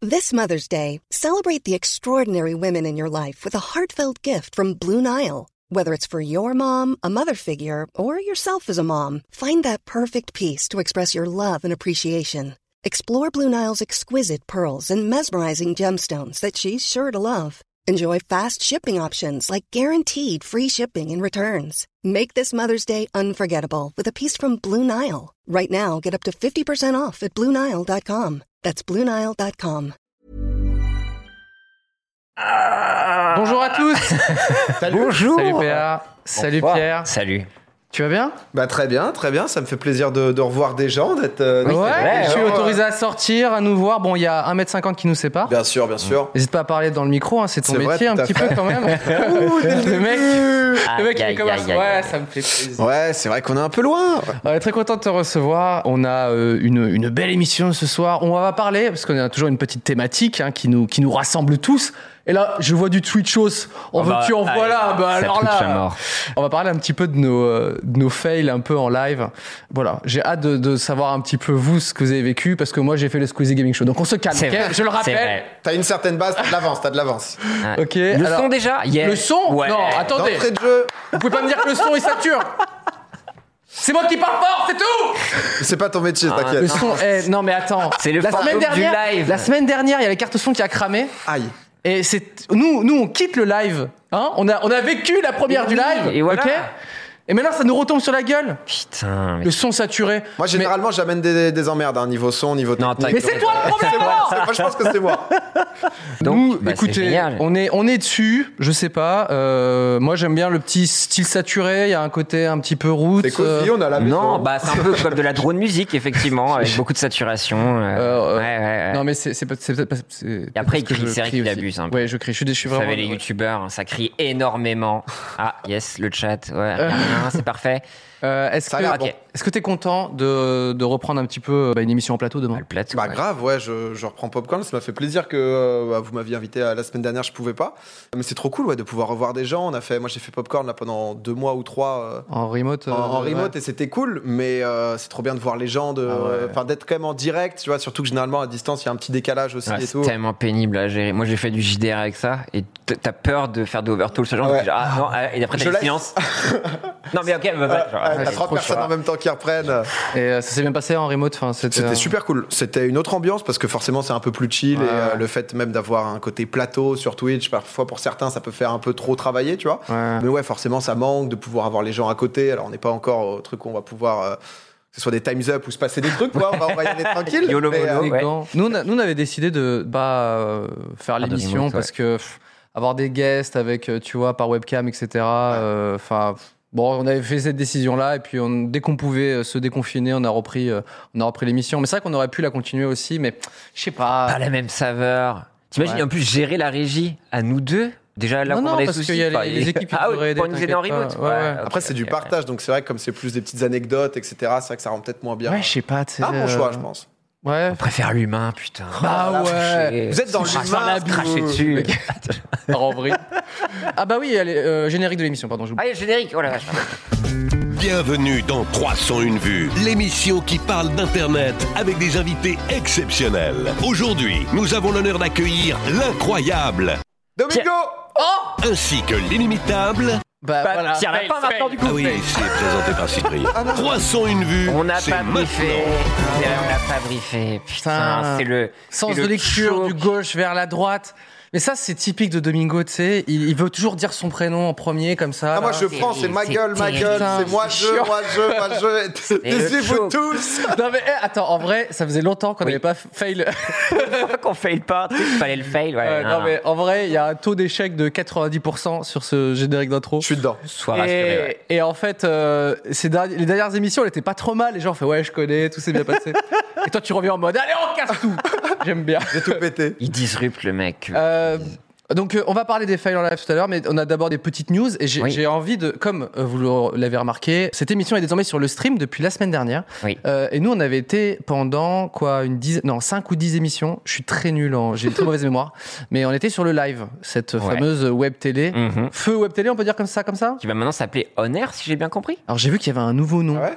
This Mother's Day, celebrate the extraordinary women in your life with a heartfelt gift from Blue Nile. Whether it's for your mom, a mother figure, or yourself as a mom, find that perfect piece to express your love and appreciation. Explore Blue Nile's exquisite pearls and mesmerizing gemstones that she's sure to love. Enjoy fast shipping options like guaranteed free shipping and returns. Make this Mother's Day unforgettable with a piece from Blue Nile. Right now, get up to 50% off at BlueNile.com. That's BlueNile.com. Bonjour à tous. Salut. Bonjour. Salut PA. Salut Bonsoir. Pierre. Salut. Tu vas bien ? Bah très bien, ça me fait plaisir de revoir des gens, d'être... Je suis autorisé à sortir, à nous voir. Bon, il y a 1m50 qui nous sépare. Bien sûr. N'hésite pas à parler dans le micro, hein, c'est ton métier vrai, un petit peu quand même. Le mec, il est comme ça. Ouais, ça me fait plaisir. Ouais, c'est vrai qu'on est un peu loin. On est très content de te recevoir. On a une belle émission ce soir. On va parler, parce qu'on a toujours une petite thématique qui nous rassemble tous. Et là, je vois du Twitchos. On voilà. Bah alors là, on va parler un petit peu de nos fails un peu en live. Voilà, j'ai hâte de savoir un petit peu vous ce que vous avez vécu parce que moi j'ai fait le Squeezie Gaming Show. Donc on se calme. Okay, je le rappelle. T'as une certaine base, t'as de l'avance. Ouais. Ok. Le son déjà. Yeah. Le son. Ouais. Non, attendez. D'entrée de jeu. Vous pouvez pas me dire que le son il sature. C'est moi qui parle fort, c'est tout. C'est pas ton métier, t'inquiète. Le son. Non mais attends. C'est le fantôme du live. La semaine dernière, il y a la carte son qui a cramé. Aïe. Et c'est nous on quitte le live. Hein, on a vécu la première du live. Et voilà. Okay, et maintenant ça nous retombe sur la gueule. Putain. Le son saturé. Moi généralement j'amène des emmerdes, niveau son, niveau technique. Mais c'est toi le problème. Moi je pense que c'est moi. Donc, bah, écoutez, on est dessus. Je sais pas. Moi j'aime bien le petit style saturé. Il y a un côté un petit peu roots. C'est cosy, on a la maison. Non, bah c'est un peu comme de la drone musique effectivement, avec beaucoup de saturation. Ouais. Non mais c'est pas. Et après il crie, c'est vrai qu'il abuse un peu. Ouais, je crie. Je suis Vous vraiment. savez les youtubeurs, ça crie énormément. Ah yes, le chat. Ouais. C'est parfait. Est-ce que t'es content de reprendre un petit peu une émission en plateau demain ? Le plateau. Bah grave, ouais, je reprends Popcorn. Ça m'a fait plaisir que vous m'aviez invité la semaine dernière, je pouvais pas. Mais c'est trop cool, ouais, de pouvoir revoir des gens. Moi j'ai fait Popcorn là pendant 2 mois ou 3 en remote. En remote et c'était cool, mais c'est trop bien de voir les gens, d'être quand même en direct, tu vois. Surtout que généralement à distance il y a un petit décalage aussi et tout. C'est tellement pénible à gérer. Moi j'ai fait du JDR avec ça et t'as peur de faire de overtool ce genre. Ouais. Et après t'as le silence. Non mais ok, t'as 3 personnes en même temps qui reprennent. Et ça s'est bien passé en remote. C'était super cool. C'était une autre ambiance parce que forcément c'est un peu plus chill et le fait même d'avoir un côté plateau sur Twitch, parfois pour certains ça peut faire un peu trop travailler, tu vois. Ouais. Mais ouais, forcément ça manque de pouvoir avoir les gens à côté. Alors on n'est pas encore au truc où on va pouvoir que ce soit des times up ou se passer des trucs, quoi. On va y aller tranquille. Nous on avait décidé de faire l'émission parce que avoir des guests avec, tu vois, par webcam, etc. Bon, on avait fait cette décision-là et puis dès qu'on pouvait se déconfiner, on a repris l'émission. Mais c'est vrai qu'on aurait pu la continuer aussi, mais je sais pas. Pas la même saveur. T'imagines en plus gérer la régie à nous deux. Déjà là, non, parce qu'il y a les équipes qui pourraient aider. Pour nous aider en remote. Après, c'est du partage, donc c'est vrai que comme c'est plus des petites anecdotes, etc. C'est vrai que ça rend peut-être moins bien. Ouais, je sais pas. Bon choix, je pense. Ouais. On préfère l'humain, putain. Bah ouais. Vous êtes dans l'humain, cracher dessus. En vrai. Ah bah oui, générique de l'émission, pardon. Ah, générique, oh la vache. Bienvenue dans 301 vues, l'émission qui parle d'Internet avec des invités exceptionnels. Aujourd'hui, nous avons l'honneur d'accueillir l'incroyable Domingo ainsi que l'inimitable voilà. Tiens, la fin maintenant du coup. Ah oui, c'est présenté par Cyprien. 301 vues, on n'a c'est pas briefé. On n'a pas briefé. Putain, c'est le sens de lecture du gauche vers la droite. Mais ça, c'est typique de Domingo, tu sais. Il veut toujours dire son prénom en premier, comme ça. Moi, je prends, c'est ma gueule, c'est moi, je. Taisez-vous tous. Non, mais attends, en vrai, ça faisait longtemps qu'on n'avait pas fail. Qu'on fail pas, il fallait le fail. Non, mais en vrai, il y a un taux d'échec de 90% sur ce générique d'intro. Je suis dedans. Sois rassuré. Et en fait, les dernières émissions, elles étaient pas trop mal. Les gens ont fait, ouais, je connais, tout s'est bien passé. Et toi, tu reviens en mode, allez, on casse tout. J'aime bien. J'ai tout pété. Il disrupte le mec. Donc on va parler des fails en live tout à l'heure, mais on a d'abord des petites news et j'ai envie de, comme vous l'avez remarqué, cette émission est désormais sur le stream depuis la semaine dernière. Oui. Et nous on avait été pendant 5 ou 10 émissions. Je suis très nul, j'ai une très mauvaise mémoire, mais on était sur le live, cette fameuse web télé, Feu web télé, on peut dire comme ça. Qui va maintenant s'appeler On Air, si j'ai bien compris. Alors j'ai vu qu'il y avait un nouveau nom. Ouais.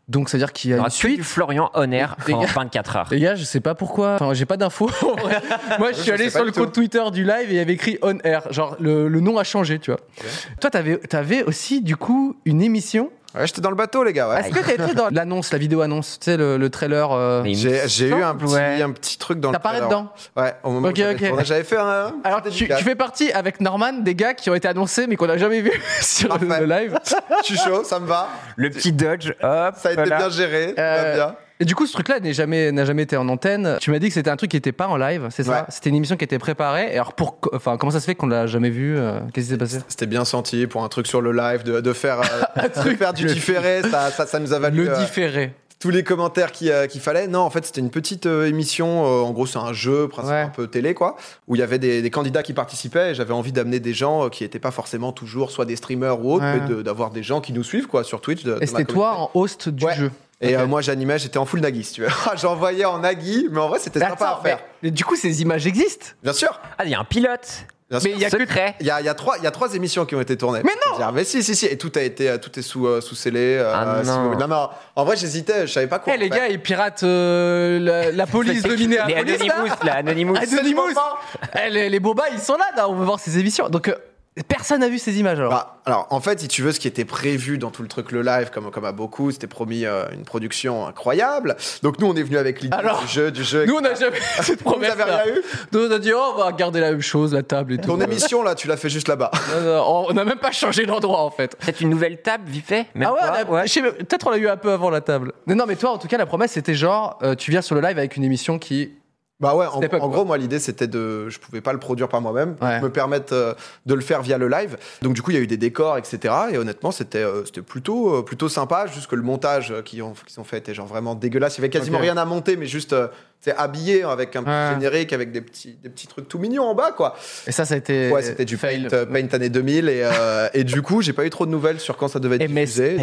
Donc, ça veut dire qu'il y a une suite. Du Florian on air pendant 24 heures. Les gars, je sais pas pourquoi. Enfin, j'ai pas d'infos. Moi, je suis allé sur le compte Twitter du live et il y avait écrit on air. Genre, le nom a changé, tu vois. Okay. Toi, t'avais aussi, du coup, une émission. Ouais, j'étais dans le bateau, les gars. Ouais. Est-ce que t'as été dans l'annonce, la vidéo annonce, tu sais, le trailer J'ai eu un petit truc dans le trailer. T'apparais dedans. Ouais, au moment où j'avais fait un. Alors, tu fais partie avec Norman des gars qui ont été annoncés mais qu'on n'a jamais vu sur le live. Je suis chaud, ça me va. Le petit dodge, hop. Ça a été bien géré. Bien. Et du coup, ce truc-là n'a jamais été en antenne. Tu m'as dit que c'était un truc qui n'était pas en live, c'est ça? C'était une émission qui était préparée. Et alors, comment ça se fait qu'on l'a jamais vu? Qu'est-ce qui s'est passé? C'était bien senti pour un truc sur le live, de faire du différé. Ça nous a valu. Le différé. Tous les commentaires qu'il fallait. Non, en fait, c'était une petite émission. En gros, c'est un jeu, principalement un peu télé, quoi, où il y avait des candidats qui participaient. Et j'avais envie d'amener des gens qui n'étaient pas forcément toujours soit des streamers ou autres, mais d'avoir des gens qui nous suivent, quoi, sur Twitch. Et c'était toi en host du jeu. Et moi, j'animais, j'étais en full Nagui, si tu veux. J'envoyais en Nagui, mais en vrai, c'était sympa à faire. Mais du coup, ces images existent? Bien sûr. Ah, il y a un pilote. Mais il y a secret. Il y a trois émissions qui ont été tournées. Mais non. Mais si. Et tout est sous scellé. Non. En vrai, j'hésitais, je savais pas quoi. Les gars, ils piratent la police de Minneapolis. Anonymous. Les bobas, ils sont là, on veut voir ces émissions. Donc, personne n'a vu ces images alors. Alors en fait, si tu veux, ce qui était prévu dans tout le truc, le live, comme à beaucoup, c'était promis une production incroyable. Donc nous, on est venu avec l'idée du jeu. Nous, on n'a jamais cette promesse. Vous avez rien eu? Nous, on a dit on va garder la même chose, la table et tout. Ton émission là, tu l'as fait juste là-bas. Non, on n'a même pas changé d'endroit en fait. C'est une nouvelle table vite fait. Peut-être on l'a eu un peu avant la table. Non, mais toi, en tout cas, la promesse c'était genre tu viens sur le live avec une émission qui. Bah ouais, en gros, moi, l'idée, c'était je pouvais pas le produire par moi-même, me permettre de le faire via le live. Donc, du coup, il y a eu des décors, etc. Et honnêtement, c'était plutôt sympa. Juste que le montage qu'ils ont fait était genre vraiment dégueulasse. Il y avait quasiment rien à monter, mais juste habillé avec un petit générique, avec des petits trucs tout mignons en bas, quoi. Et ça a été. Ouais, c'était du Paint année 2000. Et du coup, j'ai pas eu trop de nouvelles sur quand ça devait être diffusé.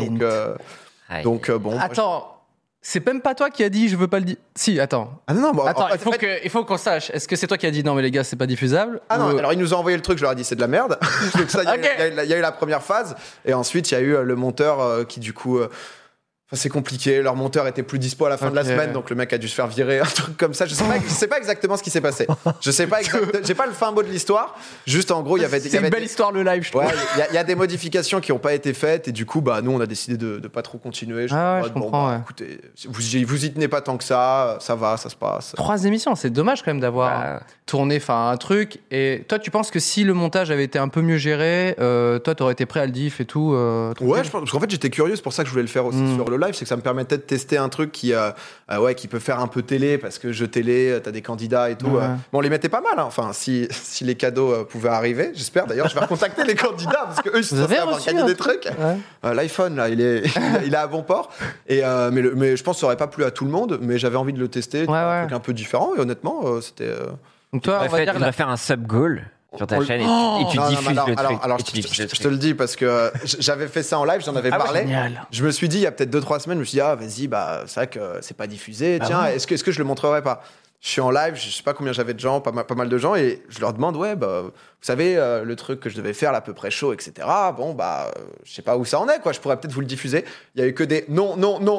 Donc, bon. Attends. C'est même pas toi qui a dit je veux pas le dire. Si, attends. Ah non, attends, il faut qu'on sache. Est-ce que c'est toi qui a dit non mais les gars c'est pas diffusable? Ah non, alors il nous a envoyé le truc, je leur ai dit c'est de la merde. Donc ça, il y a eu la première phase et ensuite il y a eu le monteur qui du coup. C'est compliqué, leur monteur était plus dispo à la fin de la semaine, donc le mec a dû se faire virer, un truc comme ça. Je sais pas exactement ce qui s'est passé. J'ai pas le fin mot de l'histoire. Juste en gros, il y avait. C'est une belle histoire le live, je trouve. Ouais, il y a des modifications qui n'ont pas été faites et du coup, nous on a décidé de pas trop continuer. Je comprends. Écoutez, vous y tenez pas tant que ça va, ça se passe. 3 émissions, c'est dommage quand même d'avoir tourné, un truc. Et toi, tu penses que si le montage avait été un peu mieux géré, toi, t'aurais été prêt à le diff et tout. Ouais, je pense parce qu'en fait, j'étais curieux, c'est pour ça que je voulais le faire aussi sur le live, c'est que ça me permettait de tester un truc qui peut faire un peu télé, parce que jeu télé, t'as des candidats et tout. Bon, on les mettait pas mal, hein. Enfin, si les cadeaux pouvaient arriver, j'espère. D'ailleurs, je vais recontacter les candidats, parce que eux, ils sont censés avoir gagné des trucs. L'iPhone, là, il est à bon port. Et, mais je pense que ça aurait pas plu à tout le monde, mais j'avais envie de le tester, un truc un peu différent, et honnêtement, c'était... Donc toi, on va faire un sub-goal sur ta chaîne et tu diffuses le truc. Alors, je te le dis parce que j'avais fait ça en live, j'en avais parlé. Je me suis dit, il y a peut-être 2-3 semaines, je me suis dit, vas-y, c'est vrai que c'est pas diffusé. Tiens, est-ce que je le montrerai pas? Je suis en live, je sais pas combien j'avais de gens, pas mal de gens, et je leur demande, vous savez, le truc que je devais faire, l'à peu près chaud, etc. Bon, je sais pas où ça en est, quoi. Je pourrais peut-être vous le diffuser. Il y a eu que des non.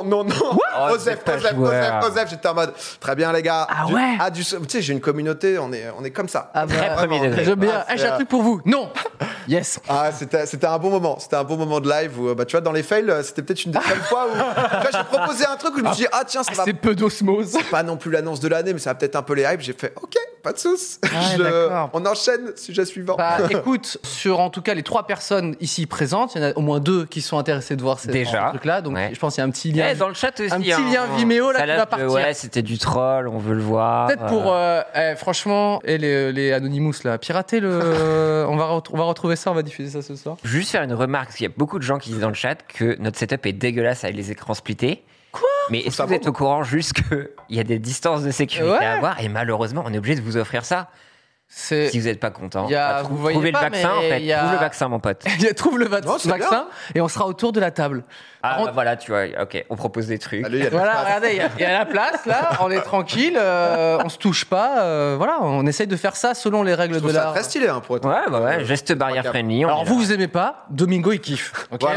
Osef, j'étais en mode, très bien, les gars. Ah ouais? Tu sais, j'ai une communauté, on est comme ça. Très premier degré. J'aime bien. J'ai un truc pour vous. Non. Yes. C'était un bon moment. C'était un bon moment de live où, tu vois, dans les fails, c'était peut-être une des seules fois où, tu vois, j'ai proposé un truc où je me suis dit, tiens, ça va. C'est peu d'osmose. C'est pas non plus l'annonce de l'année, mais ça a peut-être un peu les hypes. J'ai fait, ok, pas de soucis. On enchaîne, sujet suivant. Écoute, sur en tout cas les 3 personnes ici présentes, il y en a au moins 2 qui sont intéressés de voir ce truc-là. Donc je pense qu'il y a un petit lien. Dans le chat aussi. Un petit lien Vimeo là qui va partir. Ouais, c'était du troll, on veut le voir. Peut-être pour, franchement, les Anonymous là, pirater le. on va retrouver ça, on va diffuser ça ce soir. Juste faire une remarque, parce qu'il y a beaucoup de gens qui disent dans le chat que notre setup est dégueulasse avec les écrans splittés. Quoi? Mais est-ce que vous êtes au courant juste qu'il y a des distances de sécurité à avoir et malheureusement on est obligé de vous offrir ça? Si vous n'êtes pas content, trouvez le vaccin en fait. Trouve le vaccin, mon pote. Trouve le vaccin et on sera autour de la table. Voilà, tu vois, ok, on propose des trucs. Voilà, regardez, il y a la place là, on est tranquille, on se touche pas, voilà, on essaye de faire ça selon les règles de l'art. C'est très stylé, pour être. Ouais, geste barrière friendly. Alors vous aimez pas, Domingo il kiffe. Okay, voilà.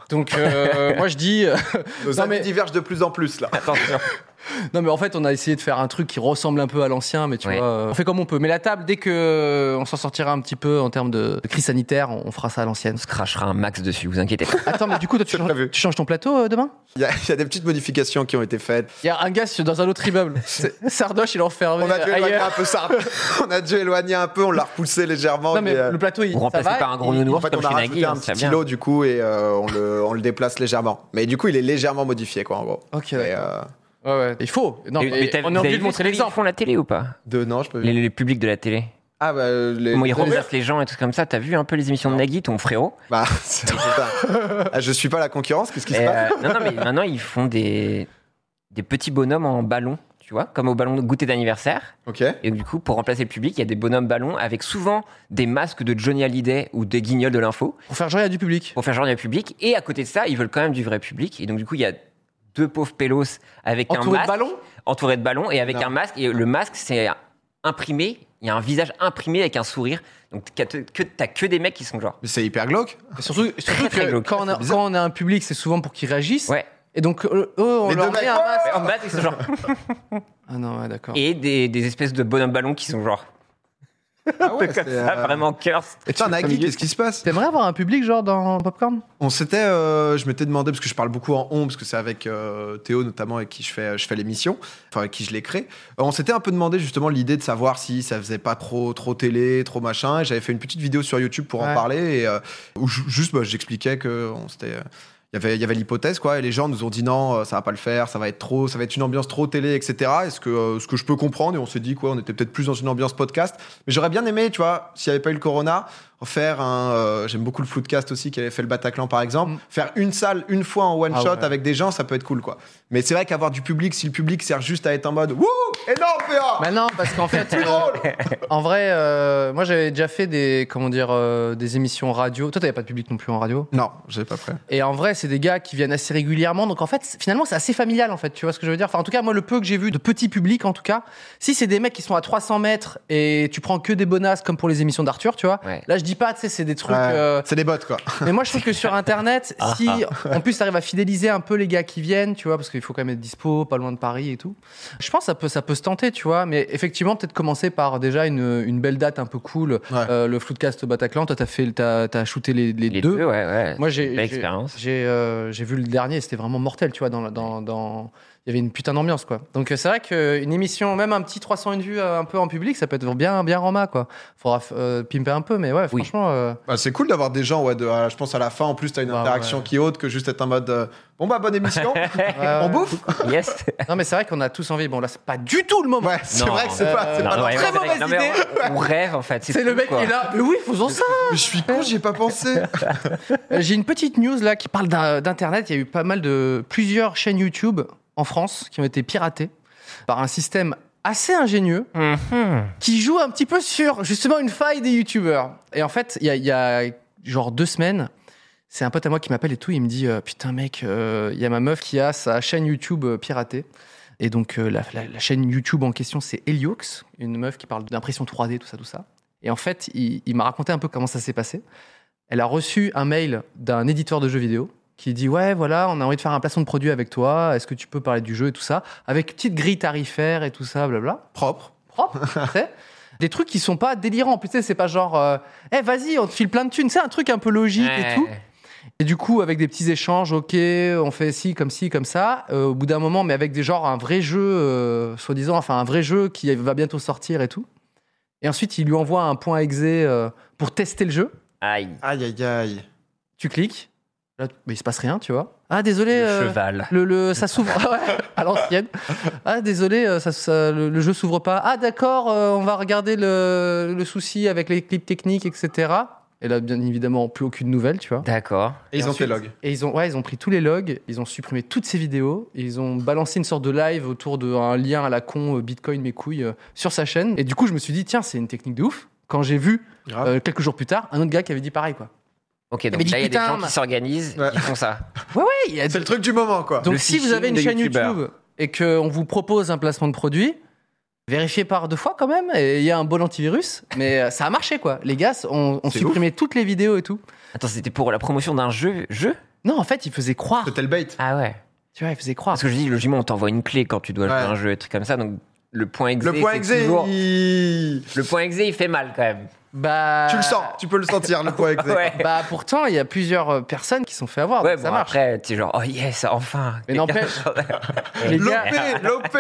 Donc, moi, je dis... Nos amis divergent de plus en plus, là. Attention. Non, mais en fait, on a essayé de faire un truc qui ressemble un peu à l'ancien, mais tu vois, on fait comme on peut. Mais la table, dès qu'on s'en sortira un petit peu en termes de crise sanitaire, on fera ça à l'ancienne. On se crachera un max dessus, vous inquiétez pas. Attends, mais du coup, toi, tu changes ton plateau demain ? Il y a des petites modifications qui ont été faites. Il y a un gars dans un autre immeuble. Sardoche, il est enfermé. On a dû éloigner un peu on a dû éloigner un peu, on l'a repoussé légèrement. Non, mais le plateau, il remplacé par un gros nounours. En fait, on a rajouté un petit stylo du coup et on le déplace légèrement. Mais du coup, il est légèrement modifié, quoi, en gros. Ok. Ouais, il faut. Non, mais on est obligé de montrer l'exemple. Ils font la télé ou pas ? Non, je peux. Les publics de la télé. Ah bah comment ils remplacent les gens et tout comme ça. T'as vu un peu les émissions de Nagui, ton frérot ? Bah, c'est ça. Je suis pas la concurrence. Qu'est-ce qui se passe ? Non, mais maintenant ils font des petits bonhommes en ballon, tu vois, comme au ballon de goûter d'anniversaire. Ok. Et du coup, pour remplacer le public, il y a des bonhommes ballons avec souvent des masques de Johnny Hallyday ou des guignols de l'info. Pour faire genre il y a du public. Et à côté de ça, ils veulent quand même du vrai public. Et donc du coup, il y a deux pauvres pélos avec un masque entourés de ballons et avec un masque. Et le masque, c'est imprimé. Il y a un visage imprimé avec un sourire. Donc t'as que des mecs qui sont genre. Mais c'est hyper glauque. Et surtout que quand on a un public, c'est souvent pour qu'ils réagissent. Ouais. Et donc on leur met un masque. En masque, ils sont genre. Ah non, ouais, d'accord. Et des espèces de bonhommes ballons qui sont genre. Ah ouais, comme ça, vraiment curse. Et toi, Nagui, qu'est-ce qui se passe ? T'aimerais avoir un public genre dans Popcorn ? Je m'étais demandé, parce que je parle beaucoup en on, parce que c'est avec Théo notamment avec qui je fais l'émission, enfin avec qui je l'ai créé. On s'était un peu demandé justement l'idée de savoir si ça faisait pas trop télé, trop machin. Et j'avais fait une petite vidéo sur YouTube pour en parler, et où juste j'expliquais que il y avait l'hypothèse, quoi, et les gens nous ont dit non, ça va pas le faire, ça va être une ambiance trop télé, etc. Ce que je peux comprendre, et on s'est dit quoi, on était peut-être plus dans une ambiance podcast. Mais j'aurais bien aimé, tu vois, s'il n'y avait pas eu le corona, faire j'aime beaucoup le Floodcast aussi, qui avait fait le Bataclan par exemple, faire une salle une fois en one shot avec des gens, ça peut être cool, quoi. Mais c'est vrai qu'avoir du public, si le public sert juste à être en mode wouh, énorme PA. Mais non, parce qu'en fait, en vrai, moi j'avais déjà fait des émissions radio. Toi, t'avais pas de public non plus en radio ? Non, j'avais pas fait. Et en vrai, c'est des gars qui viennent assez régulièrement, donc en fait, finalement, c'est assez familial, en fait. Tu vois ce que je veux dire ? Enfin, en tout cas, moi, le peu que j'ai vu de petits publics, en tout cas, si c'est des mecs qui sont à 300 mètres et tu prends que des bonasses comme pour les émissions d'Arthur, tu vois. Ouais. Là, je dis pas, tu sais, c'est des trucs. C'est des bots, quoi. Mais moi, je trouve que sur Internet, si en plus t'arrives à fidéliser un peu les gars qui viennent, tu vois, parce qu'il faut quand même être dispo, pas loin de Paris et tout. Je pense que ça peut se tenter, tu vois. Mais effectivement, peut-être commencer par déjà une belle date un peu cool. Le Floodcast Bataclan, toi, t'as shooté les deux. Ouais. Moi, j'ai vu le dernier, c'était vraiment mortel, tu vois. Il y avait une putain d'ambiance, quoi. Donc c'est vrai qu'une émission, même un petit 301 vues un peu en public, ça peut être bien rama, quoi. Faudra pimper un peu, mais ouais, franchement. C'est cool d'avoir des gens, je pense à la fin, en plus, t'as une interaction qui est haute que juste être en mode bonne émission, on bouffe. Yes. Non, mais c'est vrai qu'on a tous envie. Bon, là, c'est pas du tout le moment. Ouais, c'est vrai que c'est pas très mauvaise idée. On rêve, en fait. C'est le mec qui est là. Mais oui, faisons ça. Mais je suis con, j'y ai pas pensé. J'ai une petite news là qui parle d'Internet. Il y a eu plusieurs chaînes YouTube en France qui ont été piratées par un système assez ingénieux qui joue un petit peu sur justement une faille des youtubeurs. Et en fait, il y a genre 2 semaines, c'est un pote à moi qui m'appelle et tout, il me dit putain mec, il y a ma meuf qui a sa chaîne YouTube piratée. Et donc la chaîne YouTube en question, c'est Heliox, une meuf qui parle d'impression 3D, tout ça. Et en fait, il m'a raconté un peu comment ça s'est passé. Elle a reçu un mail d'un éditeur de jeux vidéo qui dit ouais voilà, on a envie de faire un placement de produit avec toi, est-ce que tu peux parler du jeu et tout ça, avec petite grille tarifaire et tout ça, blabla. Propre, tu sais. Des trucs qui sont pas délirants, en plus c'est pas genre vas-y on te file plein de thunes, c'est un truc un peu logique et tout. Et du coup avec des petits échanges, ok on fait ci comme ça, au bout d'un moment mais avec un vrai jeu soi-disant, enfin un vrai jeu qui va bientôt sortir et tout. Et ensuite il lui envoie un point exe pour tester le jeu. Aïe. Tu cliques. Là, mais il se passe rien, tu vois. Ah désolé. Le cheval. Ça s'ouvre à l'ancienne. Ah désolé, le jeu s'ouvre pas. Ah d'accord, on va regarder le souci avec les clips techniques, etc. Et là, bien évidemment, plus aucune nouvelle, tu vois. D'accord. Et ils ont tes logs. Et ils ont pris tous les logs, ils ont supprimé toutes ces vidéos, et ils ont balancé une sorte de live autour d'un lien à la con Bitcoin mes couilles sur sa chaîne. Et du coup, je me suis dit tiens, c'est une technique de ouf. Quand j'ai vu quelques jours plus tard, un autre gars qui avait dit pareil, quoi. Ok, donc là, il y a des gens qui s'organisent, qui font ça. Ouais, c'est le truc du moment, quoi. Donc, si vous avez une chaîne YouTube et qu'on vous propose un placement de produit, vérifiez par 2 fois quand même, et il y a un bon antivirus, mais ça a marché, quoi. Les gars ont supprimé toutes les vidéos et tout. Attends, c'était pour la promotion d'un jeu Non, en fait, il faisait croire. C'était le bait. Ah ouais. Tu vois, il faisait croire. Parce que je dis, logiquement, on t'envoie une clé quand tu dois jouer à un jeu, et trucs comme ça. Donc, le point exe, le point exe, le point exe, il fait mal quand même. Bah, tu le sens, tu peux le sentir, le point exe. Ouais. Bah, pourtant, il y a plusieurs personnes qui se sont fait avoir. Ouais, donc bon, ça marche. après, tu es genre, oh yes, enfin. Mais n'empêche, les gars, L'OP,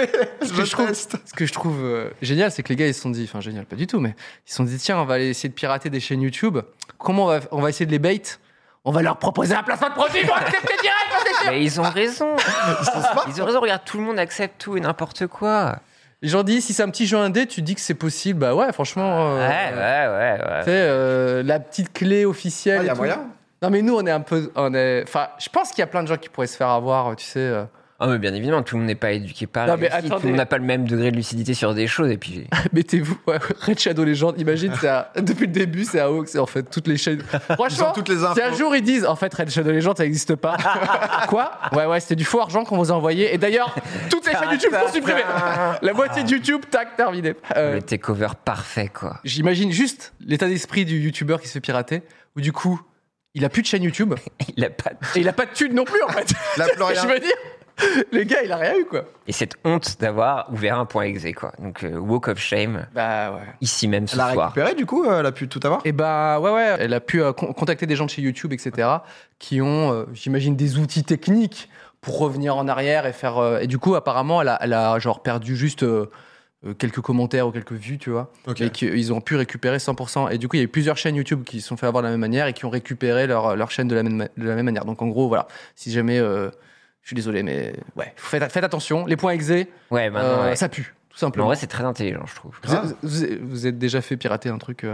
ce que je trouve génial, c'est que les gars, ils se sont dit, enfin génial, pas du tout, mais ils se sont dit, tiens, on va aller essayer de pirater des chaînes YouTube. Comment on va essayer de les bait? On va leur proposer un placement de produit, ils vont accepter direct. Mais ils ont raison. Ils ont raison, regarde, tout le monde accepte tout et n'importe quoi. Les gens disent, si c'est un petit jeu indé, tu dis que c'est possible. Bah ouais, franchement. Ouais. Tu sais, la petite clé officielle. Il y a moyen. Non, mais nous, on est un peu. Enfin, je pense qu'il y a plein de gens qui pourraient se faire avoir, tu sais. Ah, mais bien évidemment, tout le monde n'est pas éduqué pareil. Non, mais aussi. attendez. Tout le monde n'a pas le même degré de lucidité sur des choses. Et puis. Mettez-vous, Red Shadow Legends, imagine, depuis le début, c'est AO, c'est en fait toutes les chaînes. Franchement, toutes les infos. si un jour ils disent, en fait, Red Shadow Legends, ça n'existe pas. Quoi? Ouais, c'était du faux argent qu'on vous a envoyé. Et d'ailleurs, toutes les chaînes YouTube sont supprimées. La moitié de YouTube, tac, terminé. Le takeover parfait, quoi. J'imagine juste l'état d'esprit du YouTuber qui se fait pirater, où du coup, il a plus de chaîne YouTube. Il a pas de... Et il a pas de thune non plus, en fait. Il a plus rien. Je veux dire. Le gars, il a rien eu, quoi. Et cette honte d'avoir ouvert un point exe, quoi. Donc, walk of shame. Bah ouais. Ici même ce Elle a soir. récupéré, du coup, elle a pu tout avoir. Et bah ouais, elle a pu contacter des gens de chez YouTube, etc., qui ont, j'imagine, des outils techniques pour revenir en arrière et faire. Et du coup, apparemment, elle a genre perdu juste quelques commentaires ou quelques vues, tu vois. Okay. Et qu'ils ont pu récupérer 100%. Et du coup, il y a eu plusieurs chaînes YouTube qui se sont fait avoir de la même manière et qui ont récupéré leur chaîne de la même manière. Donc en gros, voilà. Si jamais. Je suis désolé, mais ouais, faites attention. Les points exe, ouais. ça pue, tout Mais simplement. en vrai, c'est très intelligent, je trouve. Vous êtes déjà fait pirater un truc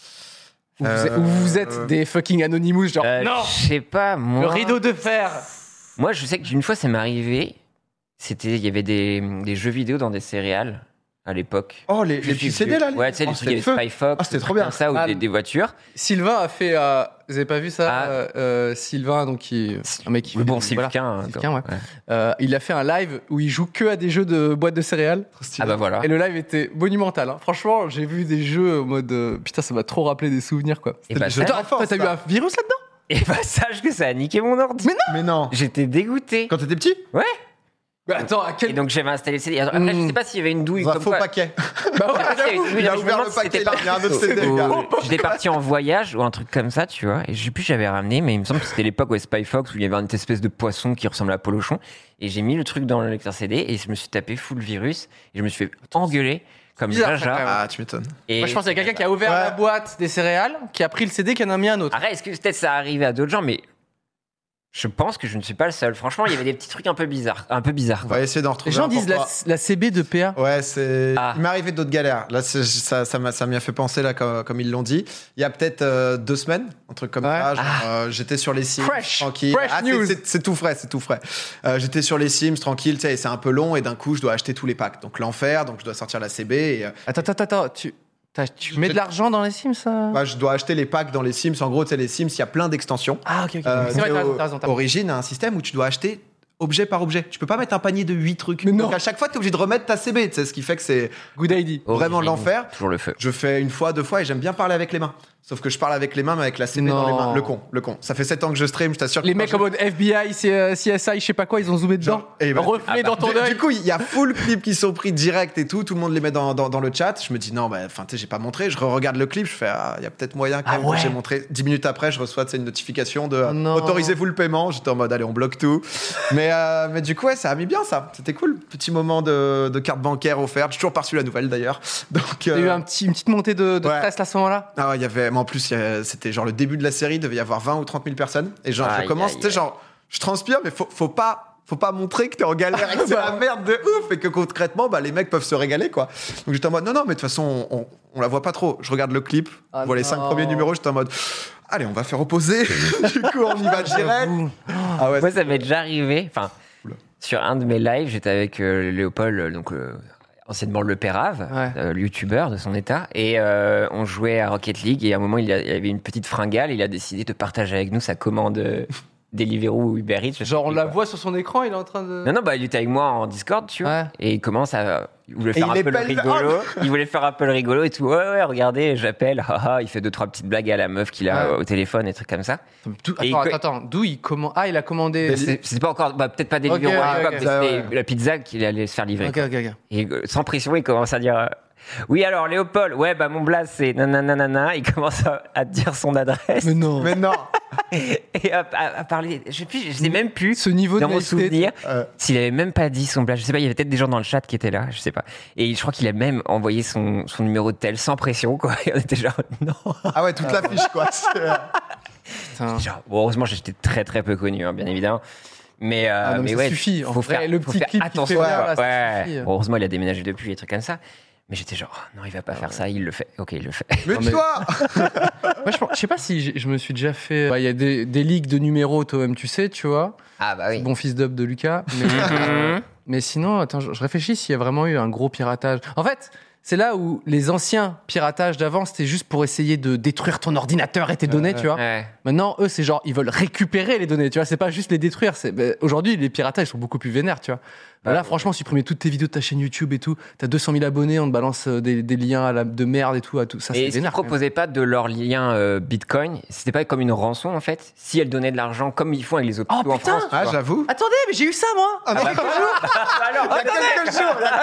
où vous êtes des fucking Anonymous, genre non, je sais pas, moi. le rideau de fer. Moi, je sais qu'une fois, ça m'est arrivé. Il y avait des jeux vidéo dans des céréales à l'époque. Oh, les petits CD là. Ouais, tu sais, les trucs, il y avait Spy Fox. C'était trop bien. Ça, ou des voitures. Sylvain a fait. Vous avez pas vu ça Sylvain, donc un mec qui. Le fait bon des- Sylvain. Sylvain, ouais. Il a fait un live où il joue que à des jeux de boîtes de céréales. Ah bah voilà. Et le live était monumental. Hein. Franchement, j'ai vu des jeux au mode. Putain, ça m'a trop rappelé des souvenirs, quoi. Et bah, des jeux ça- Toi, t'as eu un virus là-dedans? Et bah, sache que ça a niqué mon ordi. Mais non. J'étais dégoûté. Quand t'étais petit. Ouais. Mais attends, à Et quel. donc, j'avais installé le CD. Après, je sais pas s'il y avait une douille Dans un comme faux quoi. paquet. Bah ouais, Je sais pas s'il y avait une douille, Il a mais je me ouvert demande le si c'était paquet, pas- il y a un autre CD. le gars. J'étais parti en voyage ou un truc comme ça, tu vois. Et je sais plus, j'avais ramené, mais il me semble que c'était l'époque où Spy Fox où il y avait une espèce de poisson qui ressemblait à Polochon. Et j'ai mis le truc dans le lecteur CD et je me suis tapé full virus. Et je me suis fait engueuler comme Bizarre, Jaja. quand même. Ah, tu m'étonnes. Et Moi, je pense qu'il y a quelqu'un qui a ouvert la boîte des céréales, qui a pris le CD, qui en a mis un autre. Arrête, est-ce que peut-être ça arrivait à d'autres gens, mais je pense que je ne suis pas le seul. Franchement, il y avait des petits trucs un peu bizarres. On va essayer d'en Les retrouver. gens un disent pour toi. la CB de PA. Ouais, c'est. Ah. Il m'est arrivé d'autres galères. Là, ça m'y a fait penser là, comme ils l'ont dit. Il y a peut-être 2 semaines, un truc comme ça. Genre, j'étais sur les Sims, tranquille. Fresh news. C'est tout frais, c'est tout frais. J'étais sur les Sims, tranquille. Tu sais, c'est un peu long et d'un coup, je dois acheter tous les packs. Donc l'enfer, donc je dois sortir la CB et. Attends, tu mets de l'argent dans les Sims, ça? Bah, je dois acheter les packs dans les Sims. En gros, tu sais, les Sims, il y a plein d'extensions. Ah, ok. C'est vrai, t'as raison. Origin a un système où tu dois acheter objet par objet. Tu peux pas mettre un panier de 8 trucs. Mais non. Donc à chaque fois, tu es obligé de remettre ta CB. Tu sais, ce qui fait que c'est Good idea. vraiment l'enfer. Toujours le feu. Je fais une fois, 2 fois et j'aime bien parler avec les mains. Sauf que je parle avec les mains, mais avec la CB dans les mains. Le con. Ça fait 7 ans que je stream, je t'assure. Les mecs en mode FBI, CSI, je sais pas quoi, ils ont zoomé dedans. Et bah, reflet dans ton œil. Du coup, il y a full clips qui sont pris direct et tout. Tout le monde les met dans le chat. Je me dis non, bah, tu sais, j'ai pas montré. Je regarde le clip. Je fais, il y a peut-être moyen quand même que j'ai montré. 10 minutes après, je reçois une notification de autorisez-vous le paiement. J'étais en mode allez, on bloque tout. mais du coup, ouais, ça a mis bien ça. C'était cool. Petit moment de carte bancaire offerte. J'ai toujours pas reçu la nouvelle d'ailleurs. Donc, T'as eu une petite montée de stress à ce moment-là? Ah ouais, il y avait. Mais en plus, c'était genre le début de la série. Il devait y avoir 20 ou 30 000 personnes. Et genre, je commence, tu sais, genre, je transpire, mais faut pas montrer que t'es en galère et que c'est la merde de ouf et que concrètement, bah, les mecs peuvent se régaler, quoi. Donc j'étais en mode, non, mais de toute façon, on la voit pas trop. Je regarde le clip, je vois les 5 premiers numéros, j'étais en mode, allez, on va faire opposer. Du coup, on y va direct. Ah ouais, moi, ça m'est déjà arrivé. Enfin, sur un de mes lives, j'étais avec Léopold, donc anciennement Le Pérave, le youtubeur de son état, et on jouait à Rocket League. Et à un moment, il y avait une petite fringale. Il a décidé de partager avec nous sa commande Deliveroo ou Uber Eats. Genre, on la voit sur son écran, il est en train de. Non, bah, il était avec moi en Discord, tu vois. Ouais. Et il commence à Il voulait faire un peu le rigolo. Il voulait faire un peu le rigolo et tout. Ouais, regardez, j'appelle. Il fait 2-3 petites blagues à la meuf qu'il a au téléphone et trucs comme ça. Attends. D'où il commande? Ah, il a commandé. C'était pas encore, peut-être pas des livres, mais c'était la pizza qu'il allait se faire livrer. Ok. Et sans pression, il commence à dire. Oui, alors Léopold, mon blaze c'est nanana. Il commence à dire son adresse. Mais non. Et à parler. Je sais même plus. Ce niveau dans de mon souvenir, s'il avait même pas dit son blaze. Je sais pas, il y avait peut-être des gens dans le chat qui étaient là, je sais pas. Et je crois qu'il a même envoyé son numéro de tel sans pression, quoi. Et on était genre, non. Ah ouais, toute la fiche, quoi. Genre, heureusement, j'étais très très peu connu, hein, bien évidemment. Mais ça ouais, suffit. Faut faire le petit clip attention. ça suffit. Heureusement, il a déménagé depuis, des trucs comme ça. Mais j'étais genre, non, il va pas faire ça, il le fait. Ok, il le fait. Mais toi Moi, je sais pas si je me suis déjà fait. Il y a des leaks de numéros, toi-même, tu sais, tu vois. Ah bah oui. Bon fils d'up de Lucas. Mais sinon, attends, je réfléchis s'il y a vraiment eu un gros piratage. En fait, c'est là où les anciens piratages d'avant, c'était juste pour essayer de détruire ton ordinateur et tes données, tu vois. Ouais. Maintenant, eux, c'est genre, ils veulent récupérer les données, tu vois. C'est pas juste les détruire. Aujourd'hui, les piratages sont beaucoup plus vénères, tu vois. Là, franchement, supprimer toutes tes vidéos de ta chaîne YouTube et tout, t'as 200 000 abonnés, on te balance des liens de merde et tout, ça, c'est vénère. Et ils proposaient pas de leur lien Bitcoin, c'était pas comme une rançon, en fait, si elles donnaient de l'argent comme ils font avec les hôpitaux en France. Ah, j'avoue. Attendez, mais j'ai eu ça, moi. Il y a quelques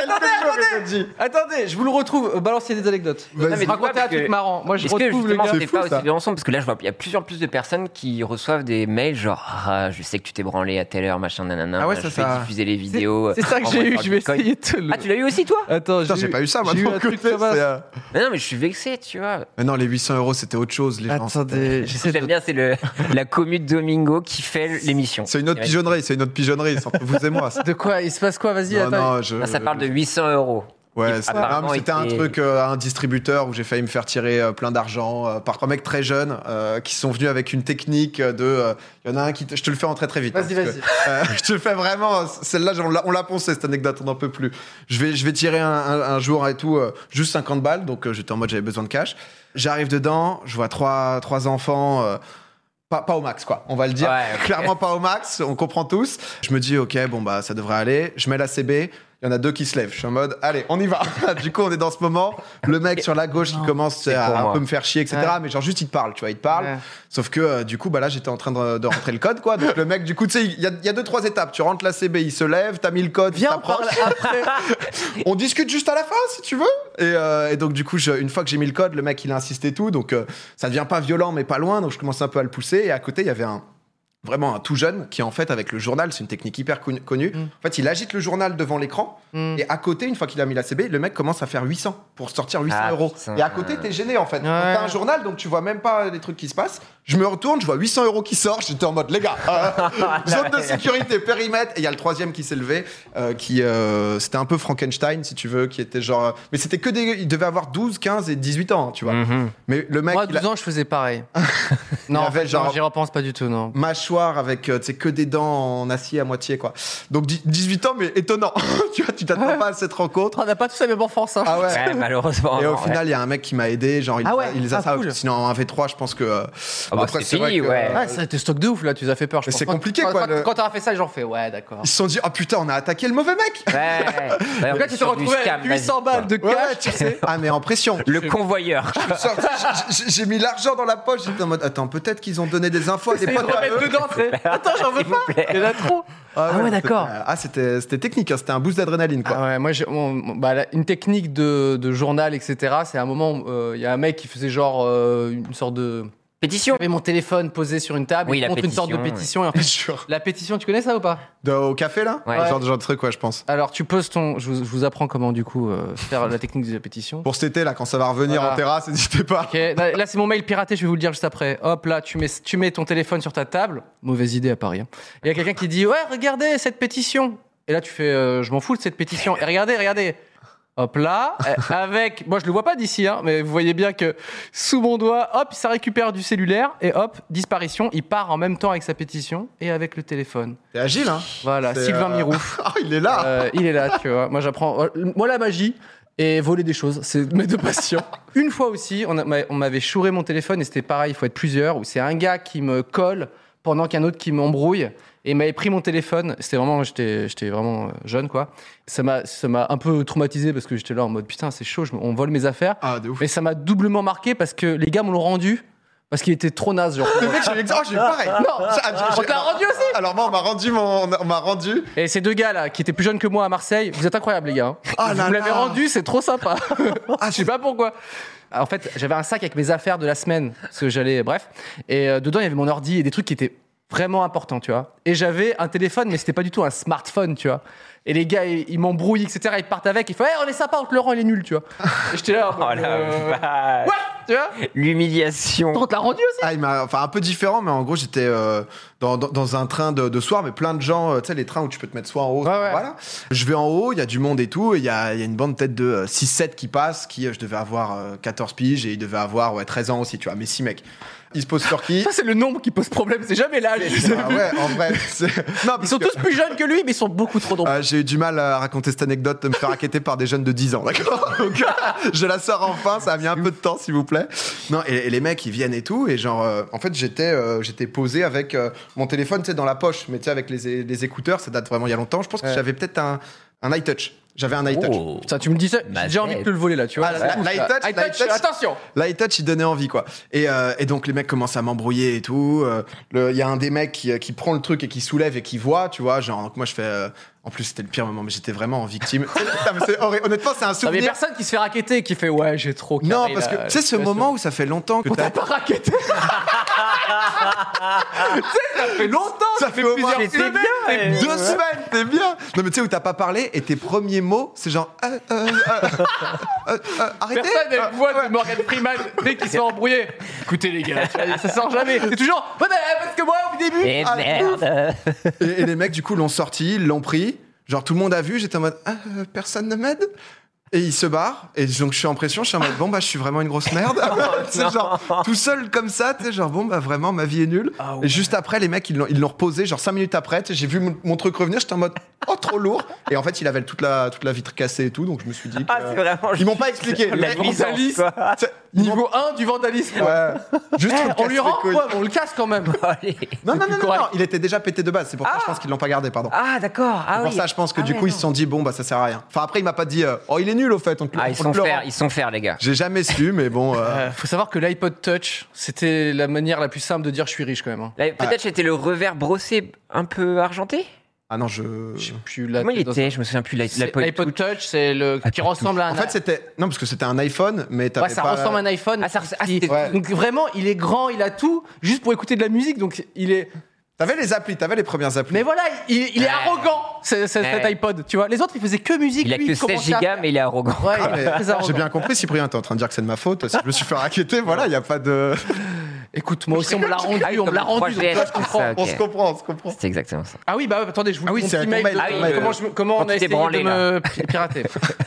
jours. Attendez, je vous le retrouve. Balancez des anecdotes. Racontez un truc marrant. Moi, je retrouve le gars. C'est pas aussi de rançon, parce que là, je vois, il y a plus en plus de personnes qui reçoivent des mails genre, je sais que tu t'es branlé à telle heure, machin, nanana. Ah ouais, je vais diffuser les vidéos. C'est ça que j'ai eu, je vais essayer de te le... Ah, tu l'as eu aussi, toi? Attends, j'ai pas eu ça, moi, j'ai eu de mon un truc côté, comme ça. Mais non, mais je suis vexé, tu vois. Mais non, les 800 €, c'était autre chose, les gens. Attendez, J'aime bien, c'est la commu de Domingo qui fait l'émission. C'est une autre pigeonnerie, c'est entre vous et moi. De quoi? Il se passe quoi? Vas-y, attends. Ça parle de 800 €. Ouais, c'était un truc, un distributeur où j'ai failli me faire tirer plein d'argent par 3 mecs très jeunes qui sont venus avec une technique de. Il y en a un qui. Je te le fais en très très vite. Vas-y. Je te le fais vraiment. Celle-là, on l'a poncé cette anecdote, on n'en peut plus. Je vais tirer un jour et tout, juste 50 balles. Donc j'étais en mode j'avais besoin de cash. J'arrive dedans, je vois trois enfants. Pas au max, quoi. On va le dire. Ouais, okay. Clairement pas au max. On comprend tous. Je me dis, ok, bon, bah, ça devrait aller. Je mets la CB. Il y en a 2 qui se lèvent. Je suis en mode, allez, on y va. Du coup, on est dans ce moment. Le mec sur la gauche, il commence à un peu me faire chier, etc. Ouais. Mais genre, juste, il te parle, tu vois, il te parle. Ouais. Sauf que, du coup, bah là, j'étais en train de rentrer le code, quoi. Donc, le mec, du coup, tu sais, il y a 2-3 étapes. Tu rentres la CB, il se lève, t'as mis le code, viens, on après. On discute juste à la fin, si tu veux. Et donc, du coup, une fois que j'ai mis le code, le mec, il a insisté tout. Donc, ça devient pas violent, mais pas loin. Donc, je commence un peu à le pousser. Et à côté, il y avait vraiment un tout jeune qui en fait avec le journal, c'est une technique hyper connue. En fait, il agite le journal devant l'écran et à côté, une fois qu'il a mis la CB, le mec commence à faire 800 pour sortir 800 €. Putain. Et à côté, t'es gêné en fait. Ouais. T'as un journal, donc tu vois même pas les trucs qui se passent. Je me retourne, je vois 800 € qui sortent. J'étais en mode, les gars, zone de sécurité, périmètre. Et il y a le troisième qui s'est levé, c'était un peu Frankenstein, si tu veux, qui était genre. Mais c'était que il devait avoir 12, 15 et 18 ans, tu vois. Mais le mec. Moi, à 12 ans, je faisais pareil. Non, en fait, genre, j'y repense pas du tout, non. Mâchoire avec, tu sais, que des dents en acier à moitié, quoi. Donc, 18 ans, mais étonnant. Tu vois, tu t'attends pas à cette rencontre. On n'a pas tous la même enfance, hein. Ah ouais. Ouais, malheureusement. Et au final, il y a un mec qui m'a aidé, genre, il les a ça. Cool. Sinon, en 1v3, je pense que. Après, c'est fini, ouais. Ouais, ça a été stock de ouf, là, tu nous as fait peur. C'est compliqué, quoi. Quand t'as fait ça, les gens fait, ouais, d'accord. Ils se sont dit, oh putain, on a attaqué le mauvais mec. Ouais. Donc là, tu te retrouves avec 800 balles de cash, tu sais. Ah, mais en pression. Le convoyeur. J'ai mis l'argent dans la poche, j'étais en mode, attends, peut-être qu'ils ont donné des infos à des potes. Attends, j'en veux pas. Il y en a trop. Ah ouais, d'accord. C'était technique, hein, c'était un boost d'adrénaline, quoi. Ah ouais, moi, une technique de journal, etc. C'est un moment où il y a un mec qui faisait genre une sorte de pétition. J'avais mon téléphone posé sur une table, il montre une sorte de pétition. Et en fait, la pétition, tu connais ça ou pas? Au café, là? Ouais. Genre de truc, ouais, je pense. Alors, tu poses je vous apprends comment, du coup, faire la technique de la pétition. Pour cet été, là, quand ça va revenir en terrasse, n'hésitez pas. Okay. Là, c'est mon mail piraté, je vais vous le dire juste après. Hop, là, tu mets ton téléphone sur ta table. Mauvaise idée à Paris. Hein. Et il y a quelqu'un qui dit, ouais, regardez cette pétition. Et là, tu fais, je m'en fous de cette pétition. Et regardez. Hop là, avec... Moi, je le vois pas d'ici, hein, mais vous voyez bien que sous mon doigt, hop, ça récupère du cellulaire et hop, disparition. Il part en même temps avec sa pétition et avec le téléphone. C'est agile, hein. Voilà, Sylvain Mirouf. Oh, il est là. Il est là, tu vois. Moi, j'apprends... Moi, la magie et voler des choses, c'est mes deux passions. Une fois aussi, on m'avait chouré mon téléphone et c'était pareil, il faut être plusieurs, où c'est un gars qui me colle pendant qu'un autre qui m'embrouille. Et il m'avait pris mon téléphone. J'étais vraiment jeune, quoi. Ça m'a un peu traumatisé parce que j'étais là en mode putain, c'est chaud, on vole mes affaires. Ah, de ouf. Mais ça m'a doublement marqué parce que les gars me l'ont rendu. Parce qu'il était trop naze, genre. Le mec, j'ai eu pareil. Non, on te l'a rendu aussi. Alors moi, on m'a rendu. Et ces deux gars là, qui étaient plus jeunes que moi à Marseille, vous êtes incroyables les gars. Ah, vous l'avez rendu, c'est trop sympa. Je sais pas pourquoi. En fait, j'avais un sac avec mes affaires de la semaine, parce que j'allais, bref. Et dedans, il y avait mon ordi et des trucs qui étaient vraiment importants, tu vois. Et j'avais un téléphone, mais c'était pas du tout un smartphone, tu vois. Et les gars, ils m'embrouillent, etc. Ils partent avec. Ils font, on est sympa, on te le rend, il est nul, tu vois. Et j'étais là. Ouais, tu vois. L'humiliation. On te l'a rendu aussi. Il m'a, un peu différent, mais en gros, j'étais dans un train de soir, mais plein de gens, tu sais, les trains où tu peux te mettre soit en haut, ouais. Voilà. Je vais en haut, il y a du monde et tout, et il y a une bande peut-être de 6-7 qui passe, je devais avoir 14 piges, et il devait avoir 13 ans aussi, tu vois, mais 6 mecs. Ils se posent sur qui? Ça, c'est le nombre qui pose problème, c'est jamais l'âge. Ouais, en vrai. Non, ils sont tous plus jeunes que lui, mais ils sont beaucoup trop drôles. J'ai eu du mal à raconter cette anecdote, de me faire raqueter par des jeunes de 10 ans, d'accord? Donc, je la sors enfin, ça a mis un peu de temps, s'il vous plaît. Non, et les mecs, ils viennent et tout, et genre, en fait, j'étais posé avec mon téléphone, tu sais, dans la poche, mais tu sais, avec les écouteurs, ça date vraiment il y a longtemps. Je pense que j'avais peut-être un iTouch. J'avais un iTouch. Oh. Putain, tu me dis ça, j'ai envie de te le voler là, tu vois. L'iTouch, attention. L'iTouch, il donnait envie, quoi. Et donc, les mecs commencent à m'embrouiller et tout. Il y a un des mecs qui prend le truc et qui soulève et qui voit, tu vois. Genre, donc moi, je fais. En plus, c'était le pire moment, mais j'étais vraiment en victime. Honnêtement, c'est un souvenir. Il y a personne qui se fait raqueter et qui fait ouais, j'ai trop carré. Non, parce que tu sais, ce moment où ça fait longtemps que t'as pas raqueté. Tu sais, ça fait longtemps. Ça fait plusieurs semaines. 2 semaines, t'es bien. Non, mais tu sais, où t'as pas parlé et tes premiers mots, c'est genre. Arrêtez. Personne n'a une voix de Morgan Freeman dès qu'il se fait embrouiller. Écoutez, les gars, ça sort jamais. C'est toujours. Ouais, parce que moi, au début. Et merde. Et les mecs, du coup, l'ont sorti, ils l'ont pris. Genre, tout le monde a vu, j'étais en mode personne ne m'aide. Et il se barre, et donc je suis en pression, je suis en mode bon, bah, je suis vraiment une grosse merde. C'est genre, tout seul comme ça, tu sais, genre, bon, bah, vraiment, ma vie est nulle. Ouais. Et juste après, les mecs, ils l'ont reposé, genre 5 minutes après, tu sais, j'ai vu mon truc revenir, j'étais en mode oh, trop lourd. Et en fait, il avait toute la vitre cassée et tout, donc je me suis dit. C'est vraiment. Ils m'ont pas expliqué. La vandalisme. Niveau 1 du vandalisme. Ouais. Juste on lui rend quoi? On le casse quand même. Non, il était déjà pété de base, c'est pour ça, je pense qu'ils l'ont pas gardé, pardon. Ah, d'accord. C'est pour ça, je pense que du coup, ils se sont dit bon, bah, ça sert à rien. Enfin, après, il m'a pas dit oh, il est nul au fait. Ils sont faire, les gars. J'ai jamais su, mais bon. Faut savoir que l'iPod Touch, c'était la manière la plus simple de dire je suis riche quand même. Hein. Peut-être c'était le revers brossé un peu argenté. Ah non, je sais plus. Comment il était? Je me souviens plus. L'iPod Touch, c'est le qui ressemble à un. En fait, c'était non parce que c'était un iPhone, mais t'avais ça pas. ressemble à un iPhone. Ouais. Donc vraiment, il est grand, il a tout, juste pour écouter de la musique. Donc il est. T'avais les applis, t'avais les premières applis. Mais voilà, il est arrogant, cet iPod, tu vois. Les autres, ils faisaient que musique. Il a que 16 gigas, mais il est arrogant. Ouais, j'ai bien compris, Cyprien, t'es en train de dire que c'est de ma faute. Si je me suis fait raqueter, voilà, il y a pas de. Écoute, moi aussi, on me l'a rendu. Je comprends. On se comprend. C'est exactement ça. Ah oui, bah attendez, je vous montre mon petit mail. Comment on a essayé de me pirater.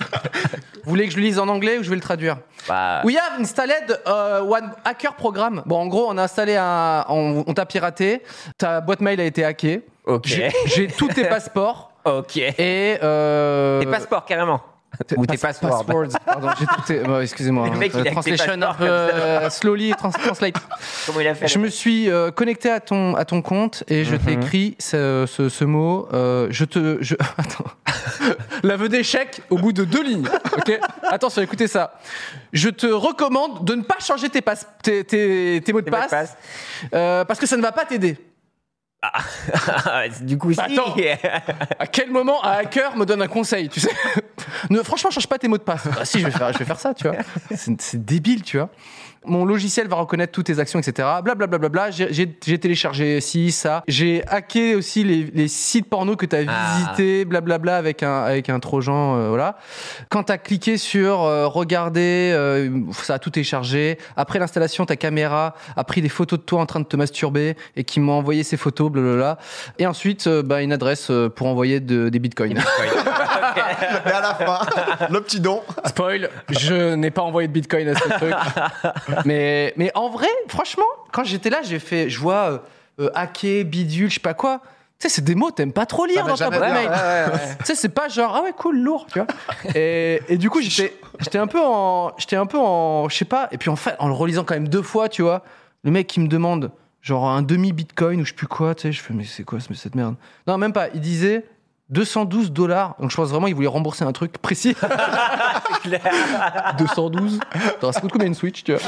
Vous voulez que je le lise en anglais ou je vais le traduire? We have installed one hacker program. Bon, en gros, on a installé on t'a piraté. Ta boîte mail a été hackée. Ok. J'ai tous tes passeports. Ok. Et tes passeports, carrément. Ou tes passeports. Pardon, j'ai tout tes... excusez-moi. Translation un peu slowly, translate. Comment il a fait? Je me suis connecté à ton compte et je t'ai écrit ce mot. Attends. L'aveu d'échec au bout de 2 lignes. Ok. Attention, écoutez ça. Je te recommande de ne pas changer tes mots de passe parce que ça ne va pas t'aider. Du coup, attends, à quel moment un hacker me donne un conseil, tu sais? Franchement, change pas tes mots de passe. Si, je vais faire ça, tu vois. C'est débile, tu vois. Mon logiciel va reconnaître toutes tes actions, etc. Blablabla. J'ai téléchargé ça. J'ai hacké aussi les sites porno que t'as visités, blablabla, avec un trojan, voilà. Quand t'as cliqué sur regarder, ça a tout téléchargé. Après l'installation, ta caméra a pris des photos de toi en train de te masturber et qui m'a envoyé ces photos, blablabla. Et ensuite, une adresse pour envoyer des bitcoins. Et à la fin, le petit don. Spoil, je n'ai pas envoyé de bitcoin à ce truc. Mais en vrai, franchement, quand j'étais là, je vois hacker, bidule, je sais pas quoi. Tu sais, c'est des mots, t'aimes pas trop lire dans ta boîte mail. Tu sais, c'est pas genre, ah ouais, cool, lourd, tu vois. Et du coup, j'étais un peu en, je sais pas. Et puis en fait, en le relisant quand même 2 fois, tu vois, le mec qui me demande, genre un demi-bitcoin ou je sais plus quoi, tu sais, je fais mais c'est quoi cette merde? Non, même pas, il disait $212. Donc je pense vraiment qu'il voulait rembourser un truc précis. C'est clair. 212. Ça coûte combien une Switch, tu vois?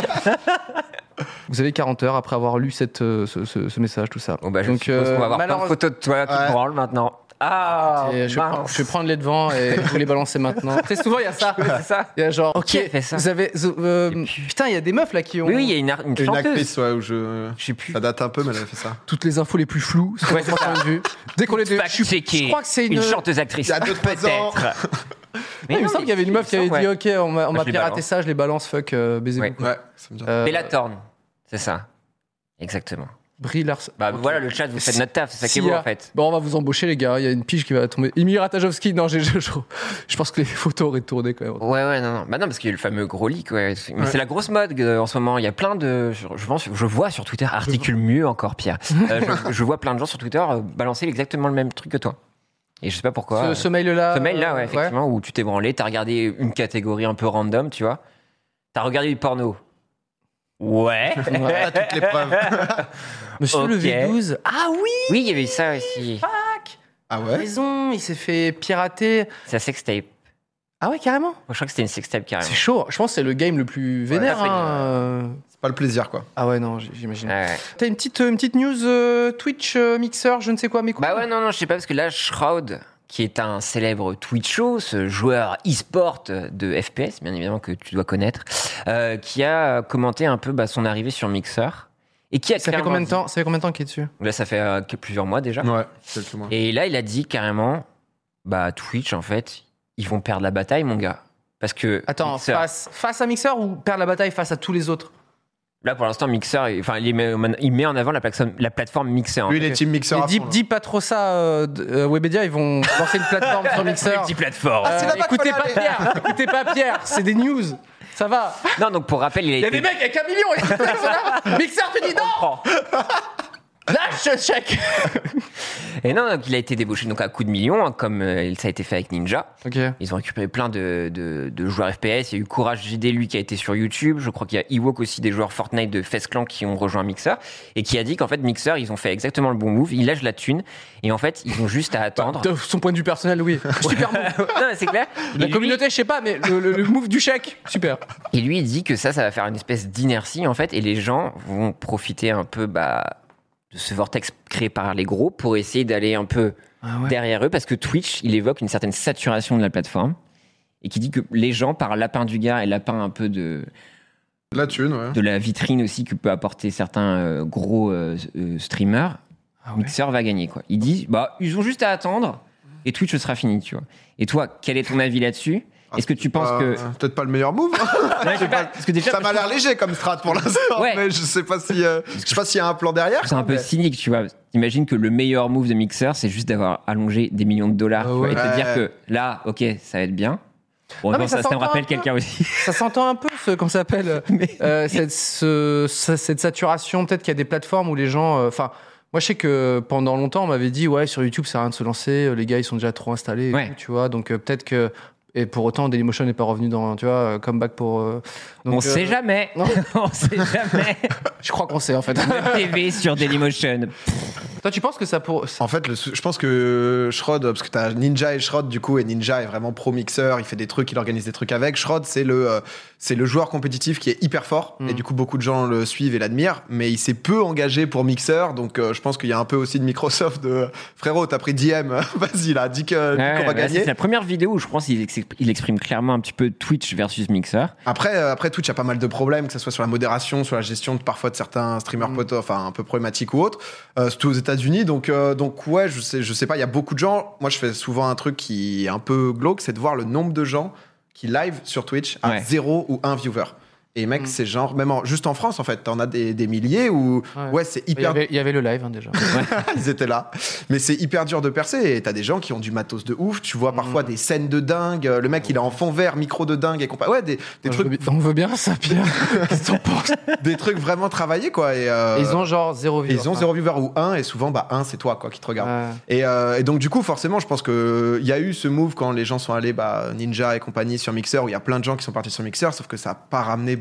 Vous avez 40 heures après avoir lu ce message, tout ça. Bon bah, je suppose qu'on va avoir plein de photos de toi qui te branlent maintenant. Ah, je vais prendre les devants et vous les balancer maintenant. Tu sais, souvent il y a ça. C'est ça. Il y a genre, ok, ça. Vous avez. Putain, il y a des meufs là qui ont. Oui, il y a une actrice, ouais, où je sais plus. Ça date un peu, mais elle a fait ça. Toutes les infos les plus floues, c'est mon point de vue. Dès qu'on les je crois que c'est une chanteuse actrice. Il y a 2-3 ans. Mais il me semble qu'il y avait une meuf qui avait dit, ok, on m'a piraté ça, je les balance, fuck, baisez-vous. Ouais, ça me dit. Bella Thorne, c'est ça. Exactement. Brie Larson. Bah okay. Voilà, le chat, vous faites notre taf, c'est ça qui est beau en fait. Bon, on va vous embaucher les gars, il y a une pige qui va tomber. Emily Ratajkowski, non, je pense que les photos auraient tourné quand même. Ouais, non. Bah non, parce qu'il y a le fameux gros leak, ouais. Mais c'est la grosse mode en ce moment, il y a plein de... Je vois sur Twitter, articule mieux encore Pierre, je vois plein de gens sur Twitter balancer exactement le même truc que toi. Et je sais pas pourquoi. Ce mail-là. Ce mail-là, ouais, effectivement, où tu t'es branlé, t'as regardé une catégorie un peu random, tu vois. T'as regardé du porno. Ouais. Toutes les preuves. Monsieur le V12. Ah oui. Oui, il y avait ça aussi. Fuck. Ah ouais. Raison, il s'est fait pirater. C'est un sextape. Ah ouais, carrément. Moi, je crois que c'était une sextape carrément. C'est chaud. Je pense que c'est le game le plus vénère. C'est pas le plaisir, quoi. Ah ouais, non, j'imagine. Ouais. T'as une petite news Twitch, Mixer, je ne sais quoi, mais quoi. Bah ouais, non, je sais pas, parce que là, Shroud, qui est un célèbre Twitcho, ce joueur e-sport de FPS, bien évidemment que tu dois connaître, qui a commenté un peu son arrivée sur Mixer. Et qui a ça fait combien de temps qu'il est dessus? Là, ça fait plusieurs mois déjà. Ouais, quelques mois. Et là, il a dit carrément, Twitch, en fait, ils vont perdre la bataille, mon gars. Parce que... Attends, face à Mixer ou perdre la bataille face à tous les autres? Là, pour l'instant, Mixer, il met en avant la plateforme Mixer. Lui, les team Mixer. Dis pas trop ça. Webedia, ils vont lancer une plateforme sur Mixer. Multiplateforme. Écoutez pas Pierre, c'est des news. Ça va. Non, donc pour rappel, il y a des mecs avec 1 million et tout ça. Mixer te dit non. Lâche ce chèque. Et non, donc il a été débauché donc à coups de millions, comme ça a été fait avec Ninja. Okay. Ils ont récupéré plein de joueurs FPS. Il y a eu Courage JD, lui, qui a été sur YouTube. Je crois qu'il y a Ewok aussi, des joueurs Fortnite de Fest Clan qui ont rejoint Mixer et qui a dit qu'en fait Mixer, ils ont fait exactement le bon move. Ils lâchent la thune et en fait, ils ont juste à attendre. De son point de vue personnel, oui. Super move. Non, c'est clair. La communauté, je sais pas, mais le move du chèque, super. Et lui, il dit que ça va faire une espèce d'inertie en fait, et les gens vont profiter un peu de ce vortex créé par les gros pour essayer d'aller un peu derrière eux, parce que Twitch, il évoque une certaine saturation de la plateforme et qui dit que les gens, par lapin du gars et lapin un peu de la thune, ouais. de la vitrine aussi que peut apporter certains gros streamers, Mixer va gagner, quoi. Il dit, ils ont juste à attendre et Twitch sera fini, tu vois. Et toi, quel est ton avis là-dessus? Est-ce que tu penses que... Peut-être pas le meilleur move. Parce que déjà, ça m'a l'air léger comme strat pour l'instant, mais je sais pas s'il y a un plan derrière. C'est un peu cynique, tu vois. Imagine que le meilleur move de Mixer, c'est juste d'avoir allongé des millions de dollars et te dire que là, ok, ça va être bien. Bon, non, ça me rappelle quelqu'un aussi. Ça s'entend un peu, comment ça s'appelle, cette saturation. Peut-être qu'il y a des plateformes où les gens... moi, je sais que pendant longtemps, on m'avait dit, sur YouTube, ça sert à rien de se lancer. Les gars, ils sont déjà trop installés. Et tout, tu vois, donc peut-être que... Et pour autant, Dailymotion n'est pas revenu dans, tu vois, comeback pour... donc, on sait jamais. On sait jamais. Je crois qu'on sait, en fait. TV sur Dailymotion. Toi, tu penses que ça pour... En fait, je pense que Shroud, parce que t'as Ninja et Shroud, du coup, et Ninja est vraiment pro-mixeur, il fait des trucs, il organise des trucs avec. Shroud, c'est le joueur compétitif qui est hyper fort, et du coup, beaucoup de gens le suivent et l'admirent, mais il s'est peu engagé pour mixeur, donc je pense qu'il y a un peu aussi de Microsoft de frérot, t'as pris DM, vas-y là, dis qu'on va gagner. C'est la première vidéo où je pense qu'il exprime clairement un petit peu Twitch versus Mixer. Après Twitch a pas mal de problèmes, que ce soit sur la modération, sur la gestion parfois de certains streamers un peu problématiques ou autres, surtout aux États-Unis. Donc ouais, je sais pas, il y a beaucoup de gens. Moi, je fais souvent un truc qui est un peu glauque, c'est de voir le nombre de gens qui live sur Twitch à 0 ou 1 viewer. Et mec, c'est genre, même juste en France, en fait, t'en as des milliers où, c'est hyper... Il y avait le live, déjà. Ils étaient là. Mais c'est hyper dur de percer. Et t'as des gens qui ont du matos de ouf. Tu vois parfois des scènes de dingue. Le mec, il est en fond vert, micro de dingue et compagnie. Ouais, des trucs... On veut bien ça, Pierre. Qu'est-ce que t'en penses? Des trucs vraiment travaillés, quoi. Et ils ont genre 0 viewer. Ils ont 0 viewer ou 1. Et souvent, 1, c'est toi, quoi, qui te regarde. Et donc, du coup, forcément, je pense qu'il y a eu ce move quand les gens sont allés, Ninja et compagnie sur Mixer, où il y a plein de gens qui sont partis sur Mixer, sauf que ça n'a pas ramené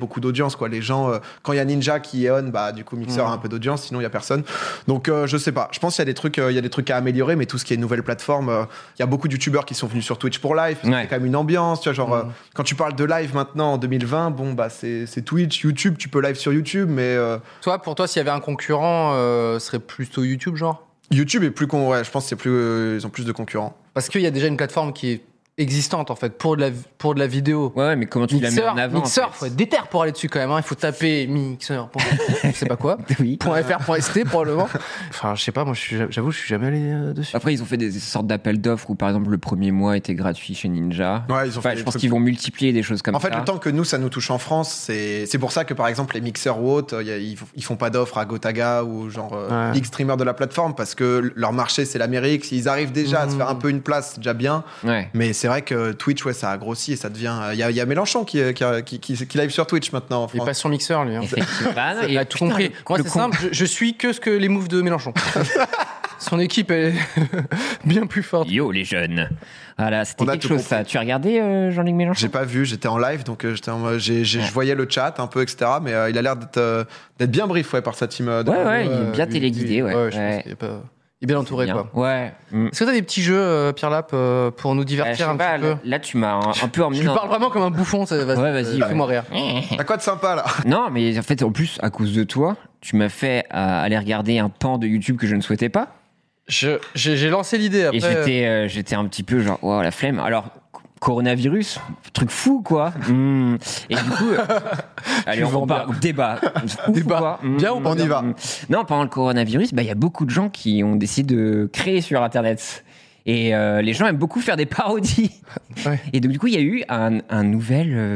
beaucoup d'audience, quoi. Les gens, quand il y a Ninja qui est on, bah du coup Mixer a un peu d'audience, sinon il y a personne. Donc je sais pas. Je pense qu'il y a des trucs à améliorer, mais tout ce qui est nouvelle plateforme, il y a beaucoup de youtubeurs qui sont venus sur Twitch pour live. C'est quand même une ambiance, tu vois, genre quand tu parles de live maintenant en 2020, bon bah c'est Twitch, YouTube, tu peux live sur YouTube, mais pour toi, s'il y avait un concurrent, serait plutôt YouTube, genre. YouTube est plus je pense que c'est plus ils ont plus de concurrents. Parce qu'il y a déjà une plateforme qui est existante en fait pour de la vidéo. Ouais, mais comment tu la mets en avant? Mixer, faut être déter pour aller dessus quand même. Il faut taper Mixer. Je sais pas quoi. Oui. .fr.st probablement. Enfin, je sais pas. Moi, j'avoue, je suis jamais allé dessus. Après, ils ont fait des sortes d'appels d'offres où, par exemple, le premier mois était gratuit chez Ninja. Ouais, ils ont fait je pense qu'ils vont multiplier des choses comme ça. En fait, le temps que nous, ça nous touche en France, c'est pour ça que, par exemple, les mixeurs ou autres, ils font pas d'offres à Gotaga ou genre Big Streamer de la plateforme parce que leur marché, c'est l'Amérique. S'ils arrivent déjà à se faire un peu une place, c'est déjà bien. Ouais. Mais c'est vrai que Twitch, ça a grossi et ça devient. Il y a Mélenchon qui live sur Twitch maintenant en France. Il est pas sur Mixer, lui. Hein. Il a tout compris. Moi, c'est simple. Je suis que ce que les moves de Mélenchon. Son équipe est bien plus forte. Yo, les jeunes. Voilà, c'était quelque chose, ça. Tu as regardé Jean-Luc Mélenchon? J'ai pas vu, j'étais en live, donc je voyais le chat un peu, etc. Mais il a l'air d'être bien brief par sa team. Il est bien téléguidé. Ouais, je pense qu'il est pas... Il est bien entouré, quoi. Ouais. Est-ce que t'as des petits jeux, Pierre Lap, pour nous divertir un petit peu? Là, tu m'as un peu emmené. Tu parles vraiment comme un bouffon. Vas-y, fais-moi rire. T'as quoi de sympa, là? Non, mais en fait, en plus, à cause de toi, tu m'as fait aller regarder un pan de YouTube que je ne souhaitais pas. J'ai lancé l'idée après. Et j'étais un petit peu genre, wow, la flemme. Alors, coronavirus, truc fou, quoi. Et du coup, allez, on parle débat. Débat. Bien, on y va. Non, pendant le coronavirus, il y a beaucoup de gens qui ont décidé de créer sur Internet. Et les gens aiment beaucoup faire des parodies. Ouais. Et donc, du coup, il y a eu un nouvel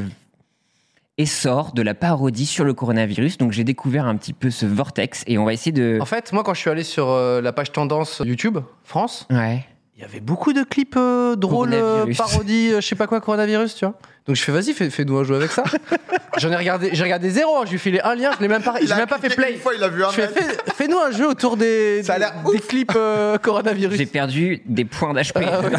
essor de la parodie sur le coronavirus. Donc, j'ai découvert un petit peu ce vortex et on va essayer de... En fait, moi, quand je suis allé sur la page tendance YouTube France... Ouais. Il y avait beaucoup de clips drôles, parodies, je sais pas quoi, coronavirus, tu vois. Donc je fais, vas-y, fais-nous un jeu avec ça. J'ai regardé zéro, je lui ai filé un lien, je l'ai même pas fait play. Une fois, il a vu un fais-nous un jeu autour des clips coronavirus. J'ai perdu des points d'HP.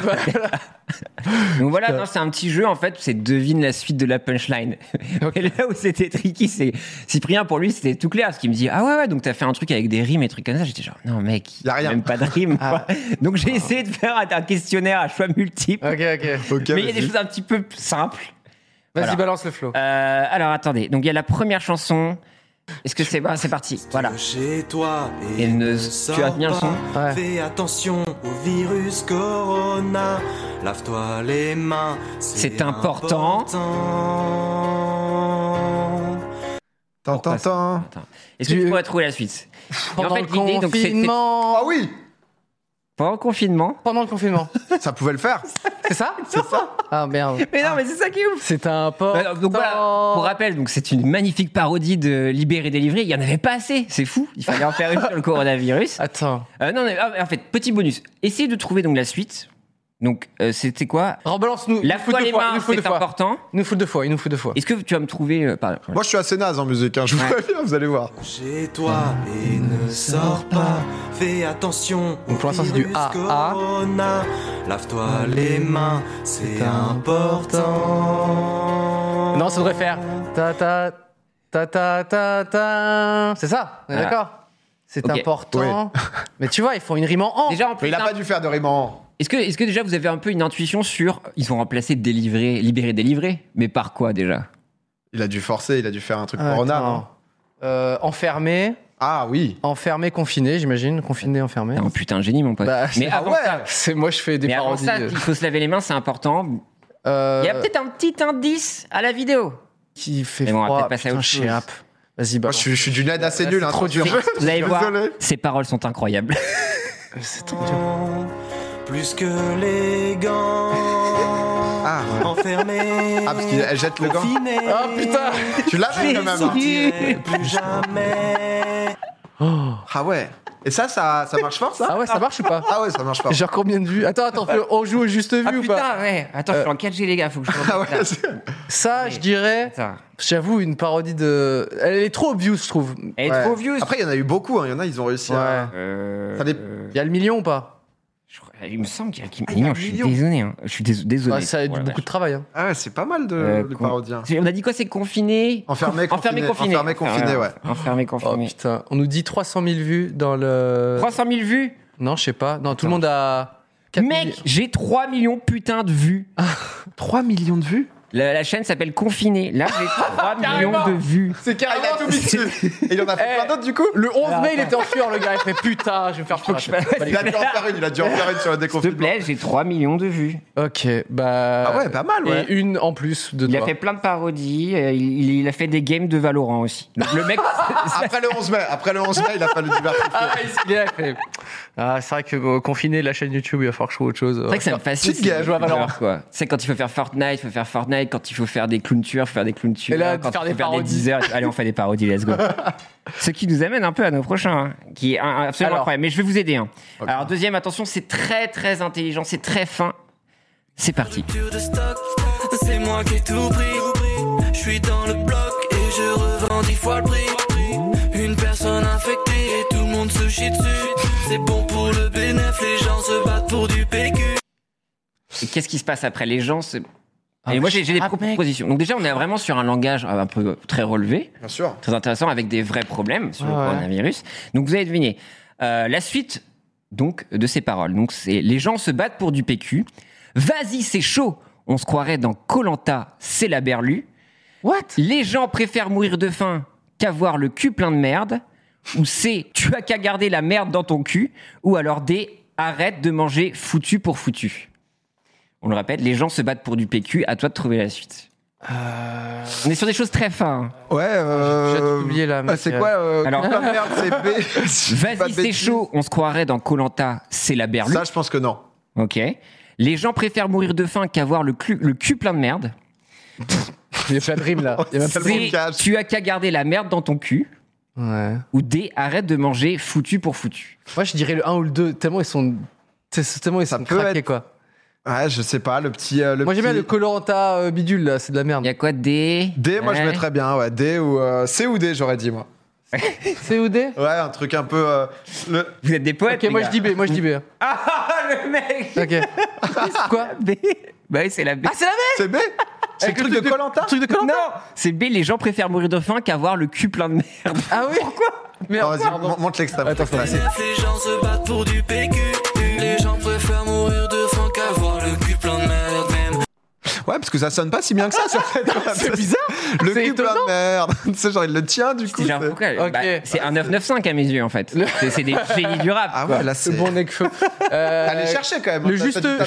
Donc voilà, non, c'est un petit jeu, en fait, c'est devine la suite de la punchline. Okay. Et là où c'était tricky, c'est Cyprien, pour lui, c'était tout clair, parce qu'il me dit, ah ouais, donc t'as fait un truc avec des rimes et trucs comme ça. J'étais genre, non mec, il y a rien. Même pas de rimes. Donc j'ai essayé de faire un questionnaire à choix multiples. Ok, mais il y a des choses un petit peu simples. Vas-y, balance le flow. Alors attendez, donc il y a la première chanson. Est-ce que c'est bon? C'est parti. Voilà. Chez toi et tu as bien le son. Ouais. Fais attention au virus Corona. Lave-toi les mains. C'est important. Est-ce que tu pourrais trouver la suite? Pendant le confinement. Ah oui. Pendant le confinement. Pendant le confinement. Ça pouvait le faire. C'est ça? C'est ça. Ah merde. Mais non, mais c'est ça qui est ouf. C'est important. Donc voilà, pour rappel, donc c'est une magnifique parodie de Libéré Délivré. Il y en avait pas assez. C'est fou. Il fallait en faire une sur le coronavirus. Attends. Non, en fait, petit bonus. Essayez de trouver donc la suite. Donc c'était quoi? Rebalance-nous. Lave-toi les mains, c'est important. Il nous faut deux fois. Est-ce que tu vas me trouver Moi je suis assez naze en musique, je vous préviens, vous allez voir. Chez toi et ne sors pas. Fais attention. Donc pour l'instant c'est du A. Lave-toi les mains, c'est important. Non, ça devrait faire ta. C'est ça, on est d'accord? C'est important. Oui. Mais tu vois, ils font une rime en an. Déjà, en plus, il a pas dû faire de rime en an. Est-ce que déjà vous avez un peu une intuition sur ils ont remplacé libéré délivré, mais par quoi déjà? Il a dû forcer, il a dû faire un truc corona. Enfermé. Ah oui. Enfermé, confiné, j'imagine. Confiné, enfermé. Oh putain, génie mon pote. Mais avant ça, moi je fais des parodies. Avant ça, il faut se laver les mains, c'est important. Il y a peut-être un petit indice à la vidéo. Qui fait froid. Putain, Vas-y, moi, je suis d'une aide assez nulle. C'est trop dur. Vous allez voir, ces paroles sont incroyables. C'est trop dur. Plus que les gants. Enfermé. Ah, parce qu'elle jette le gant. Oh putain. Tu l'as fait quand même. Plus jamais. Ah ouais. Et ça marche fort, ça? Ah ouais, ça marche ou pas? Ah ouais, ça marche pas. Genre combien de vues? Attends, on joue au juste vue ou pas? Putain, ouais. Attends, je suis en 4G, les gars, faut que je ça, je dirais, j'avoue, une parodie de... Elle est trop obvious, je trouve. Elle est trop obvious. Après, il y en a eu beaucoup, il y en a, ils ont réussi à... Il y a le million ou pas? Il me semble qu'il y a 1 million. Je suis désolé. Je suis désolé. Ça a beaucoup de travail. Hein. Ah ouais, c'est pas mal de parodiens. On a dit quoi? C'est confiné? Enfermé, confiné, ouais. Enfermé, confiné. Oh putain, on nous dit 300 000 vues dans le... 300 000 vues? Non, je sais pas. Non, tout le monde a... Mec, j'ai 3 millions putain de vues. 3 millions de vues? La chaîne s'appelle Confiné. Là, j'ai 3 millions de vues. C'est carrément tout mis dessus. Et il en a fait plein d'autres, du coup? Le 11 mai, il était en sueur, le gars. Il fait putain, je vais faire Il a dû en faire une sur le déconfinement. S'il te plaît, j'ai 3 millions de vues. Ok, bah... Ah ouais, pas mal, ouais. Et une en plus de toi. Il a fait plein de parodies. Il a fait des games de Valorant aussi. Donc, le mec... Après le 11 mai, il a fallu diversifier. C'est vrai que Confiné, la chaîne YouTube, il va falloir que je trouve autre chose. C'est vrai que ça me fascine. Petite jouer à Valorant. Tu sais, quand il faut faire Fortnite, quand il faut faire des clowns tueurs, Et là, quand faire il des faut faire des parodies. 10 heures. Allez, on fait des parodies, let's go. Ce qui nous amène un peu à nos prochains, qui est absolument incroyable. Mais je vais vous aider. Okay. Alors, deuxième, attention, c'est très, très intelligent, c'est très fin. C'est parti. C'est moi qui ai tout pris. Je suis dans le bloc et je revends 10 fois le prix. Une personne infectée et tout le monde se chie dessus. C'est bon pour le bénéfice, les gens se battent pour du PQ. Et qu'est-ce qui se passe après? Les gens se... Et moi, j'ai des propositions. Donc déjà, on est vraiment sur un langage un peu très relevé. Bien sûr. Très intéressant, avec des vrais problèmes sur le coronavirus. Donc vous allez deviner. La suite donc, de ces paroles. Donc c'est « Les gens se battent pour du PQ. Vas-y, c'est chaud. On se croirait dans Koh-Lanta, c'est la berlue. What? Les gens préfèrent mourir de faim qu'avoir le cul plein de merde. » Ou C, « Tu as qu'à garder la merde dans ton cul. » Ou alors D, « Arrête de manger foutu pour foutu. » On le répète, les gens se battent pour du PQ. À toi de trouver la suite. On est sur des choses très fins. Ouais. J'ai tout oublié là. C'est quoi Alors, merde, c'est B. Vas-y, c'est chaud. On se croirait dans Koh-Lanta, c'est la berlue. Ça, je pense que non. Ok. Les gens préfèrent mourir de faim qu'avoir le cul plein de merde. Il y a pas de rime là. C'est tu as qu'à garder la merde dans ton cul. Ouais. Ou D, arrête de manger foutu pour foutu. Moi, je dirais le 1 ou le 2. Tellement ils sont craqués, quoi. Ouais, je sais pas, le petit. Moi, j'aime bien le Koh-Lanta bidule, là, c'est de la merde. Il y a quoi, D? D, moi, je mettrais bien, ouais. D ou. C ou D, j'aurais dit, moi. C ou D? Ouais, un truc un peu. Vous êtes des poètes? Ok, moi, je dis B. Ah, le mec! Ok. Quoi? B? Bah oui, c'est la B. Ah, c'est la B? C'est B? C'est le truc de Koh-Lanta? Non! C'est B, les gens préfèrent mourir de faim qu'avoir le cul plein de merde. Ah oui? Pourquoi? Merde, vas-y, monte l'extrême. Attends, Les gens se battent pour du PQ. Les gens préfèrent mourir de faim qu'avoir le cul plein de merde même. Ouais, parce que ça sonne pas si bien que ça, sur fait. C'est bizarre. Le cul plein de merde. Tu sais, genre, il le tient, du coup. Genre, pourquoi? Okay. Bah, c'est un 995 à mes yeux, en fait. C'est des génies du rap. Ah ouais, là, c'est. Le bon Necfeu. Allez chercher quand même. Le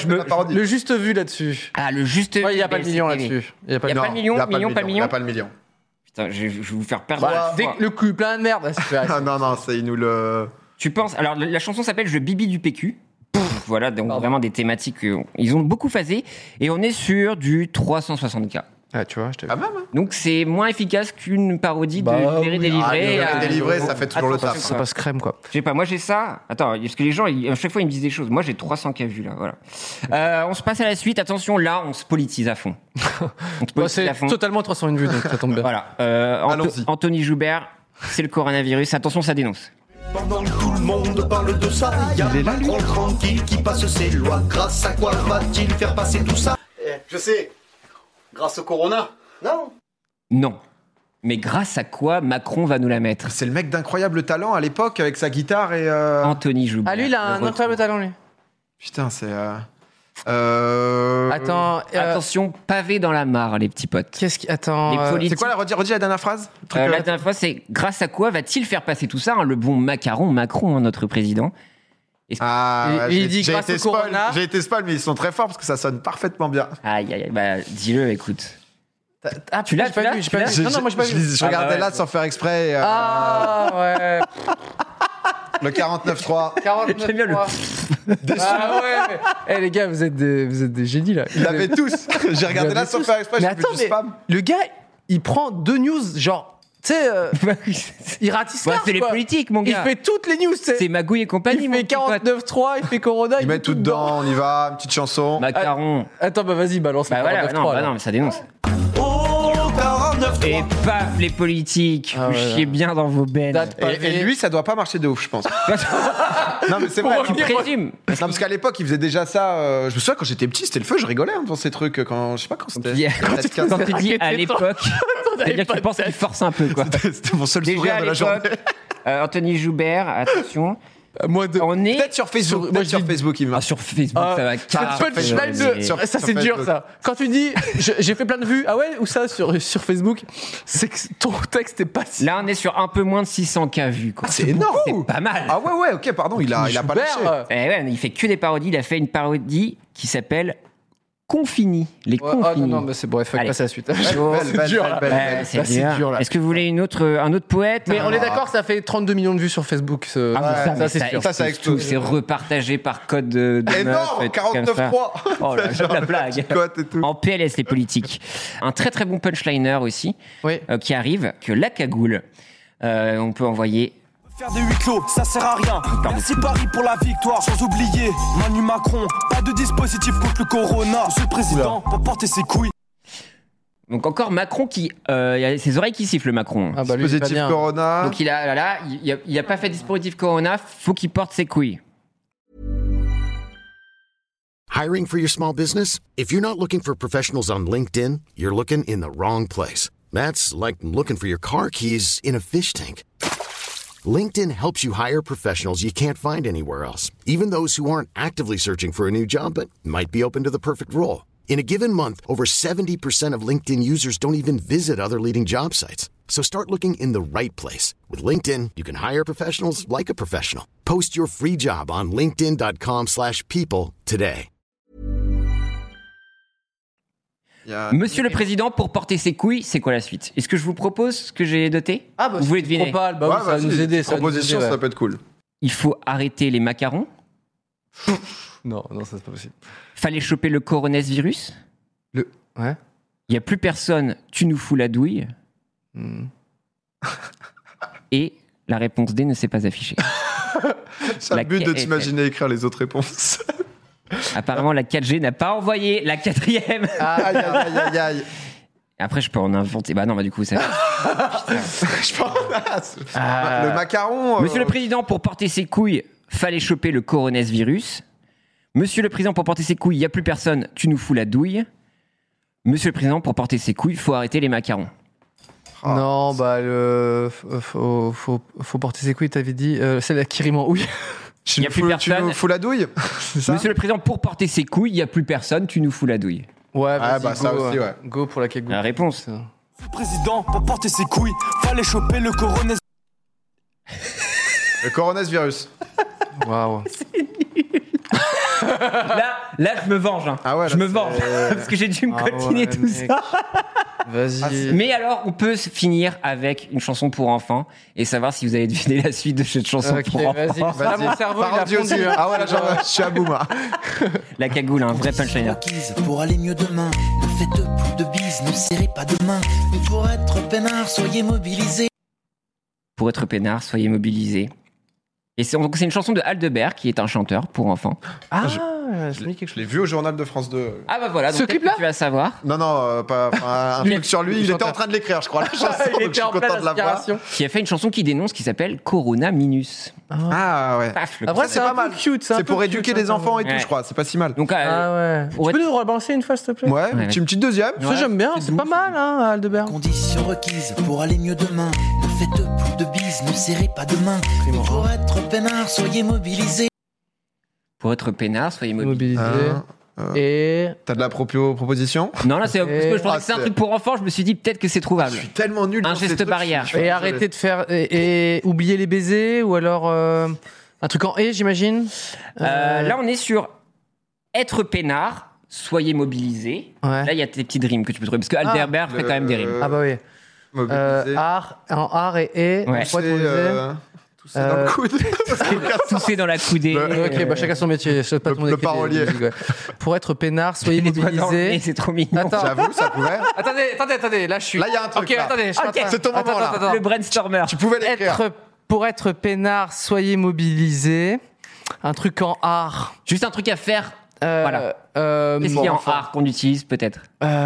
juste vu là-dessus. Ah, le juste vu. Ouais, il n'y a pas de million là-dessus. Il n'y a pas de million, pas le million. Il n'y a pas le million. Putain, je vais vous faire perdre. Dès que le cul plein de merde. Ah non, il nous le. Tu penses. Alors, la chanson s'appelle Je bibi du PQ. Voilà, donc vraiment des thématiques. Ils ont beaucoup phasé. Et on est sur du 360K. Ah, tu vois, je t'ai vu. Ah, même. Donc, c'est moins efficace qu'une parodie de Libéré délivré. Délivré, ça fait toujours le taf. Ça passe crème, quoi. Je sais pas, moi j'ai ça. Attends, parce que les gens, à chaque fois, ils me disent des choses. Moi, j'ai 300K vues là, voilà. On se passe à la suite. Attention, là, on se politise à fond. On se politise à fond. C'est totalement 301 vues, donc ça tombe bien. Voilà. Anthony Joubert, c'est le coronavirus. Attention, ça dénonce. Pendant que tout le monde parle de ça, il y a Macron tranquille qui passe ses lois. Grâce à quoi va-t-il faire passer tout ça? Je sais, grâce au corona. Non. Mais grâce à quoi Macron va nous la mettre? C'est le mec d'incroyable talent à l'époque avec sa guitare et. Anthony Joubert. Ah, lui, il a un incroyable talent, lui. Putain, c'est. Attends. Attention, pavé dans la mare, les petits potes. Qu'est-ce qui. Attends. C'est quoi la redis la dernière phrase? La dernière phrase, c'est grâce à quoi va-t-il faire passer tout ça, hein, le bon Macron, notre président? Il dit grâce au corona. J'ai été spoil, mais ils sont très forts parce que ça sonne parfaitement bien. Aïe, bah dis-le, écoute. Ah, tu l'as vu. Non, moi, je pas vu. Je regardais là sans faire exprès. Ah, ouais. Le 49.3. J'aime bien le. Ah ouais, mais les gars, vous êtes des génies là. Ils l'avaient tous. J'ai regardé là sans faire exprès. Mais attends, le gars, il prend 2 news, genre, tu sais, il ratisse large, c'est les politiques, mon gars. Il fait toutes les news, c'est Magouille et compagnie. Il fait 49.3, il fait Corona. Il met tout dedans, on y va, une petite chanson. Macaron. Attends, bah vas-y, balance. Bah voilà, non, mais ça dénonce. Oh, 49.3, Et paf, les politiques, vous chiez bien dans vos bennes. Et lui, ça doit pas marcher de ouf, je pense. Non, mais c'est vrai. Tu présumes. Non, parce qu'à l'époque, il faisait déjà ça. Je me souviens, quand j'étais petit, c'était le feu, je rigolais dans ces trucs. Je sais pas quand c'était. Quand tu dis à l'époque, c'est-à-dire que tu penses qu'il force un peu, quoi. C'était mon seul sourire de la journée. Anthony Joubert, attention. On est peut-être sur Facebook. Sur Facebook, il me sur Facebook, ça va punchline ça c'est dur ça. Quand tu dis j'ai fait plein de vues, ah ouais, ou ça sur Facebook, c'est que ton texte est pas si. Là, on est sur un peu moins de 600K vues, quoi. C'est énorme. C'est pas mal. Ah ouais, ok, pardon, il a pas lâché. Ouais, il fait que des parodies. Il a fait une parodie qui s'appelle Confini, les Confini. Non, mais c'est bon, il faut passer à la suite. C'est dur. Est-ce que vous voulez un autre poète? Mais on est d'accord, ça fait 32 millions de vues sur Facebook. Ça, c'est sûr. Ça explose. C'est repartagé par code de énorme, 49.3. Oh la blague. En PLS, les politiques. Un très très bon punchliner aussi, qui arrive, que la cagoule. On peut envoyer. Faire des huis clos, ça sert à rien. Merci Paris pour la victoire, sans oublier Manu Macron. Pas de dispositif contre le corona. Monsieur le président, pour porter ses couilles. Donc encore Macron qui... il y a ses oreilles qui sifflent, Macron. Ah bah lui, dispositif corona. Donc il a pas fait dispositif corona, faut qu'il porte ses couilles. Hiring for your small business? If you're not looking for professionals on LinkedIn, you're looking in the wrong place. That's like looking for your car keys in a fish tank. LinkedIn helps you hire professionals you can't find anywhere else, even those who aren't actively searching for a new job but might be open to the perfect role. In a given month, over 70% of LinkedIn users don't even visit other leading job sites. So start looking in the right place. With LinkedIn, you can hire professionals like a professional. Post your free job on linkedin.com/people today. Monsieur le Président, pour porter ses couilles, c'est quoi la suite? Est-ce que je vous propose ce que j'ai noté? Vous voulez deviner? Ça va nous aider. Proposition, ça peut être cool. Il faut arrêter les macarons. Non, ça c'est pas possible. Fallait choper le coronavirus. Ouais. Il y a plus personne, tu nous fous la douille. Et la réponse D ne s'est pas affichée. C'est le but de t'imaginer écrire les autres réponses. Apparemment, la 4G n'a pas envoyé la 4e. Aïe. Après, je peux en inventer. Du coup, ça. Je pense. Le macaron. Monsieur le Président, pour porter ses couilles, fallait choper le coronavirus. Monsieur le Président, pour porter ses couilles, il n'y a plus personne, tu nous fous la douille. Monsieur le Président, pour porter ses couilles, faut arrêter les macarons. Non, faut porter ses couilles, t'avais dit. C'est la qui rime en ouille. Il n'y a plus personne. Tu nous fous la douille. Monsieur le Président, pour porter ses couilles, il n'y a plus personne, tu nous fous la douille. Ouais, ça aussi, ouais. Go pour la cagoule. La réponse. Monsieur le Président, pour porter ses couilles, fallait choper le coronavirus. Le coronavirus. Waouh. C'est nul. Là, je me venge. Je me venge. Parce que j'ai dû me coltiner tout ça. Vas-y. Mais alors, on peut finir avec une chanson pour enfants et savoir si vous avez deviné la suite de cette chanson pour enfants. Vas-y. Mon cerveau, il a fondu. Ah ouais, là, je suis à bout, moi. La cagoule, un vrai punchliner. Pour aller mieux demain, ne faites plus de bises, ne serrez pas de main. Mais pour être peinard, soyez mobilisés. Pour être peinard, soyez mobilisés. Et c'est une chanson de Aldebert, qui est un chanteur pour enfants. Je l'ai vu au journal de France 2. Ah bah voilà, donc peut-être que tu vas savoir. Non, pas un truc sur lui. Il était en train de l'écrire, je crois, la chanson. Il était en pleine inspiration. Qui a fait une chanson qui dénonce, qui s'appelle Corona Minus. Ah ouais. Après, c'est pas mal. Cute, c'est pour éduquer les enfants et tout, je crois. C'est pas si mal. Donc, ouais. Tu peux nous rebalancer une fois, s'il te plaît? Ouais, une petite deuxième. Ça, j'aime bien. C'est pas mal, Aldebert. Conditions requises pour aller mieux demain. Ne faites plus de bises, ne serrez pas de main. Pour être peinard, soyez mobilisés. Pour être peinard, soyez mobilisés. Et t'as de la proposition? Non, là, c'est parce que je pensais que c'est un truc pour enfants. Je me suis dit peut-être que c'est trouvable. Je suis tellement nul. Un geste barrière. Et arrêter de faire et oublier les baisers ou alors un truc en j'imagine. Là, on est sur être peinard, soyez mobilisés. Ouais. Là, il y a des petites rimes que tu peux trouver parce que Aldebert fait quand même des rimes. Ah bah oui. Art et ouais. Tousser dans le coude. Tousser dans la coudée. Ok, chacun son métier. Le parolier. Pour être peinard, soyez mobilisés. C'est trop mignon. Attends. J'avoue, ça pourrait. Attendez. Là, il y a un truc. Ok, attendez. C'est ton moment là. Le brainstormer. Tu pouvais l'écrire. Pour être peinard, soyez mobilisés. Un truc en art. Juste un truc à faire Voilà. Qu'est-ce qu'il y a en art qu'on utilise, peut-être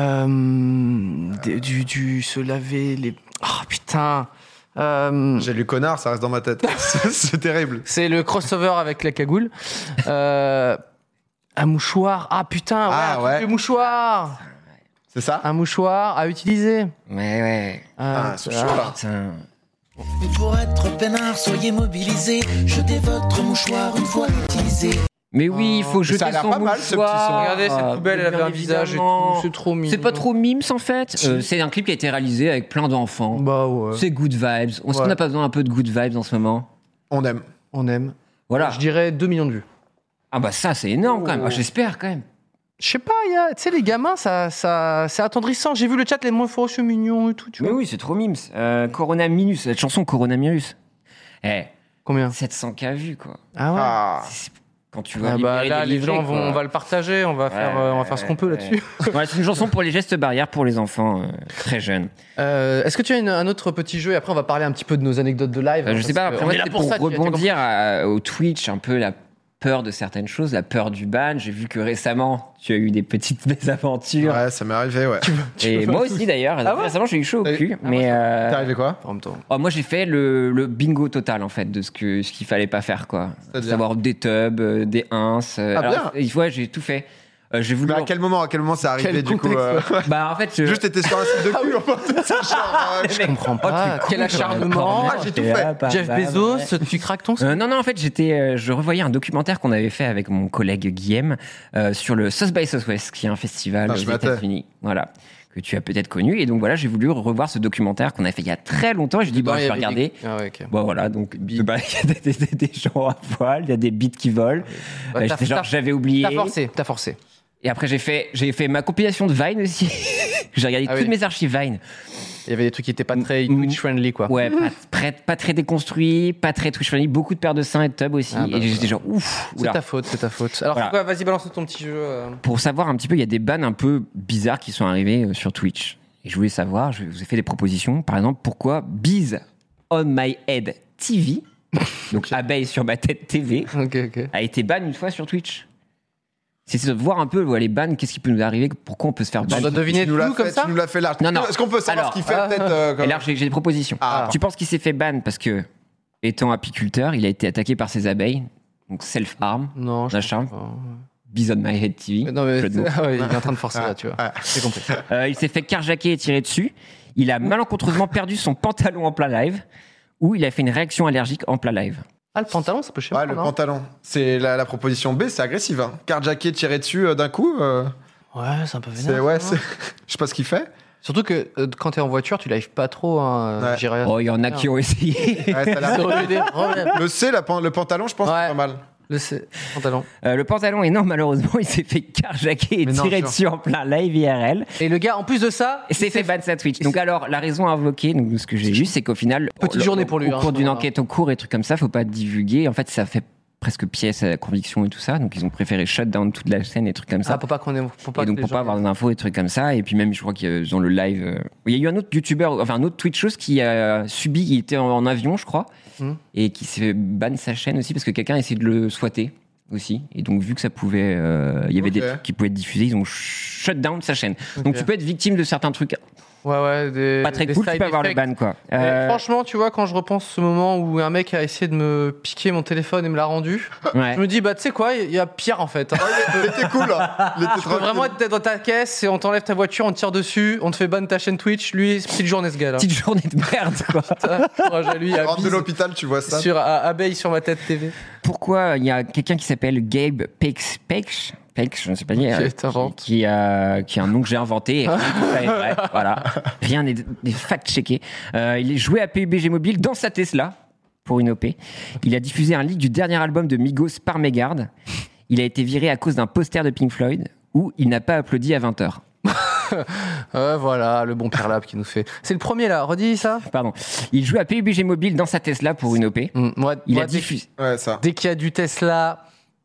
Se laver les... Oh, putain. J'ai lu connard, ça reste dans ma tête. C'est terrible. C'est le crossover avec la cagoule. Un mouchoir. Ah, putain, le mouchoir. C'est ça ? Un mouchoir à utiliser. Ouais. Ce choix-là. Mais pour être peinard, soyez mobilisés. Jetez votre mouchoir une fois utilisé. Mais oui, il faut jeter ça a l'air son pas mouchoir. mal, ce petit son. Regardez, cette poubelle, elle avait un visage et tout. C'est trop mignon. C'est pas trop mimes, en fait. C'est un clip qui a été réalisé avec plein d'enfants. Bah ouais. C'est good vibes. Est-ce qu'on n'a pas besoin un peu de good vibes en ce moment ? On aime. Voilà. Je dirais 2 millions de vues. Ah bah ça, c'est énorme quand même. J'espère quand même. Je sais pas, tu sais, les gamins, ça, c'est attendrissant. J'ai vu le chat, les mots c'est mignon et tout, tu vois. Mais oui, c'est trop mimes. Corona Minus, cette chanson Corona Minus. Combien ? 700K vues, quoi. Ah ouais. Quand tu vois là, les gens on va le partager, on va faire ce qu'on peut là-dessus. Ouais, c'est une chanson pour les gestes barrières pour les enfants très jeunes. Est-ce que tu as un autre petit jeu et après on va parler un petit peu de nos anecdotes de live. Je sais pas, après c'est pour rebondir au Twitch, un peu la peur de certaines choses, la peur du ban. J'ai vu que récemment, tu as eu des petites mésaventures. Ouais, ça m'est arrivé, ouais. Et moi aussi d'ailleurs. Récemment, j'ai eu chaud au cul. Mais t'es arrivé quoi en même temps? Moi, j'ai fait le bingo total en fait de ce qu'il fallait pas faire, quoi. Savoir des tubs, des ins. Bien. Ouais, j'ai tout fait. J'ai voulu. Mais à quel moment c'est arrivé du coup Bah en fait, juste t'étais sur un site de cul. Je comprends pas. Quel acharnement. J'ai tout fait. Jeff Bezos, tu craques ton. Non, en fait, je revoyais un documentaire qu'on avait fait avec mon collègue Guillaume sur le South by Southwest, qui est un festival aux États-Unis. Voilà. Que tu as peut-être connu. Et donc voilà, j'ai voulu revoir ce documentaire qu'on a fait il y a très longtemps. Et je dis, je vais regarder. Bon, voilà, donc il y a des gens à poil, il y a des beats qui volent. J'avais oublié. T'as forcé. Et après, j'ai fait ma compilation de Vine aussi. J'ai regardé toutes mes archives Vine. Il y avait des trucs qui n'étaient pas très Twitch-friendly, quoi. Ouais, pas très déconstruits, pas très Twitch-friendly. Beaucoup de paires de seins et de tubs aussi. Et j'étais genre, ouf. C'est ta faute. Alors, voilà. Vas-y, balance ton petit jeu. Pour savoir un petit peu, il y a des bans un peu bizarres qui sont arrivés sur Twitch. Et je voulais savoir, je vous ai fait des propositions. Par exemple, pourquoi Bees on My Head TV, donc abeille sur ma tête TV, a été ban une fois sur Twitch. C'est de voir un peu les bans, qu'est-ce qui peut nous arriver, pourquoi on peut se faire ban. On doit deviner tout comme ça. Tu nous l'as fait là. Non. Est-ce qu'on peut savoir ce qu'il fait peut-être Et là, j'ai des propositions. Tu penses qu'il s'est fait ban parce que, étant apiculteur, il a été attaqué par ses abeilles, donc self-harm, d'achat. Bees on My Head TV. Non, mais il est en train de forcer là, tu vois. J'ai compris. Il s'est fait carjacker et tirer dessus. Il a malencontreusement perdu son pantalon en plein live, ou il a fait une réaction allergique en plein live. Ah, le pantalon, ça peut chier. Ouais, le pantalon. C'est la proposition B, c'est agressif. Hein. Carjacké, tiré dessus d'un coup. Ouais, c'est un peu vénère. Je sais pas ce qu'il fait. Surtout que quand t'es en voiture, tu lives pas trop. Hein, il y en a qui ont essayé. Ouais, ça le pantalon, je pense, c'est pas mal. Le pantalon. Le pantalon, et non, malheureusement, il s'est fait carjacker et tirer dessus en plein live IRL. Et le gars, en plus de ça, s'est fait ban sa Twitch. Donc alors, la raison invoquée, donc ce que j'ai lu, c'est qu'au final, petite journée pour lui. Au cours d'une enquête au cours et trucs comme ça, faut pas divulguer. En fait, ça fait presque pièce à la conviction et tout ça. Donc ils ont préféré shut down toute la scène et trucs comme ça. Pour pas avoir d'infos et trucs comme ça. Et puis même, je crois qu'ils ont le live. Il y a eu un autre youtubeur, enfin un autre Twitchos qui a subi, il était en avion, je crois, et qui s'est fait ban sa chaîne aussi parce que quelqu'un a essayé de le squatter aussi. Et donc vu que ça pouvait, il y avait des trucs qui pouvaient être diffusés, ils ont shut down sa chaîne. Donc tu peux être victime de certains trucs. Ouais, pas très cool, tu peux avoir le ban, quoi. Franchement, tu vois, quand je repense ce moment où un mec a essayé de me piquer mon téléphone et me l'a rendu, je me dis, tu sais quoi, il y a pire en fait. Il était cool, là. Tu peux vraiment être dans ta caisse et on t'enlève ta voiture, on te tire dessus, on te fait ban ta chaîne Twitch. Lui, petite journée ce gars là. Petite journée de merde, quoi. Il rentre de l'hôpital, tu vois ça. Sur abeille sur ma tête TV. Pourquoi il y a quelqu'un qui s'appelle Gabe Pex, je ne sais pas dire, qui a un nom que j'ai inventé. Voilà. Rien n'est fact-checké. Il jouait à PUBG Mobile dans sa Tesla pour une OP. Il a diffusé un leak du dernier album de Migos par mégarde. Il a été viré à cause d'un poster de Pink Floyd où il n'a pas applaudi à 20h. Voilà, le bon Pierre Lab qui nous fait. C'est le premier là, redis ça. Pardon. Il jouait à PUBG Mobile dans sa Tesla pour une OP. Il a diffusé. Ouais, ça. Dès qu'il y a du Tesla,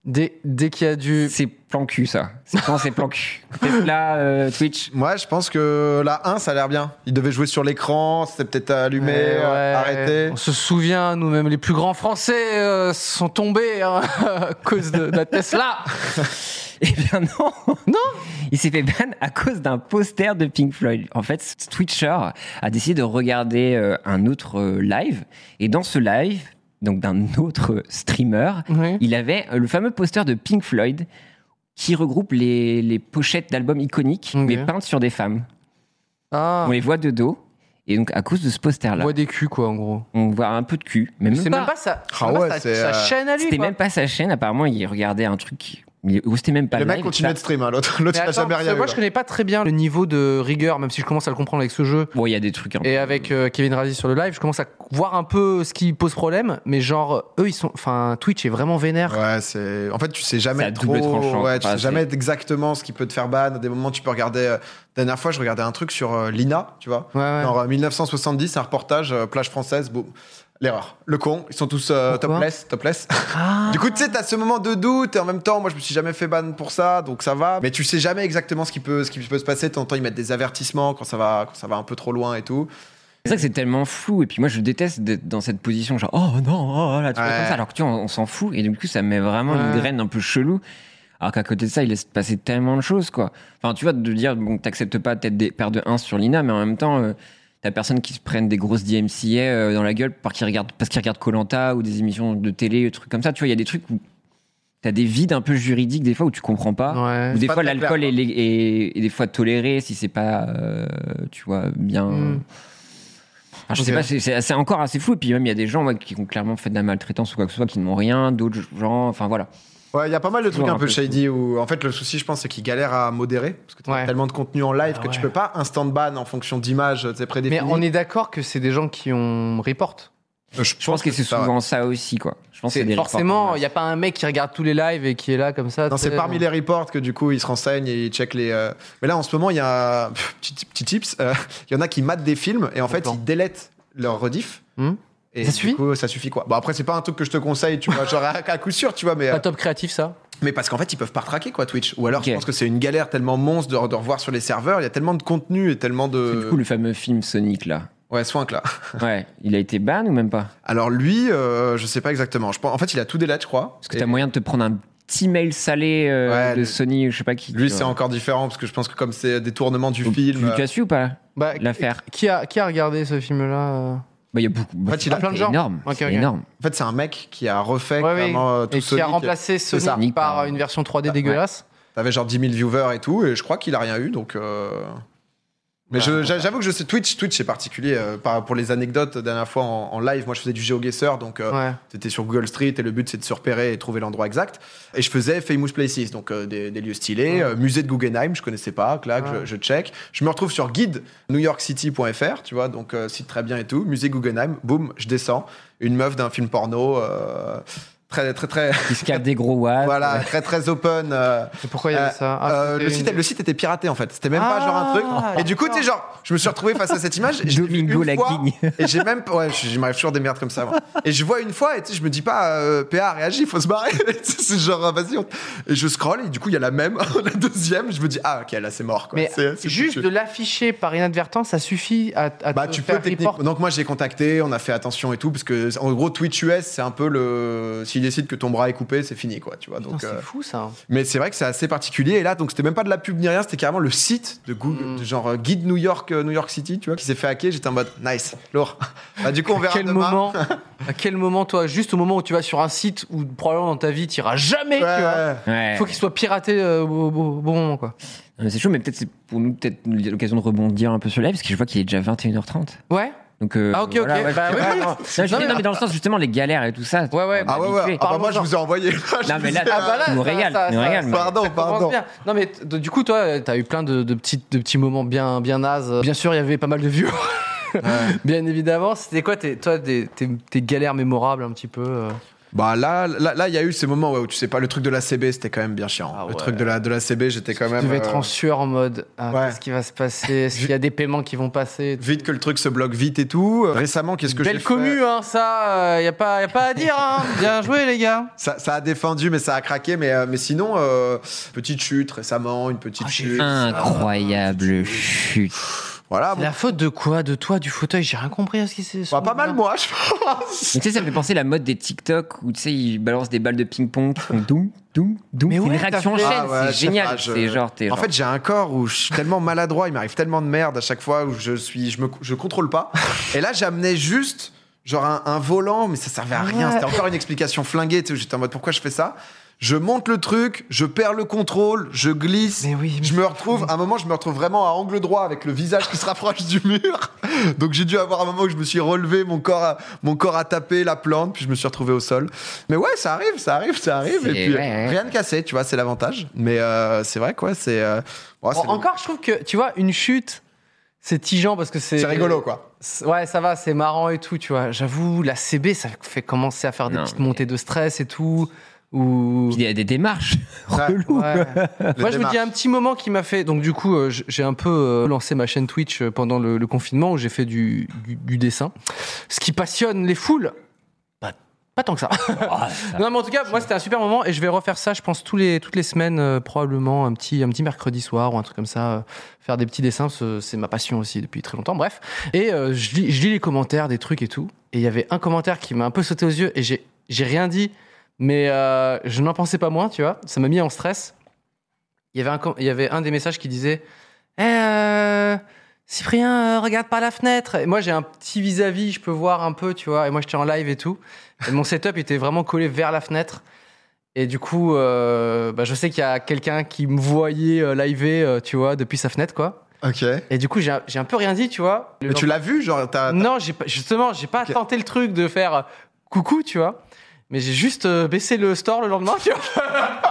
Dès qu'il y a du... C'est plan cul, ça. C'est plan cul. Tesla, Twitch. Moi, je pense que la 1, ça a l'air bien. Il devait jouer sur l'écran, c'était peut-être allumé, arrêté. On se souvient, nous-mêmes, les plus grands Français sont tombés à cause de la Tesla. Eh bien non. Il s'est fait ban à cause d'un poster de Pink Floyd. En fait, Twitcher a décidé de regarder un autre live. Et dans ce live, donc d'un autre streamer, il avait le fameux poster de Pink Floyd qui regroupe les pochettes d'albums iconiques, mais peintes sur des femmes. On les voit de dos. Et donc, à cause de ce poster-là... On voit des culs, quoi, en gros. On voit un peu de cul. Mais c'est même pas sa chaîne à lui, C'était même pas sa chaîne. Apparemment, il regardait un truc... C'était même pas le mec continuait de stream, hein. L'autre il a jamais rien vu. Moi, je connais pas très bien le niveau de rigueur, même si je commence à le comprendre avec ce jeu. Bon, il y a des trucs. Et avec Kevin Razi sur le live, je commence à voir un peu ce qui pose problème. Mais genre, eux, Twitch est vraiment vénère. Ouais, en fait, tu sais jamais trop. Tu sais jamais exactement ce qui peut te faire ban. À des moments, tu peux regarder. Dernière fois, je regardais un truc sur l'INA, tu vois. En 1970, un reportage, plage française. Boum. L'erreur. Le con, ils sont tous topless. Du coup, tu sais, t'as ce moment de doute et en même temps, moi, je me suis jamais fait ban pour ça, donc ça va. Mais tu sais jamais exactement ce qui peut se passer. De temps en temps, ils mettent des avertissements quand ça va un peu trop loin et tout. C'est vrai que c'est tellement flou. Et puis moi, je déteste d'être dans cette position, genre, oh non, là, tu vois, comme ça. Alors que tu vois, on s'en fout. Et du coup, ça met vraiment une graine un peu chelou. Alors qu'à côté de ça, il laisse passer tellement de choses, quoi. Enfin, tu vois, de dire, bon, t'acceptes pas peut-être des paires de 1 sur l'INA, mais en même temps, t'as personne qui se prenne des grosses DMCA dans la gueule parce qu'ils regardent Koh-Lanta ou des émissions de télé, des trucs comme ça. Tu vois, il y a des trucs où t'as des vides un peu juridiques des fois où tu comprends pas. Ou des fois, l'alcool est des fois toléré si c'est pas, tu vois, bien... Enfin, je sais pas, c'est encore assez flou. Et puis même, il y a des gens qui ont clairement fait de la maltraitance ou quoi que ce soit, qui n'ont rien, d'autres gens, enfin voilà. Ouais, il y a pas mal de trucs un peu shady où, en fait, le souci, je pense, c'est qu'ils galèrent à modérer parce que tu as tellement de contenu en live que tu peux pas instant ban en fonction d'images, c'est prédéfini. Mais on est d'accord que c'est des gens qui ont report. Je pense que c'est souvent ça aussi, quoi. Je pense que forcément, il y a pas un mec qui regarde tous les lives et qui est là comme ça. Non, c'est parmi les reports que du coup, ils se renseignent et ils checkent les. Mais là, en ce moment, il y a petit tips. Il y en a qui matent des films et en fait, ils délètent leur rediff. Et ça suffit ? Du coup, ça suffit quoi. Bon, après, c'est pas un truc que je te conseille, tu vois, genre à coup sûr, tu vois, mais. Pas top créatif, ça. Mais parce qu'en fait, ils peuvent pas traquer, quoi, Twitch. Ou alors, je pense que c'est une galère tellement monstre de revoir sur les serveurs. Il y a tellement de contenu et tellement de. C'est du coup le fameux film Sonic, là. Ouais, Swank, là. Ouais, il a été ban ou même pas ? Alors, lui, je sais pas exactement. En fait, il a tout delete, je crois. Parce que t'as moyen de te prendre un petit mail salé de Sony, je sais pas qui. Lui, c'est encore différent parce que je pense que comme c'est détournement du film. Tu as su ou pas l'affaire ? Qui a regardé ce film-là il y a beaucoup. En fait, il a plein de gens. Énorme. Okay. Énorme. En fait, c'est un mec qui a refait vraiment tout et qui a remplacé Sonic par une version 3D dégueulasse. T'avais genre 10 000 viewers et tout, et je crois qu'il a rien eu, donc. Mais j'avoue que je sais, Twitch c'est particulier. Pour les anecdotes, la dernière fois en live, moi je faisais du GeoGuessr, donc c'était sur Google Street et le but c'est de se repérer et trouver l'endroit exact. Et je faisais Famous Places, donc des lieux stylés, musée de Guggenheim, je connaissais pas, clac, je check. Je me retrouve sur guide newyorkcity.fr, tu vois, donc site très bien et tout, musée Guggenheim, boum, je descends, une meuf d'un film porno. Très qui se capte des gros watts. Voilà, très open. Et pourquoi il y avait ça le site était piraté en fait. C'était même pas genre un truc. Et du coup, tu sais, genre, je me suis retrouvé face à cette image. Et Domingo la King. Et j'ai même, m'arrive toujours des merdes comme ça. Moi. Et je vois une fois, et tu sais, je me dis pas, PA réagit, faut se barrer. C'est genre, vas-y. Et je scroll, et du coup, il y a la même, la deuxième. Je me dis, ok, là, c'est mort. Quoi. Mais c'est juste de l'afficher par inadvertance, ça suffit à tu peux techniquement. Donc moi, j'ai contacté, on a fait attention et tout, parce que en gros, Twitch US, c'est un peu le. S'il décide que ton bras est coupé, c'est fini, quoi, tu vois. Donc, c'est fou, ça. Mais c'est vrai que c'est assez particulier. Et là, donc, c'était même pas de la pub ni rien, c'était carrément le site de Google, de genre guide New York City, tu vois, qui s'est fait hacker. J'étais en mode, nice, lourd. Bah, du coup, on verra demain. À quel moment, toi, juste au moment où tu vas sur un site où probablement dans ta vie, tu iras jamais, tu vois. Il faut qu'il soit piraté au bon moment, quoi. C'est chaud, mais peut-être c'est pour nous l'occasion de rebondir un peu sur le live, parce que je vois qu'il est déjà 21h30. Ouais. Donc, ok. Voilà, non, mais dans le sens justement les galères et tout ça. Ouais. Moi je vous ai envoyé. Non mais là, tu nous régales. Pardon. Non mais du coup toi, t'as eu plein de petits moments bien nazes. Bien sûr, il y avait pas mal de vieux. Bien évidemment. C'était quoi tes galères mémorables un petit peu Bah là, il y a eu ces moments où tu sais pas, le truc de la CB, c'était quand même bien chiant. Le truc de la CB, j'étais quand même. Tu devais être en sueur en mode, qu'est-ce qui va se passer? Est-ce qu'il y a des paiements qui vont passer? Vite que le truc se bloque vite et tout. Récemment, qu'est-ce que j'ai fait? Belle commu, hein, ça, y a pas à dire, hein. Bien joué, les gars. Ça a défendu, mais ça a craqué. Mais sinon, petite chute récemment, une petite chute. Incroyable chute. Voilà. C'est la faute de quoi? De toi, du fauteuil? J'ai rien compris à ce qui s'est. Pas mal, moi, je pense. Mais tu sais, ça me fait penser à la mode des TikTok où tu sais, ils balancent des balles de ping-pong qui font doum. Mais c'est une réaction en chaîne, c'est génial. En fait, j'ai un corps où je suis tellement maladroit, il m'arrive tellement de merde à chaque fois où je contrôle pas. Et là, j'amenais juste genre un volant, mais ça servait à rien. C'était encore une explication flinguée. Tu sais, j'étais en mode pourquoi je fais ça? Je monte le truc, je perds le contrôle, je glisse. Je me retrouve vraiment à angle droit avec le visage qui se rapproche du mur. Donc j'ai dû avoir un moment où je me suis relevé, mon corps a tapé la plante, puis je me suis retrouvé au sol. Mais ouais, ça arrive. Et puis rien de cassé, tu vois, c'est l'avantage. Mais c'est vrai quoi, c'est. Encore, je trouve que tu vois, une chute, c'est tigeant parce que c'est rigolo quoi. Ouais, ça va, c'est marrant et tout, tu vois. J'avoue, la CB, ça fait commencer à faire des petites montées de stress et tout. Il y a des démarches reloues. Ouais. Moi, je me dis un petit moment qui m'a fait. Donc, du coup, j'ai un peu lancé ma chaîne Twitch pendant le confinement où j'ai fait du dessin. Ce qui passionne les foules. Pas tant que ça. Non, mais en tout cas, moi, c'était un super moment et je vais refaire ça, je pense, toutes les semaines, probablement un petit mercredi soir ou un truc comme ça. Faire des petits dessins, c'est ma passion aussi depuis très longtemps. Bref. Et je lis les commentaires, des trucs et tout. Et il y avait un commentaire qui m'a un peu sauté aux yeux et j'ai rien dit. Mais je n'en pensais pas moins, tu vois. Ça m'a mis en stress. Il y avait un des messages qui disait Cyprien, regarde par la fenêtre. Et moi, j'ai un petit vis-à-vis, je peux voir un peu, tu vois. Et moi, j'étais en live et tout. Et mon setup était vraiment collé vers la fenêtre. Et du coup, je sais qu'il y a quelqu'un qui me voyait liver, tu vois, depuis sa fenêtre, quoi. Ok. Et du coup, j'ai un peu rien dit, tu vois. Mais tu l'as vu, genre Non, j'ai pas tenté le truc de faire coucou, tu vois. Mais j'ai juste baissé le store le lendemain, tu vois.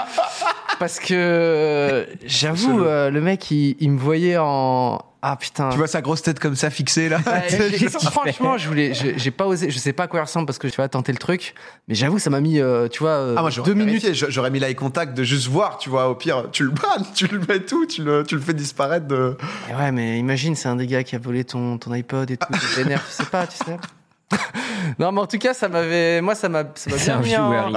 Parce que j'avoue, le mec, il me voyait en... Ah putain. Tu vois sa grosse tête comme ça fixée là. Franchement, j'ai pas osé. Je sais pas à quoi il ressemble parce que tu vas tenter le truc. Mais j'avoue, ça m'a mis, tu vois, moi, 2 minutes. J'aurais mis l'eye contact de juste voir, tu vois. Au pire, tu le bannes, tu le mets tout, tu le fais disparaître de. Et ouais, mais imagine, c'est un des gars qui a volé ton iPod et tout. Tu t'énerves, tu sais. Non, mais en tout cas, ça m'a bien mis.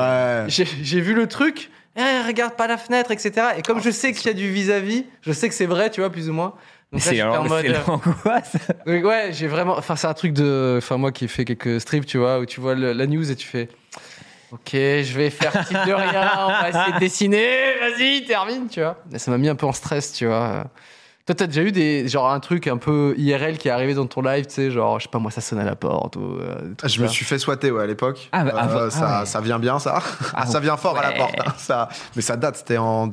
J'ai vu le truc. Regarde pas la fenêtre, etc. Et comme je sais qu'il y a du vis-à-vis, je sais que c'est vrai, tu vois, plus ou moins. Donc c'est l'angoisse. Ouais, j'ai vraiment. Enfin, c'est un truc de. Enfin, moi qui ai fait quelques strips, tu vois, où tu vois la news et tu fais. Ok, je vais faire type de rien, on va essayer de dessiner, vas-y, termine, tu vois. Et ça m'a mis un peu en stress, tu vois. Toi, t'as déjà eu genre un truc un peu IRL qui est arrivé dans ton live, tu sais, genre, je sais pas moi, ça sonne à la porte ou. Je me suis fait swatter, à l'époque. Ça vient bien, ça. Ça vient fort à la porte. Hein, mais ça date, c'était en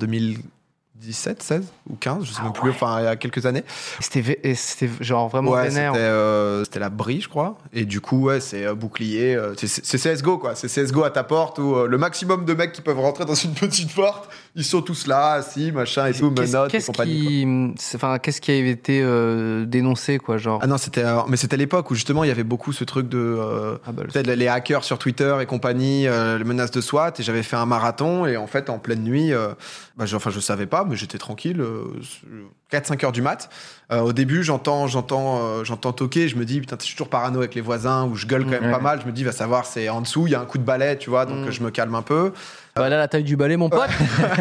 2017, 16 ou 15, je sais même plus, enfin il y a quelques années. C'était genre vraiment vénère. C'était la Brie, je crois. Et du coup, ouais, c'est bouclier. C'est CSGO, quoi. C'est CSGO à ta porte où le maximum de mecs qui peuvent rentrer dans une petite porte, ils sont tous là, assis, machin et tout, menottes et compagnie. Qu'est-ce qui a été dénoncé, quoi, genre? Ah non, mais c'était l'époque où justement il y avait beaucoup ce truc de peut-être les hackers sur Twitter et compagnie, les menaces de SWAT. Et j'avais fait un marathon et en fait en pleine nuit, je savais pas, mais j'étais tranquille. 4-5 heures du mat. Au début, j'entends toquer. Je me dis, putain, je suis toujours parano avec les voisins, où je gueule quand même pas mal. Je me dis, va savoir, c'est en dessous, il y a un coup de balai, tu vois, donc je me calme un peu. Là, la taille du balai, mon pote.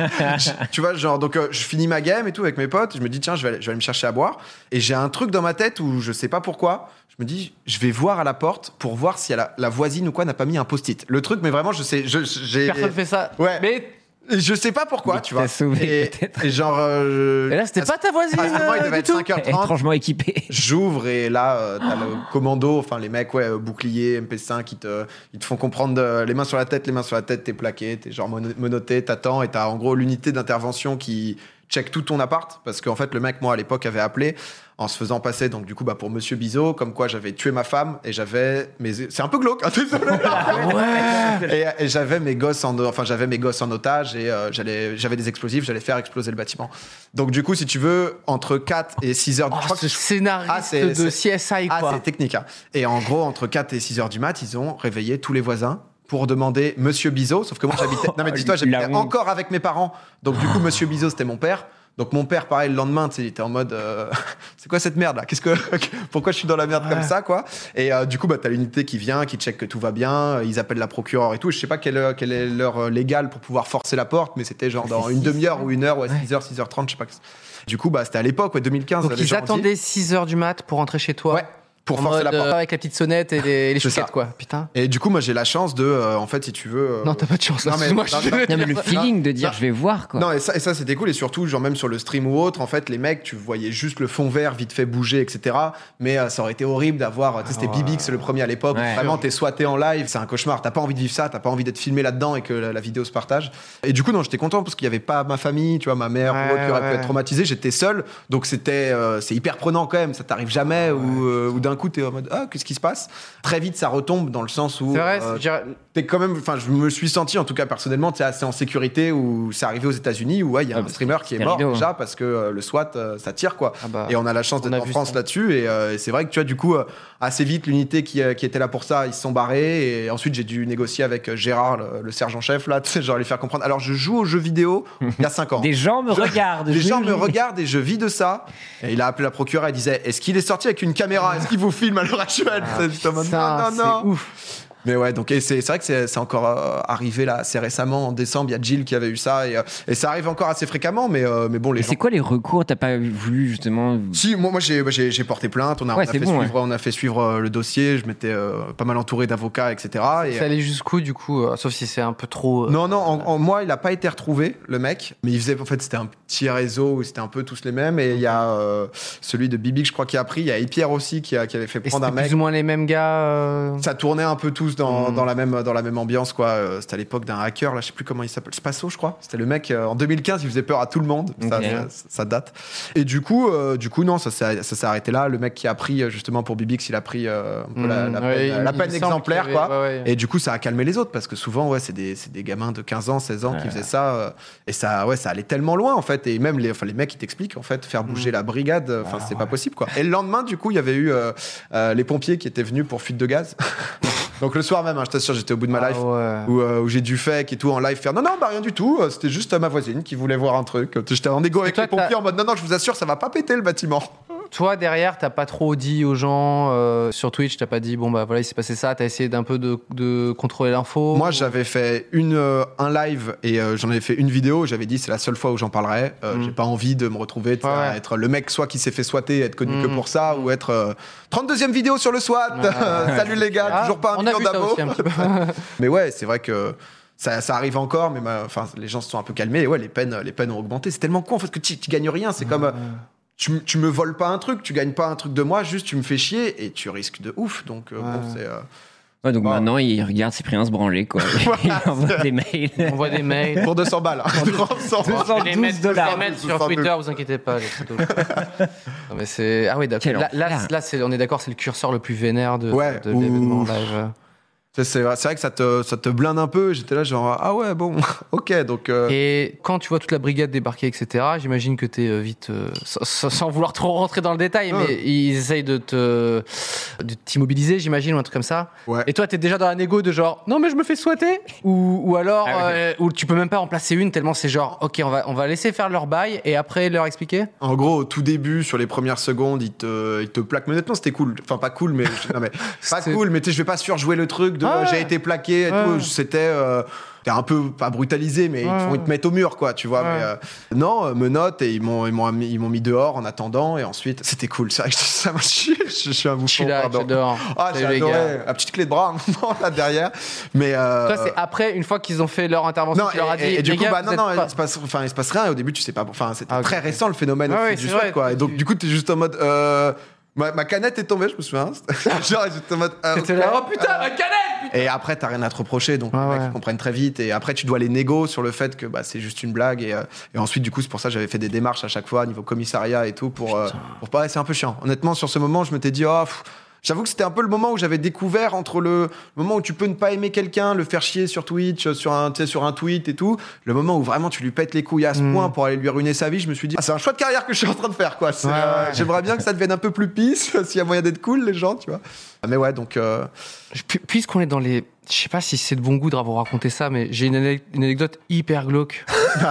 Tu vois, genre, donc je finis ma game et tout avec mes potes. Je me dis, tiens, je vais aller me chercher à boire. Et j'ai un truc dans ma tête où je sais pas pourquoi. Je me dis, je vais voir à la porte pour voir si la voisine ou quoi n'a pas mis un post-it. Le truc, mais vraiment, Personne fait ça. Ouais. Mais je sais pas pourquoi, tu vois. Sauvé, et genre. Et là, c'était pas ta voisine. Il devait être 5h30. Étrangement équipé. J'ouvre et là, t'as le commando, enfin les mecs, bouclier, MP5, ils te font comprendre les mains sur la tête, t'es plaqué, t'es genre menotté, t'attends et t'as en gros l'unité d'intervention qui check tout ton appart parce qu'en fait, le mec, moi à l'époque, avait appelé en se faisant passer donc du coup pour Monsieur Bizot, comme quoi j'avais tué ma femme et j'avais c'est un peu glauque, hein, désolé. Et j'avais mes gosses en otage et j'avais des explosifs, j'allais faire exploser le bâtiment. Donc du coup, si tu veux, entre 4 et 6 heures ce scénariste de CSI, quoi. C'est technique, hein. Et en gros, entre 4 et 6 heures du mat, ils ont réveillé tous les voisins pour demander Monsieur Bizot, sauf que moi j'habitais encore avec mes parents, donc du coup Monsieur Bizot c'était mon père. Donc mon père, pareil, le lendemain, il était en mode c'est quoi cette merde là ? Pourquoi je suis dans la merde comme ça, quoi ? Et du coup, t'as l'unité qui vient, qui check que tout va bien, ils appellent la procureure et tout. Je sais pas quelle est l'heure légale pour pouvoir forcer la porte, mais c'était genre dans une demi-heure ou une heure, 6h, 6h30, je sais pas. Du coup, c'était à l'époque, 2015. Donc ils attendaient 6h du mat pour rentrer chez toi. Ouais. Pour forcer la porte. Avec la petite sonnette et les chouquettes, quoi. Putain. Et du coup, moi, j'ai la chance de, en fait, si tu veux. Non, t'as pas de chance. Non, mais le feeling de dire je vais voir, quoi. Non, et ça, c'était cool. Et surtout, genre, même sur le stream ou autre, en fait, les mecs, tu voyais juste le fond vert vite fait bouger, etc. Mais ça aurait été horrible d'avoir. Tu sais, c'était Bibix, le premier à l'époque. Ouais. Vraiment, t'es swatté en live. C'est un cauchemar. T'as pas envie de vivre ça. T'as pas envie d'être filmé là-dedans et que la vidéo se partage. Et du coup, non, j'étais content parce qu'il y avait pas ma famille, tu vois, ma mère ou autre qui aurait pu être traumatisée. J'étais seul. Donc, c'est hyper prenant quand même. Ça t'arrive jamais ou d'un coup, t'es en mode, qu'est-ce qui se passe ? Très vite, ça retombe dans le sens où t'es quand même. Enfin, je me suis senti, en tout cas personnellement, t'es assez en sécurité. Où c'est arrivé aux États-Unis où il y a un streamer qui est mort déjà parce que le SWAT ça tire, quoi. Et on a la chance d'être en France là-dessus. Et c'est vrai que tu vois, du coup, assez vite, l'unité qui était là pour ça, ils se sont barrés. Et ensuite, j'ai dû négocier avec Gérard, le sergent-chef, là, tu sais, genre lui faire comprendre. Alors, je joue aux jeux vidéo il y a 5 ans. Des gens me regardent. Des gens me regardent et je vis de ça. Et il a appelé la procureure et disait, est-ce qu'il est sorti avec une caméra ? Est-ce qu'il vous filme à l'heure actuelle ? Non. C'est ouf. Mais ouais, donc c'est vrai que c'est encore arrivé là assez récemment, en décembre, il y a Jill qui avait eu ça et ça arrive encore assez fréquemment, mais bon, les gens... C'est quoi les recours ? T'as pas voulu justement... Si, moi j'ai porté plainte, on a fait suivre le dossier, je m'étais pas mal entouré d'avocats, etc. Ça allait jusqu'où du coup, sauf si c'est un peu trop... Non, moi il a pas été retrouvé, le mec, mais il faisait, en fait c'était un petit réseau où c'était un peu tous les mêmes, et il y a celui de Bibic, je crois, qui a pris, il y a Pierre aussi qui avait fait prendre un mec. Plus ou moins les mêmes gars Ça tournait un peu tous dans la même ambiance, quoi. C'était à l'époque d'un hacker, là, je sais plus comment il s'appelle, Spasso, je crois. C'était le mec en 2015, il faisait peur à tout le monde. Ça date. Et du coup, non, ça s'est arrêté là. Le mec qui a pris justement pour Bibix, il a pris la peine exemplaire, quoi. Ouais. Et du coup, ça a calmé les autres parce que souvent, c'est des gamins de 15 ans, 16 ans qui faisaient ça. Et ça allait tellement loin, en fait. Et même les mecs qui t'expliquent, en fait, faire bouger la brigade, c'est pas possible, quoi. Et le lendemain, du coup, il y avait eu les pompiers qui étaient venus pour fuite de gaz. Donc le soir même, je t'assure, j'étais au bout de ma life, où j'ai dû fake et tout en live faire non, rien du tout, c'était juste ma voisine qui voulait voir un truc. J'étais en égo avec les pompiers en mode non, je vous assure, ça va pas péter le bâtiment. Toi, derrière, t'as pas trop dit aux gens sur Twitch, t'as pas dit bon bah voilà, il s'est passé ça, t'as essayé d'un peu de contrôler l'info. Moi, j'avais fait un live et j'en avais fait une vidéo, j'avais dit c'est la seule fois où j'en parlerai. J'ai pas envie de me retrouver à être le mec soit qui s'est fait swatter, être connu que pour ça, ou être 32e vidéo sur le SWAT. Salut les gars, toujours pas un million d'abos. Mais ouais, c'est vrai que ça arrive encore, mais les gens se sont un peu calmés et ouais, les peines ont augmenté. C'est tellement con en fait que tu gagnes rien, c'est comme tu me voles pas un truc, tu gagnes pas un truc de moi, juste tu me fais chier et tu risques de ouf. Donc c'est donc maintenant il regarde Cyprien se branler, quoi. Il envoie des mails. On envoie des mails pour 200 balles. $212 sur Twitter, vous inquiétez pas, les photos. Non, mais c'est d'accord. Là on est d'accord, c'est le curseur le plus vénère de l'événement live. C'est vrai que ça te blinde un peu. J'étais là genre ah ouais bon ok donc. Et quand tu vois toute la brigade débarquer, etc. J'imagine que t'es vite sans vouloir trop rentrer dans le détail, mais ils essayent de t'immobiliser, j'imagine, ou un truc comme ça. Ouais. Et toi t'es déjà dans la négo de genre non mais je me fais swatter ou alors ou tu peux même pas en placer une tellement c'est genre ok on va laisser faire leur bail et après leur expliquer. En gros au tout début sur les premières secondes ils te plaquent, mais honnêtement c'était cool, enfin pas cool mais pas cool, mais tu sais je vais pas surjouer le truc de j'ai été plaqué et tout, c'était un peu pas brutalisé mais ils te mettent au mur, quoi, tu vois. Mais non, menottes, et ils m'ont mis dehors en attendant, et ensuite c'était cool. C'est vrai que ça m'a chié, je suis un bouffon, j'adore. J'ai adoré la petite clé de bras là derrière, mais toi c'est après, une fois qu'ils ont fait leur intervention, tu leur as dit et du coup il se passe rien, et au début tu sais pas, enfin c'était très récent le phénomène du SWAT, quoi, et donc du coup t'es juste en mode ma canette est tombée, je me souviens. Genre, j'étais en mode. T'étais là, oh putain, ma canette! Et après, t'as rien à te reprocher, donc les mecs ils comprennent très vite. Et après, tu dois les négo sur le fait que c'est juste une blague. Et ensuite, du coup, c'est pour ça que j'avais fait des démarches à chaque fois, niveau commissariat et tout, pour pas. C'est un peu chiant. Honnêtement, sur ce moment, je m'étais dit, J'avoue que c'était un peu le moment où j'avais découvert entre le moment où tu peux ne pas aimer quelqu'un, le faire chier sur Twitch, sur un tweet et tout, le moment où vraiment tu lui pètes les couilles à ce point pour aller lui ruiner sa vie, je me suis dit, c'est un choix de carrière que je suis en train de faire, quoi. J'aimerais bien que ça devienne un peu plus peace, s'il y a moyen d'être cool, les gens, tu vois. Mais ouais, donc... Puisqu'on est dans les... Je sais pas si c'est de bon goût de vous raconter ça, mais j'ai une anecdote hyper glauque.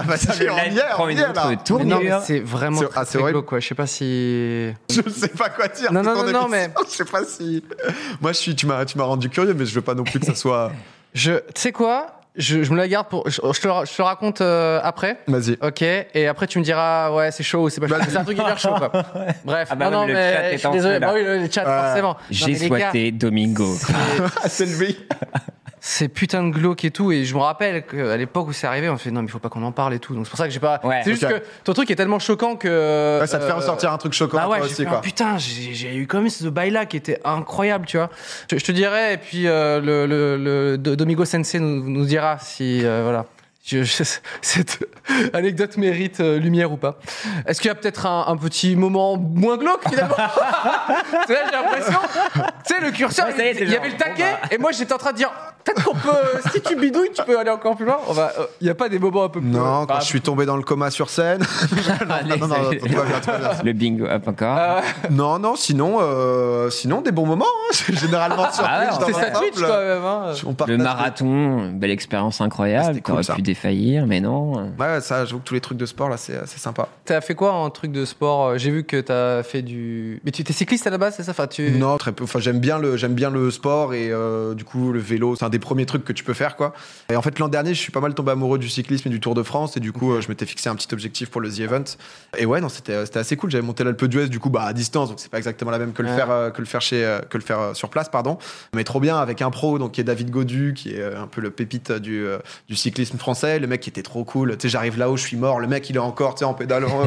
C'est vraiment très glauque, quoi. Je sais pas si... Je sais pas quoi dire. Non, mais... Je sais pas si... Moi, tu m'as rendu curieux, mais je veux pas non plus que ça soit... Tu sais quoi ? Je me la garde pour... Je te le raconte après. Vas-y. Ok. Et après, tu me diras, ouais, c'est chaud ou c'est pas chaud. C'est un truc hyper chaud, quoi. Bref. Le chat est désolé. Bah oui, le chat, forcément. J'ai souhaité Domingo. C'est levé. C'est putain de glauque et tout. Et je me rappelle qu'à l'époque où c'est arrivé, on fait non, mais il faut pas qu'on en parle et tout. Donc c'est pour ça que j'ai pas. Ouais. C'est juste que ton truc est tellement choquant que. Ça te fait ressortir un truc choquant. Bah ouais, aussi, quoi. Putain, j'ai eu quand même ce bail-là qui était incroyable, tu vois. Je te dirai, et puis le Domingo Sensei nous dira si. Voilà. Cette anecdote mérite lumière ou pas. Est-ce qu'il y a peut-être un petit moment moins glauque finalement? J'ai l'impression, tu sais, le curseur, il y avait le taquet, et moi j'étais en train de dire peut-être qu'on peut, si tu bidouilles, tu peux aller encore plus loin. Il n'y a pas des moments un peu plus. Non, quand je suis tombé dans le coma sur scène. non, tout va bien. Le bingo up encore. Non, sinon des bons moments. Hein. Généralement sur Twitch. C'est ça Twitch quand même. Hein. Le marathon, belle expérience incroyable. T'aurais pu défaillir, mais non. Ouais, ça, j'avoue que tous les trucs de sport là, c'est sympa. T'as fait quoi en truc de sport? J'ai vu que t'as fait du. Mais tu étais cycliste à la base, c'est ça? Non, très peu. Enfin, j'aime bien le sport et du coup le vélo, c'est un des premiers trucs que tu peux faire, quoi. Et en fait, l'an dernier, je suis pas mal tombé amoureux du cyclisme et du Tour de France, et du coup, je m'étais fixé un petit objectif pour le The Event. Et ouais, non, c'était assez cool. J'avais monté l'Alpe d'Huez, du coup, à distance, donc c'est pas exactement la même que le faire sur place, pardon. Mais trop bien, avec un pro, donc qui est David Gaudu, qui est un peu le pépite du cyclisme français. Le mec qui était trop cool. Tu sais, j'arrive là-haut, je suis mort. Le mec, il est encore, tu sais, en pédalant.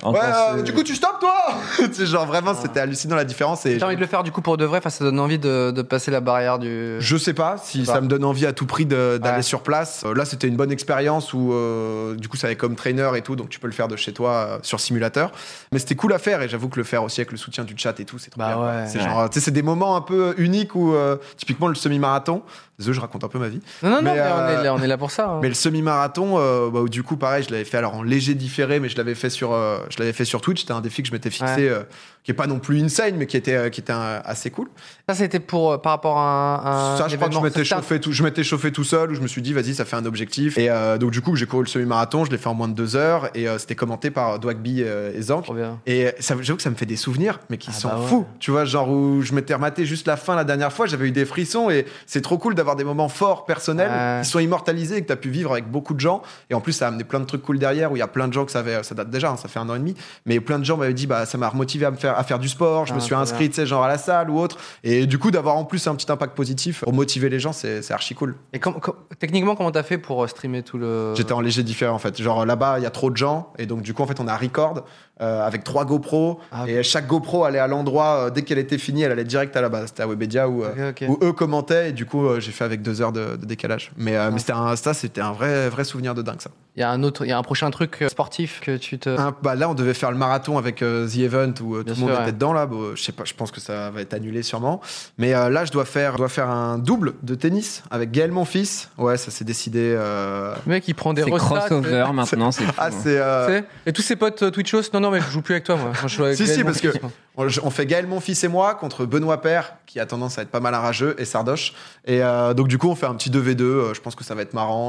Du coup, tu stoppes, toi. Tu sais, genre vraiment, c'était hallucinant la différence. Et j'ai envie de le faire du coup pour de vrai. Enfin, ça donne envie de passer la barrière du. Je sais pas si ça me donne envie à tout prix d'aller sur place. Là, c'était une bonne expérience où du coup, ça avait comme trainer et tout, donc tu peux le faire de chez toi sur simulateur. Mais c'était cool à faire, et j'avoue que le faire aussi avec le soutien du chat et tout, c'est trop bien. Ouais, c'est genre, tu sais, c'est des moments un peu uniques où typiquement le semi-marathon. Désolé, je raconte un peu ma vie. Non, mais on est là pour ça. Hein. Mais le semi-marathon, où du coup, pareil, je l'avais fait alors en léger différé, mais je l'avais fait sur Twitch. C'était un défi que je m'étais fixé, qui est pas non plus insane, mais qui était assez cool. Ça, c'était par rapport à un. Ça, je crois que je m'étais chauffé tout seul, où je me suis dit, vas-y, ça fait un objectif. Et donc, du coup, j'ai couru le semi-marathon, je l'ai fait en moins de 2 heures, et c'était commenté par Dwagby et Zank. Et j'avoue que ça me fait des souvenirs, mais qui sont fous. Tu vois, genre où je m'étais rematé juste la fin la dernière fois, j'avais eu des frissons, et c'est trop cool d'avoir des moments forts personnels qui sont immortalisés et que tu as pu vivre avec beaucoup de gens. Et en plus, ça a amené plein de trucs cool derrière, où il y a plein de gens ça date déjà, hein, ça fait 1 an et demi, mais plein de gens m'avaient dit, ça m'a remotivé à faire du sport, je me suis inscrit, tu sais, genre à la salle ou autre. Et du coup, d'avoir en plus un petit impact positif pour motiver les gens, c'est archi cool. Et techniquement, comment t'as fait pour streamer tout le. J'étais en léger différé, en fait. Genre là-bas, il y a trop de gens, et donc du coup, en fait, on a record avec 3 GoPro, et chaque GoPro allait à l'endroit, dès qu'elle était finie, elle allait direct à la base. C'était à Webedia où eux commentaient, et du coup, j'ai fait avec 2 heures de décalage. Mais c'était un vrai souvenir de dingue, ça. Il y a un prochain truc sportif que tu te. Là, on devait faire le marathon avec The Event où tout le monde était dedans. Là, je sais pas, je pense que ça va être annulé sûrement. Mais là, je dois faire un double de tennis avec Gaël Monfils. Ouais, ça s'est décidé. Le mec, il prend des restats. C'est crossover maintenant. C'est et tous ses potes Twitchos. Non, mais je joue plus avec toi, moi. Je joue avec si, parce que on fait Gaël Monfils et moi contre Benoît Père, qui a tendance à être pas mal un rageux, et Sardoche. Et donc, du coup, on fait un petit 2v2. Je pense que ça va être marrant.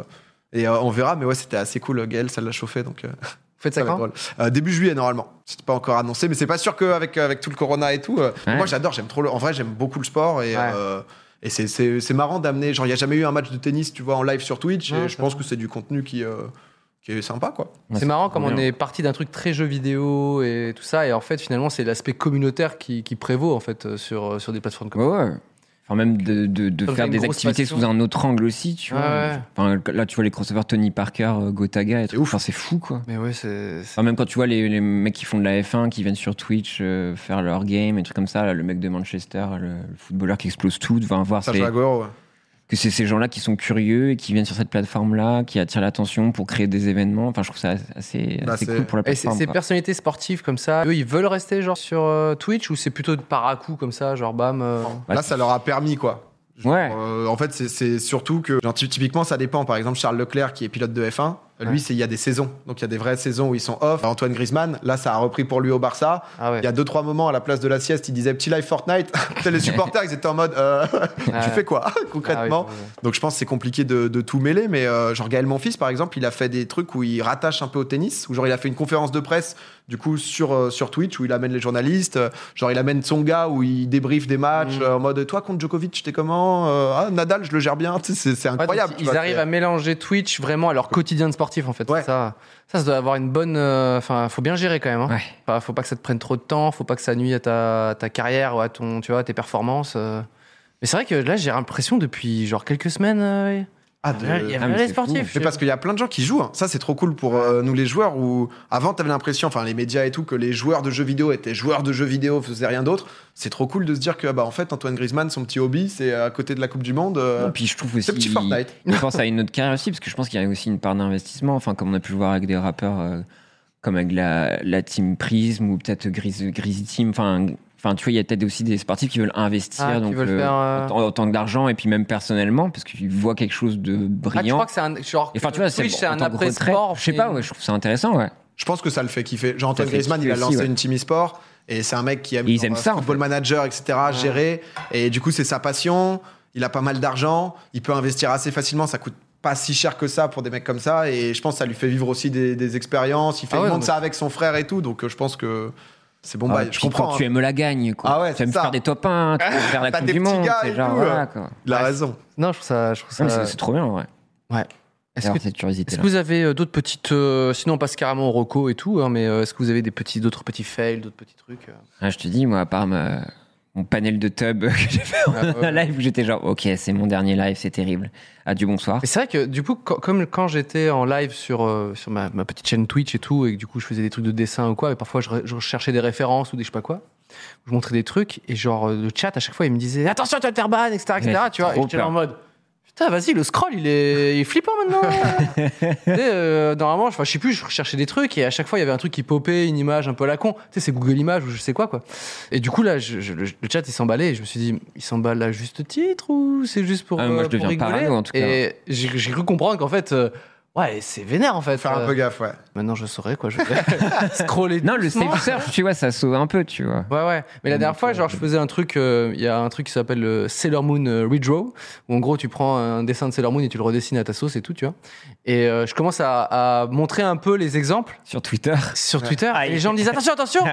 Et on verra, mais ouais, c'était assez cool. Gaël, ça l'a chauffé, donc. Vous faites ça quand début juillet, normalement. C'est pas encore annoncé, mais c'est pas sûr qu'avec tout le corona et tout. Moi, j'adore, j'aime trop. En vrai, j'aime beaucoup le sport, et c'est marrant d'amener. Genre, il y a jamais eu un match de tennis, tu vois, en live sur Twitch, et je pense que c'est du contenu qui est sympa, quoi. C'est marrant comme on est parti d'un truc très jeu vidéo et tout ça, et en fait, finalement, c'est l'aspect communautaire qui prévaut en fait sur des plateformes comme ça. Ouais. Enfin, même de faire des activités sous un autre angle aussi, tu vois. Enfin, là, tu vois les crossovers Tony Parker, Gotaga et tout. Enfin, c'est fou, quoi. Mais ouais, Enfin, même quand tu vois les mecs qui font de la F1, qui viennent sur Twitch faire leur game et trucs comme ça, là, le mec de Manchester, le footballeur qui explose tout, voir Sergio Aguero, que c'est ces gens-là qui sont curieux et qui viennent sur cette plateforme-là, qui attirent l'attention pour créer des événements. Enfin, je trouve ça assez cool pour la plateforme. Et ces personnalités sportives comme ça, eux, ils veulent rester genre sur Twitch ou c'est plutôt par à coup comme ça, genre bam Là, ça leur a permis, quoi. Ouais. En fait, c'est surtout que, genre, typiquement, ça dépend. Par exemple, Charles Leclerc, qui est pilote de F1, lui, il y a des saisons. Donc, il y a des vraies saisons où ils sont off. Antoine Griezmann, là, ça a repris pour lui au Barça. Il y a 2-3 moments à la place de la sieste, il disait petit live Fortnite. Les supporters, ils étaient en mode tu fais quoi concrètement? Donc, je pense que c'est compliqué de tout mêler. Mais genre, Gaël Monfils, par exemple, il a fait des trucs où il rattache un peu au tennis. Où genre, il a fait une conférence de presse, du coup, sur Twitch, où il amène les journalistes. Genre, il amène son gars, où il débriefe des matchs en mode toi contre Djokovic, t'es comment? Nadal, je le gère bien. C'est incroyable. Ils arrivent à mélanger Twitch vraiment à leur quotidien de sportif, en fait. Ça doit avoir une bonne. Enfin, faut bien gérer quand même. Hein. Enfin, faut pas que ça te prenne trop de temps. Faut pas que ça nuise à ta carrière ou à tes performances. Mais c'est vrai que là, j'ai l'impression depuis genre quelques semaines. Il y a les sportifs. Mais parce qu'il y a plein de gens qui jouent. Hein. Ça, c'est trop cool pour nous les joueurs. Où avant, t'avais l'impression, enfin les médias et tout, que les joueurs de jeux vidéo étaient joueurs de jeux vidéo, faisaient rien d'autre. C'est trop cool de se dire que, en fait, Antoine Griezmann, son petit hobby, c'est à côté de la Coupe du Monde. Et puis je trouve aussi. C'est petit Fortnite. Je pense à une autre carrière aussi, parce que je pense qu'il y a aussi une part d'investissement. Enfin, comme on a pu le voir avec des rappeurs, comme avec la Team Prism ou peut-être Greasy Team. Enfin, tu vois, il y a peut-être aussi des sportifs qui veulent investir donc, autant d'argent et puis même personnellement parce qu'ils voient quelque chose de brillant. Je crois que c'est un genre. Enfin, tu vois, c'est un après-sport. Je sais pas, je trouve ça intéressant, ouais. Je pense que ça le fait kiffer. Genre Antoine Griezmann, il a lancé une team e-sport et c'est un mec qui aime ça, football manager, etc. Gérer et du coup c'est sa passion. Il a pas mal d'argent, il peut investir assez facilement. Ça coûte pas si cher que ça pour des mecs comme ça et je pense que ça lui fait vivre aussi des expériences. Il fait ça avec son frère et tout, donc je pense que c'est bon. Je comprends. Quand tu aimes la gagne, quoi. Tu aimes faire des top 1, tu aimes faire la Coupe du Monde. C'est genre, voilà, quoi. Il a raison. Non, je trouve ça. C'est trop bien, en vrai. Ouais. Est-ce que vous avez d'autres petites. Sinon, on passe carrément au reco et tout, hein, mais est-ce que vous avez d'autres petits fails, d'autres petits trucs Je te dis, moi, à part mon panel de tub que j'ai fait en live où j'étais genre, ok, c'est mon dernier live, c'est terrible. Adieu, bonsoir. Mais c'est vrai que du coup, comme quand j'étais en live sur ma petite chaîne Twitch et tout, et que du coup je faisais des trucs de dessin ou quoi, et parfois je cherchais des références ou des je sais pas quoi, je montrais des trucs, et genre le chat à chaque fois il me disait attention, tu vas te faire ban, etc. Tu vois, et j'étais en mode. Putain, vas-y, le scroll, il est flippant maintenant. Normalement, je sais plus, je recherchais des trucs et à chaque fois, il y avait un truc qui popait, une image un peu à la con. Tu sais, c'est Google Images ou je sais quoi. Et du coup, là, le chat, il s'emballait et je me suis dit, il s'emballe à juste titre ou c'est juste pour moi, je deviens rigoler parano, en tout cas. Et j'ai cru comprendre qu'en fait... c'est vénère en fait. Faire un peu gaffe, ouais. Maintenant je saurais quoi, je vais scroller. Non, le safe search, tu vois, ça sauve un peu, tu vois. Ouais. Mais la dernière fois, genre, je faisais un truc, il y a un truc qui s'appelle le Sailor Moon Redraw, où en gros, tu prends un dessin de Sailor Moon et tu le redessines à ta sauce et tout, tu vois. Et je commence à montrer un peu les exemples. Sur Twitter. Et les gens me disent attention,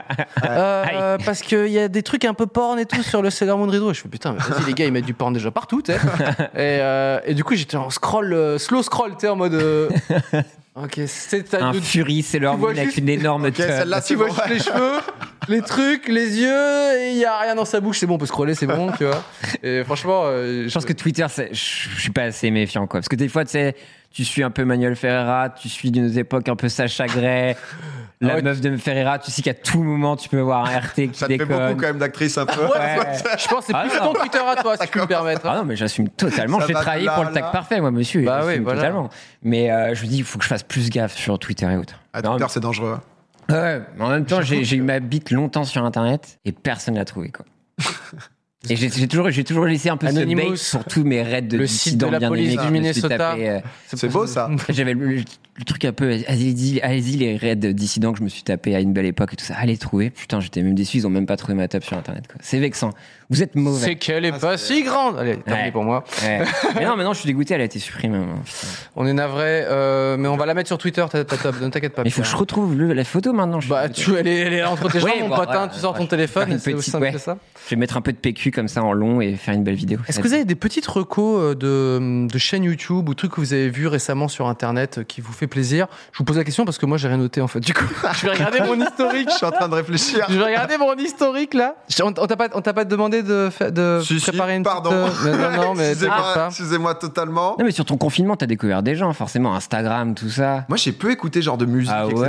parce qu'il y a des trucs un peu porn et tout sur le Sailor Moon Redraw. Et je fais putain, mais vas-y, les gars, ils mettent du porn déjà partout, tu sais. Et du coup, j'étais en slow scroll, tu sais, en mode. Ok, c'est un Fury, c'est leur moon avec une énorme tub. Celle-là, tu vois juste les cheveux, les trucs, les yeux, et il y a rien dans sa bouche, c'est bon, on peut scroller, c'est bon, tu vois. Et franchement, je pense que Twitter, je suis pas assez méfiant, quoi. Parce que des fois, tu sais, tu suis un peu Manuel Ferreira, tu suis d'une époque un peu Sacha Grey. La meuf de Ferreira, tu sais qu'à tout moment, tu peux voir un RT qui ça déconne. Ça te fait beaucoup quand même d'actrices un peu. Je pense que c'est plus ton Twitter à toi, si tu me permets. Ah non, mais j'assume totalement. J'ai travaillé pour le tag parfait, moi, monsieur. Totalement. Mais je me dis, il faut que je fasse plus gaffe sur Twitter et autres. Twitter, c'est dangereux. Ouais, mais en même temps, j'ai eu ma bite longtemps sur Internet et personne l'a trouvé, quoi. Et j'ai toujours laissé un peu ce bait pour tous mes raids de dissidents bien aimés. Le site de la police du Minnesota. C'est beau, ça. J'avais le truc un peu, allez-y, les raids dissidents que je me suis tapé à une belle époque et tout ça. Allez trouver. Putain, j'étais même déçu, ils ont même pas trouvé ma table sur Internet, quoi. C'est vexant. Vous êtes mauvais. C'est qu'elle est pas si grande. Allez, terminé pour moi. Ouais. Mais non, maintenant je suis dégoûté, elle a été supprimée. On est navré, mais on va la mettre sur Twitter, ta table, ne t'inquiète pas. Mais il faut que je retrouve la photo maintenant. Elle est entre tes jambes, mon potin, tu sors ton téléphone, c'est aussi simple que ça. Je vais mettre un peu de PQ comme ça en long et faire une belle vidéo. Est-ce que vous avez des petites recos de chaînes YouTube ou trucs que vous avez vus récemment sur Internet qui vous fait plaisir? Je vous pose la question parce que moi j'ai rien noté en fait. Du coup, je vais regarder mon historique. Je suis en train de réfléchir. Je vais regarder mon historique là. On t'a pas demandé de préparer une pardon. Non, mais excusez-moi totalement. Non, mais sur ton confinement, t'as découvert des gens, forcément, Instagram, tout ça. Moi, j'ai peu écouté genre de musique, etc.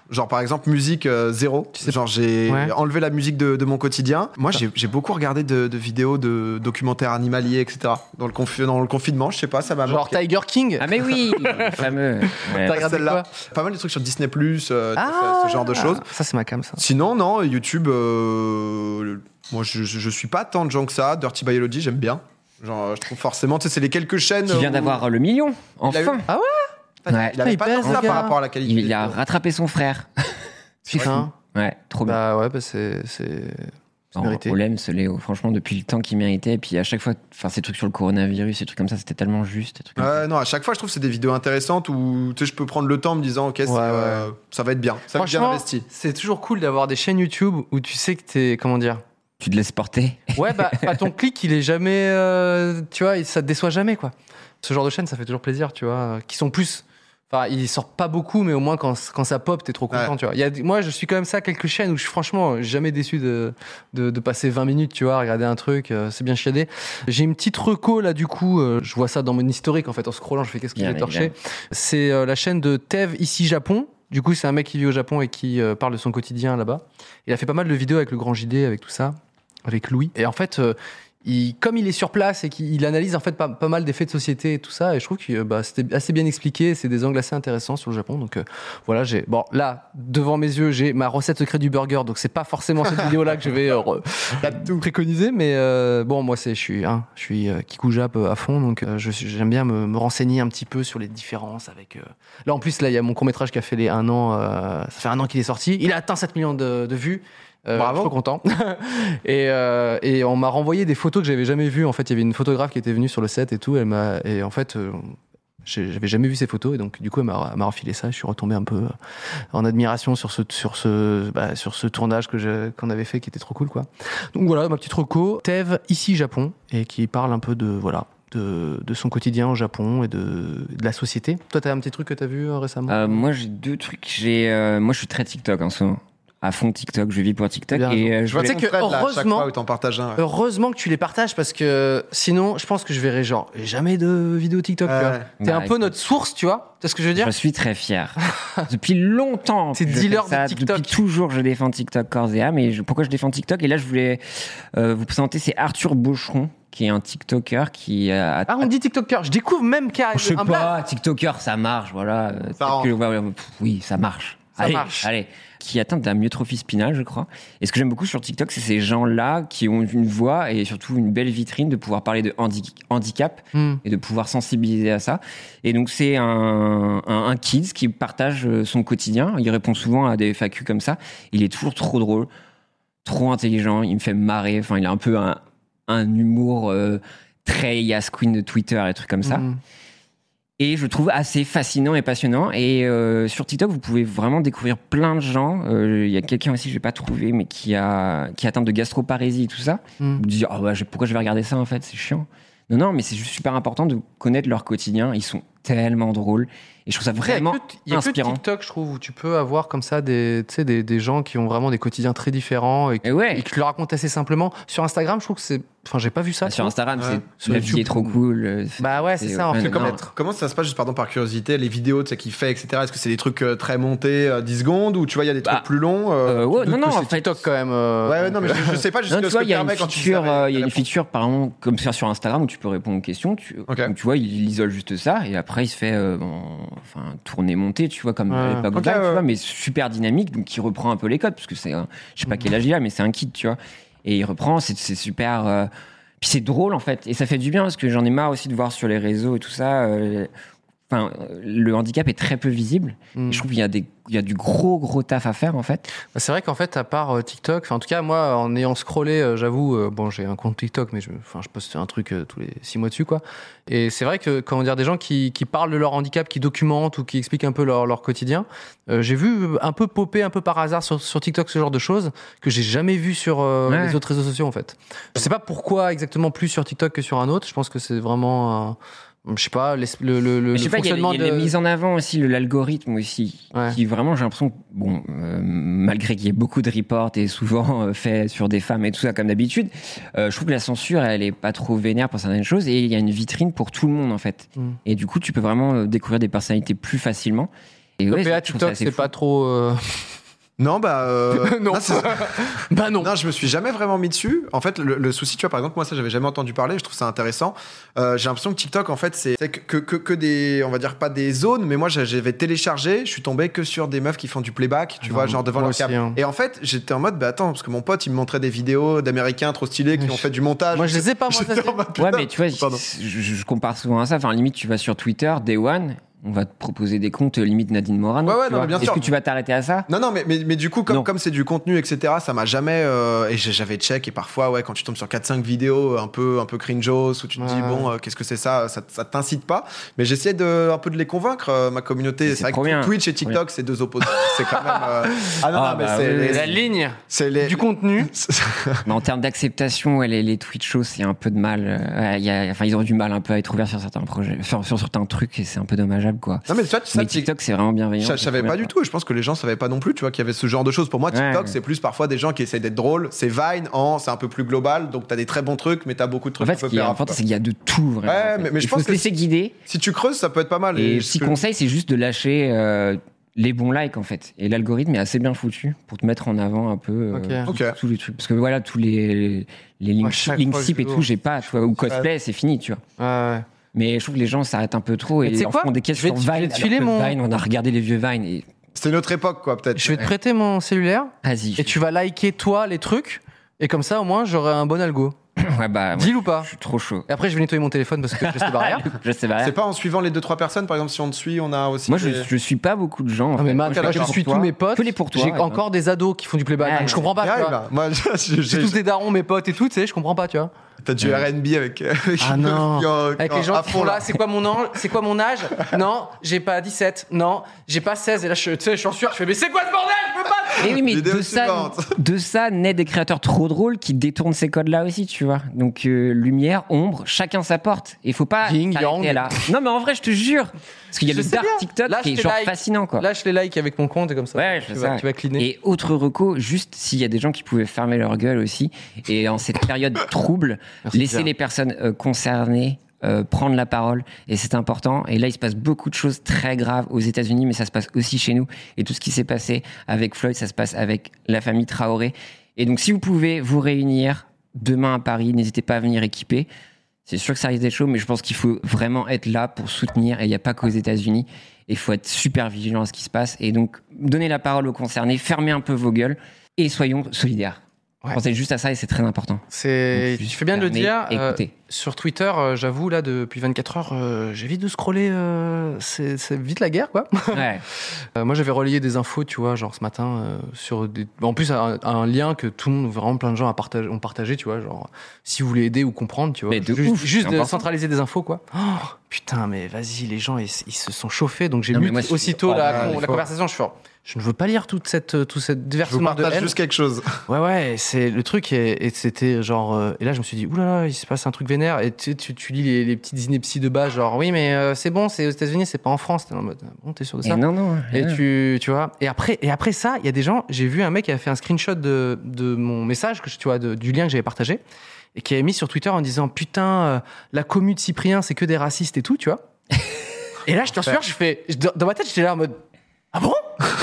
Genre par exemple musique 0. Genre j'ai enlevé la musique de mon quotidien. Moi j'ai beaucoup regardé de vidéos de documentaires animaliers, etc. Dans le confinement, je sais pas, ça m'a genre marqué. Tiger King. Ah mais oui, le fameux. T'as regardé quoi? Pas mal de trucs sur Disney+, ce genre de choses. Ça c'est ma cam ça. Sinon non, YouTube, moi je suis pas tant de gens que ça. Dirty Biology, j'aime bien. Genre je trouve forcément, tu sais, c'est les quelques chaînes. Qui vient d'avoir le million, enfin. Ah ouais. Ouais. Il avait pas tant ça par rapport à la qualité. Il a rattrapé son frère. Putain. Ouais, trop bien. Bah ouais, c'est mérité. On l'aime, ce Léo. Franchement, depuis le temps qu'il méritait. Et puis à chaque fois, enfin, ces trucs sur le coronavirus, ces trucs comme ça, c'était tellement juste. Non, à chaque fois, je trouve que c'est des vidéos intéressantes où tu sais, je peux prendre le temps en me disant, ok, ça va être bien. Ça va être bien investi. C'est toujours cool d'avoir des chaînes YouTube où tu sais que t'es, comment dire, tu te laisses porter. Ouais, bah ton clic, il est jamais, tu vois, ça te déçoit jamais, quoi. Ce genre de chaîne, ça fait toujours plaisir, tu vois, qui sont plus. Enfin, ils sortent pas beaucoup, mais au moins quand ça pop, t'es trop content, tu vois. Moi, je suis quand même ça, quelques chaînes où je suis franchement jamais déçu de passer 20 minutes, tu vois, à regarder un truc, c'est bien chiadé. J'ai une petite reco, là, du coup, je vois ça dans mon historique, en fait, en scrollant, je fais qu'est-ce que j'ai torché. C'est la chaîne de Tev, ici Japon. Du coup, c'est un mec qui vit au Japon et qui parle de son quotidien là-bas. Il a fait pas mal de vidéos avec le Grand JD, avec tout ça, avec Louis. Et en fait, comme il est sur place et qu'il analyse en fait pas mal des faits de société et tout ça, et je trouve que c'était assez bien expliqué, c'est des angles assez intéressants sur le Japon. Donc voilà, là devant mes yeux, j'ai ma recette secrète du burger, donc c'est pas forcément cette vidéo-là que je vais préconiser, mais bon, moi je suis Kikou Jap à fond, donc j'aime bien me renseigner un petit peu sur les différences avec. Là en plus, là il y a mon court-métrage qui a fait les 1 an, ça fait 1 an qu'il est sorti, il a atteint 7 millions de vues. Bravo. Je suis trop content. et on m'a renvoyé des photos que j'avais jamais vues. En fait, il y avait une photographe qui était venue sur le set et tout. Et en fait, j'avais jamais vu ces photos. Et donc, du coup, elle m'a refilé ça. Je suis retombé un peu en admiration sur ce tournage qu'on avait fait qui était trop cool, quoi. Donc voilà, ma petite reco. Tev, ici Japon, et qui parle un peu de son quotidien au Japon et de la société. Toi, t'as un petit truc que t'as vu récemment? Moi, j'ai 2 trucs. Moi, je suis très TikTok en ce moment. À fond TikTok, je vis pour TikTok. Et je vois que heureusement que tu les partages, parce que sinon, je pense que je verrai jamais de vidéos TikTok. T'es un peu notre source, tu vois. C'est ce que je veux dire. Je suis très fier. Depuis longtemps. C'est dealer de TikTok. Depuis toujours, je défends TikTok corps et âme. Et pourquoi je défends TikTok? Et là, je voulais vous présenter, c'est Arthur Bocheron, qui est un TikToker qui a... Ah, on dit TikToker. Je découvre même carrément. Je sais pas, TikToker, ça marche, voilà. Oui, ça marche. Allez. Qui atteint d'un myotrophie spinale, je crois. Et ce que j'aime beaucoup sur TikTok, c'est ces gens-là qui ont une voix et surtout une belle vitrine de pouvoir parler de handicap et de pouvoir sensibiliser à ça. Et donc, c'est un kids qui partage son quotidien. Il répond souvent à des FAQ comme ça. Il est toujours trop drôle, trop intelligent. Il me fait marrer. Enfin, il a un peu un humour très Yas Queen de Twitter et trucs comme ça. Et je le trouve assez fascinant et passionnant. Et sur TikTok, vous pouvez vraiment découvrir plein de gens. Il y a quelqu'un aussi, je l'ai pas trouvé, mais qui est atteint de gastroparésie et tout ça. Vous dites, pourquoi je vais regarder ça en fait, c'est chiant. Non, mais c'est juste super important de connaître leur quotidien. Ils sont tellement drôles. Et je trouve ça vraiment inspirant. Il y a que TikTok, je trouve, où tu peux avoir comme ça des gens qui ont vraiment des quotidiens très différents et qui le racontent assez simplement. Sur Instagram, je trouve que c'est... Enfin, j'ai pas vu ça. Sur Instagram, c'est la vie est trop cool. Bah ouais, c'est ça. En fait, comment ça se passe, juste par curiosité, les vidéos qu'il fait, etc. Est-ce que c'est des trucs très montés, 10 secondes, ou tu vois, il y a des trucs plus longs non, en fait, TikTok quand même. Non, mais je sais pas juste ce que il y a une feature, il y a une feature, par exemple, comme ça sur Instagram, où tu peux répondre aux questions. Donc, tu vois, il isole juste ça, et après, il se fait tourner, monter, tu vois, comme l'époque tu vois, mais super dynamique, donc il reprend un peu les codes, parce que c'est, je sais pas quel âge il a, mais c'est un kid, tu vois. Et il reprend, c'est super. Puis c'est drôle en fait, et ça fait du bien parce que j'en ai marre aussi de voir sur les réseaux et tout ça. Le handicap est très peu visible. Et je trouve qu'il y a du gros taf à faire en fait. C'est vrai qu'en fait, à part TikTok, en tout cas moi, en ayant scrollé, j'avoue, j'ai un compte TikTok, mais je poste un truc tous les 6 mois dessus, quoi. Et c'est vrai que des gens qui parlent de leur handicap, qui documentent ou qui expliquent un peu leur quotidien, j'ai vu un peu popper un peu par hasard sur TikTok ce genre de choses que j'ai jamais vu sur les autres réseaux sociaux en fait. Je sais pas pourquoi exactement plus sur TikTok que sur un autre. Je pense que c'est vraiment je sais pas, le fonctionnement il y a la mise en avant aussi, l'algorithme aussi, qui vraiment, j'ai l'impression, malgré qu'il y ait beaucoup de reports et souvent fait sur des femmes et tout ça comme d'habitude, je trouve que la censure, elle est pas trop vénère pour certaines choses, et il y a une vitrine pour tout le monde en fait. Et du coup, tu peux vraiment découvrir des personnalités plus facilement. Et ouais, PA TikTok, c'est pas trop. Non, non. Non. Non, je me suis jamais vraiment mis dessus. En fait, le souci, tu vois, par exemple, moi, ça, j'avais jamais entendu parler. Je trouve ça intéressant. J'ai l'impression que TikTok, en fait, c'est que des, on va dire pas des zones, mais moi, j'avais téléchargé. Je suis tombé que sur des meufs qui font du playback, tu vois, genre devant leur cam. Et en fait, j'étais en mode, attends, parce que mon pote, il me montrait des vidéos d'Américains trop stylés qui ont fait du montage. Moi, je les ai pas, moi. Ouais, mais tu vois, je compare souvent à ça. Enfin, limite, tu vas sur Twitter, Day One. On va te proposer des comptes limite Nadine Morano. Ouais, non, mais bien sûr. Est-ce que tu vas t'arrêter à ça ? Non, mais du coup, comme c'est du contenu, etc., ça m'a jamais. Et j'avais check, et parfois, quand tu tombes sur 4-5 vidéos un peu cringeos, où tu te dis, bon, qu'est-ce que c'est ça t'incite pas. Mais j'essayais un peu de les convaincre, ma communauté. C'est vrai que Twitch et TikTok, c'est deux opposés. C'est quand même. C'est la ligne du contenu. Mais en termes d'acceptation, les Twitchos, il y a un peu de mal. Ils ont du mal un peu à être ouverts sur certains projets, sur certains trucs, et c'est un peu dommageable. Quoi. Non, mais TikTok, c'est vraiment bienveillant. Je savais pas du tout, et je pense que les gens savaient pas non plus, tu vois, qu'il y avait ce genre de choses. Pour moi, TikTok, c'est plus parfois des gens qui essayent d'être drôles. C'est Vine, c'est un peu plus global, donc t'as des très bons trucs, mais t'as beaucoup de trucs. En fait, ce qui est important, c'est qu'il y a de tout, vraiment. Ouais, mais je pense que laisser guider. Si tu creuses, ça peut être pas mal. Et petit conseil, c'est juste de lâcher les bons likes, en fait. Et l'algorithme est assez bien foutu pour te mettre en avant un peu tous les trucs. Parce que voilà, tous les linksip et tout, j'ai pas, tu vois, ou cosplay, c'est fini, tu vois. Ouais. Mais je trouve que les gens s'arrêtent un peu trop et font des questions sur Vine. Vine, on a regardé les vieux Vine. Et... C'était une autre époque, quoi, peut-être. Je vais te prêter mon cellulaire. Vas-y. Et tu vas liker, toi, les trucs. Et comme ça, au moins, j'aurai un bon algo. Ouais, Deal ou pas ? Je suis trop chaud. Et après, je vais nettoyer mon téléphone parce que je sais barrière. C'est pas en suivant les 2-3 personnes, par exemple, si on te suit, on a aussi. Moi, je suis pas beaucoup de gens. Mais je suis tous mes potes. Pour toi, j'ai encore des ados qui font du playback. Donc je comprends pas. Moi, j'ai tous des darons, mes potes et tout, tu sais, je comprends pas, tu vois. T'as du R&B avec non. Avec les gens qui font là, c'est quoi mon âge ? Non, j'ai pas 17. Non, j'ai pas 16. Et là, je suis en sueur, je fais, mais c'est quoi ce bordel ? Je peux pas. Et oui, mais de ça naît des créateurs trop drôles qui détournent ces codes-là aussi, tu vois. Donc, lumière, ombre, chacun sa porte. Il faut pas s'arrêter là. Non, mais en vrai, je te jure. Parce qu'il y a le dark TikTok qui est genre fascinant, quoi. Lâche les likes avec mon compte et comme ça. Ouais, tu vas cleaner. Et autre reco, juste s'il y a des gens qui pouvaient fermer leur gueule aussi. Et en cette période trouble, laisser les personnes concernées prendre la parole, et c'est important. Et là, il se passe beaucoup de choses très graves aux États-Unis, mais ça se passe aussi chez nous. Et tout ce qui s'est passé avec Floyd, ça se passe avec la famille Traoré. Et donc, si vous pouvez vous réunir demain à Paris, n'hésitez pas à venir équiper. C'est sûr que ça risque d'être chaud, mais je pense qu'il faut vraiment être là pour soutenir. Et il n'y a pas qu'aux États-Unis. Il faut être super vigilant à ce qui se passe. Et donc, donnez la parole aux concernés, fermez un peu vos gueules et soyons solidaires. Ouais. Pensez juste à ça et c'est très important. Tu fais bien de le dire. Sur Twitter, j'avoue, là, depuis 24 heures, j'évite de scroller. C'est vite la guerre, quoi. Ouais. Moi, j'avais relayé des infos, tu vois, genre ce matin, sur en plus, un lien que tout le monde, vraiment plein de gens ont partagé, tu vois, genre, si vous voulez aider ou comprendre, tu vois. Mais juste de centraliser des infos, quoi. Oh, putain, mais vas-y, les gens, ils se sont chauffés. Donc, j'ai lu aussitôt la conversation. Je ne veux pas lire tout cette déversement de haine. Je partage juste quelque chose. Ouais, c'est le truc et c'était genre et là je me suis dit oulala, il se passe un truc vénère et tu lis les petites inepties de base genre oui mais c'est bon, c'est aux États-Unis, c'est pas en France. T'es en mode bon, t'es sûr de ça? Et non. Et tu vois et après ça, il y a des gens, j'ai vu un mec qui a fait un screenshot de mon message que tu vois du lien que j'avais partagé et qui avait mis sur Twitter en disant putain la commu de Cyprien c'est que des racistes et tout, tu vois. Et là je t'en suis dans ma tête j'étais là en mode ah bon?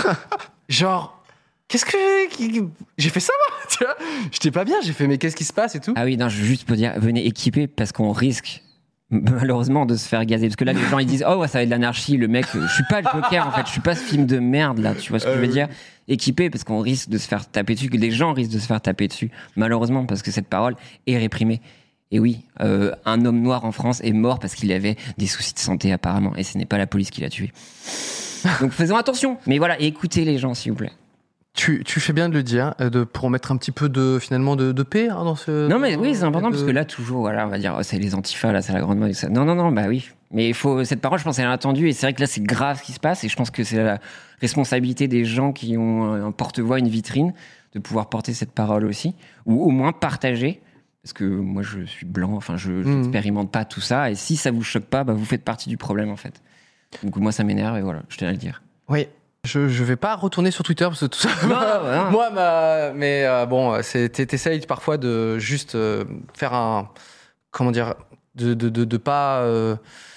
Genre, qu'est-ce que j'ai fait ça moi, tu vois? J'étais pas bien, j'ai fait mais qu'est-ce qui se passe et tout? Ah oui, non, je veux juste pour dire venez équiper parce qu'on risque malheureusement de se faire gazer parce que là les gens ils disent oh ça va être de l'anarchie, le mec, je suis pas le Joker en fait, je suis pas ce film de merde là, tu vois ce que je veux dire? Équiper parce qu'on risque de se faire taper dessus, que les gens risquent de se faire taper dessus malheureusement parce que cette parole est réprimée. Et oui, un homme noir en France est mort parce qu'il avait des soucis de santé apparemment et ce n'est pas la police qui l'a tué. Donc faisons attention. Mais voilà, écoutez les gens, s'il vous plaît. Tu fais bien de le dire, pour mettre un petit peu de paix hein, dans ce. Non mais oui, c'est important parce que là toujours, voilà, on va dire, c'est les antifas, là, c'est la grande mode. Non, bah oui. Mais il faut cette parole, je pense, elle est attendue et c'est vrai que là, c'est grave ce qui se passe et je pense que c'est la responsabilité des gens qui ont un porte-voix, une vitrine, de pouvoir porter cette parole aussi, ou au moins partager. Parce que moi, je suis blanc, enfin, je n'expérimente pas tout ça et si ça vous choque pas, bah vous faites partie du problème en fait. Donc moi ça m'énerve et voilà, je tenais à le dire. Oui, je vais pas retourner sur Twitter parce que tout ça. Non. Moi, mais bon, t'essayes parfois de juste faire un, comment dire, de pas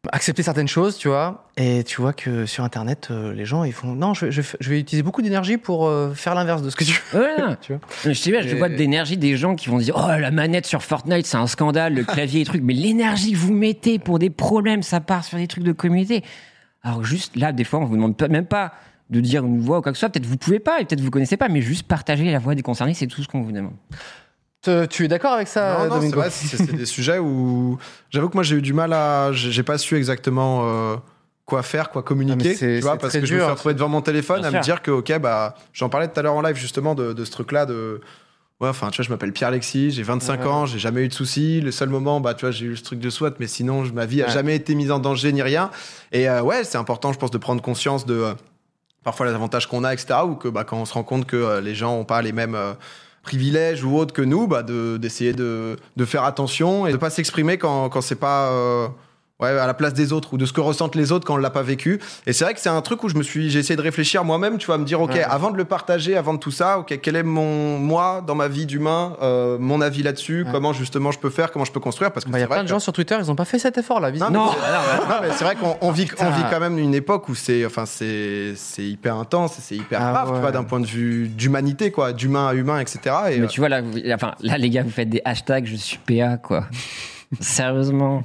accepter certaines choses, tu vois. Et tu vois que sur Internet, les gens, ils font non, je vais utiliser beaucoup d'énergie pour faire l'inverse de ce que tu veux. Ouais. Tu vois. Je vois de l'énergie des gens qui vont dire oh, la manette sur Fortnite, c'est un scandale, le clavier et trucs. Mais l'énergie que vous mettez pour des problèmes, ça part sur des trucs de communauté. Alors juste là, des fois, on vous demande même pas de dire une voix ou quoi que ce soit. Peut-être vous pouvez pas, et peut-être vous connaissez pas, mais juste partager la voix des concernés, c'est tout ce qu'on vous demande. Tu es d'accord avec ça, Non, c'est vrai, c'est des sujets où j'avoue que moi j'ai eu du mal j'ai pas su exactement quoi faire, quoi communiquer, tu vois, parce que je me suis retrouvé devant mon téléphone à me dire que ok, bah j'en parlais tout à l'heure en live justement de ce truc-là de ouais, enfin tu vois, je m'appelle Pierre-Alexis, j'ai 25 ans, j'ai jamais eu de soucis, le seul moment bah tu vois, j'ai eu ce truc de SWAT, mais sinon ma vie a jamais été mise en danger ni rien, et ouais, c'est important je pense de prendre conscience de parfois les avantages qu'on a, etc., ou que bah quand on se rend compte que les gens ont pas les mêmes privilèges ou autres que nous, bah d'essayer de faire attention et de pas s'exprimer quand c'est pas à la place des autres ou de ce que ressentent les autres quand on l'a pas vécu. Et c'est vrai que c'est un truc où j'ai essayé de réfléchir moi-même, tu vois, me dire ok, avant de le partager, avant de tout ça, ok, quel est moi dans ma vie d'humain, mon avis là-dessus, comment justement je peux faire, comment je peux construire, parce que y a plein de gens sur Twitter, ils ont pas fait cet effort là, visiblement. Non, mais c'est vrai qu'on vit quand même une époque où c'est hyper intense, c'est hyper grave, tu vois, d'un point de vue d'humanité, quoi, d'humain à humain, etc. Et mais tu vois là, les gars, vous faites des hashtags, je suis PA, quoi. Sérieusement.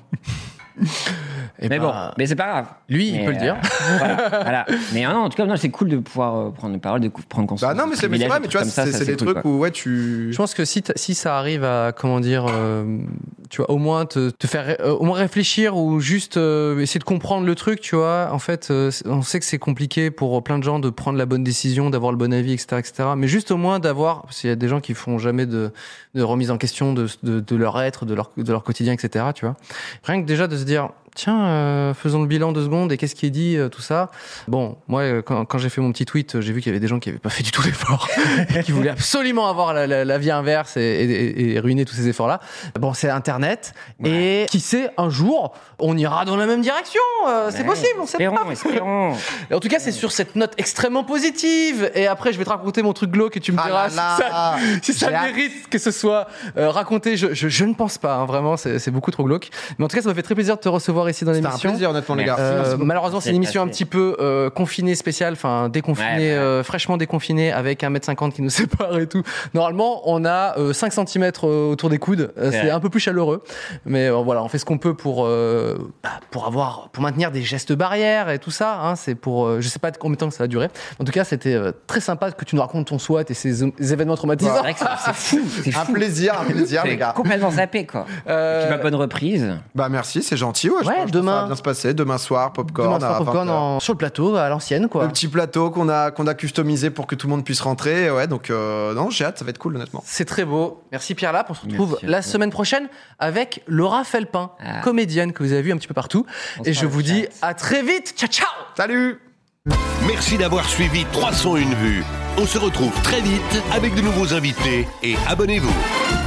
Mais bon, mais c'est pas grave. Lui, il peut le dire. Voilà. Mais non, en tout cas, c'est cool de pouvoir prendre une parole, de prendre conscience. Bah non, mais c'est vrai, mais tu vois, c'est des trucs où Je pense que si ça arrive à, comment dire, tu vois, au moins te faire au moins réfléchir ou juste essayer de comprendre le truc, tu vois. En fait, on sait que c'est compliqué pour plein de gens de prendre la bonne décision, d'avoir le bon avis, etc. Mais juste au moins d'avoir, parce qu'il y a des gens qui font jamais de remise en question de leur être, de leur quotidien, etc. Tu vois. Rien que déjà de se dire tiens, faisons le bilan 2 secondes et qu'est-ce qui est dit, tout ça. Bon, moi, quand j'ai fait mon petit tweet, j'ai vu qu'il y avait des gens qui avaient pas fait du tout l'effort, qui voulaient absolument avoir la vie inverse et ruiner tous ces efforts-là. Bon, c'est Internet, et qui sait, un jour, on ira dans la même direction. C'est possible, on sait pas. Espérons. En tout cas, c'est sur cette note extrêmement positive. Et après, je vais te raconter mon truc glauque et tu me diras si ça mérite que ce soit raconté. Je ne pense pas, hein, vraiment, c'est beaucoup trop glauque. Mais en tout cas, ça m'a fait très plaisir de te recevoir ici dans l'émission. C'était un plaisir, honnêtement, les gars. Malheureusement, c'est une émission un petit peu confinée spéciale, enfin déconfinée, fraîchement déconfinée, avec 1m50 qui nous sépare et tout. Normalement, on a 5 cm autour des coudes. C'est un peu plus chaleureux. Mais voilà, on fait ce qu'on peut pour maintenir des gestes barrières et tout ça. Hein, c'est pour, je sais pas combien de temps ça va durer. En tout cas, c'était très sympa que tu nous racontes ton SWAT et ces événements traumatisants. C'est vrai que c'est fou. Un plaisir, les gars. Complètement zappé, quoi. Et puis ma bonne reprise. Bah merci, c'est gentil. Ouais, demain, ça va bien se passer. Demain soir, popcorn sur le plateau à l'ancienne, quoi. Le petit plateau qu'on a customisé pour que tout le monde puisse rentrer. Ouais, donc non, j'ai hâte, ça va être cool, honnêtement. C'est très beau. Merci Pierre Lapp. On se retrouve la semaine prochaine avec Laura Felpin, comédienne que vous avez vue un petit peu partout. Et je vous dis à très vite. Ciao, ciao. Salut. Merci d'avoir suivi 301 vues. On se retrouve très vite avec de nouveaux invités et abonnez-vous.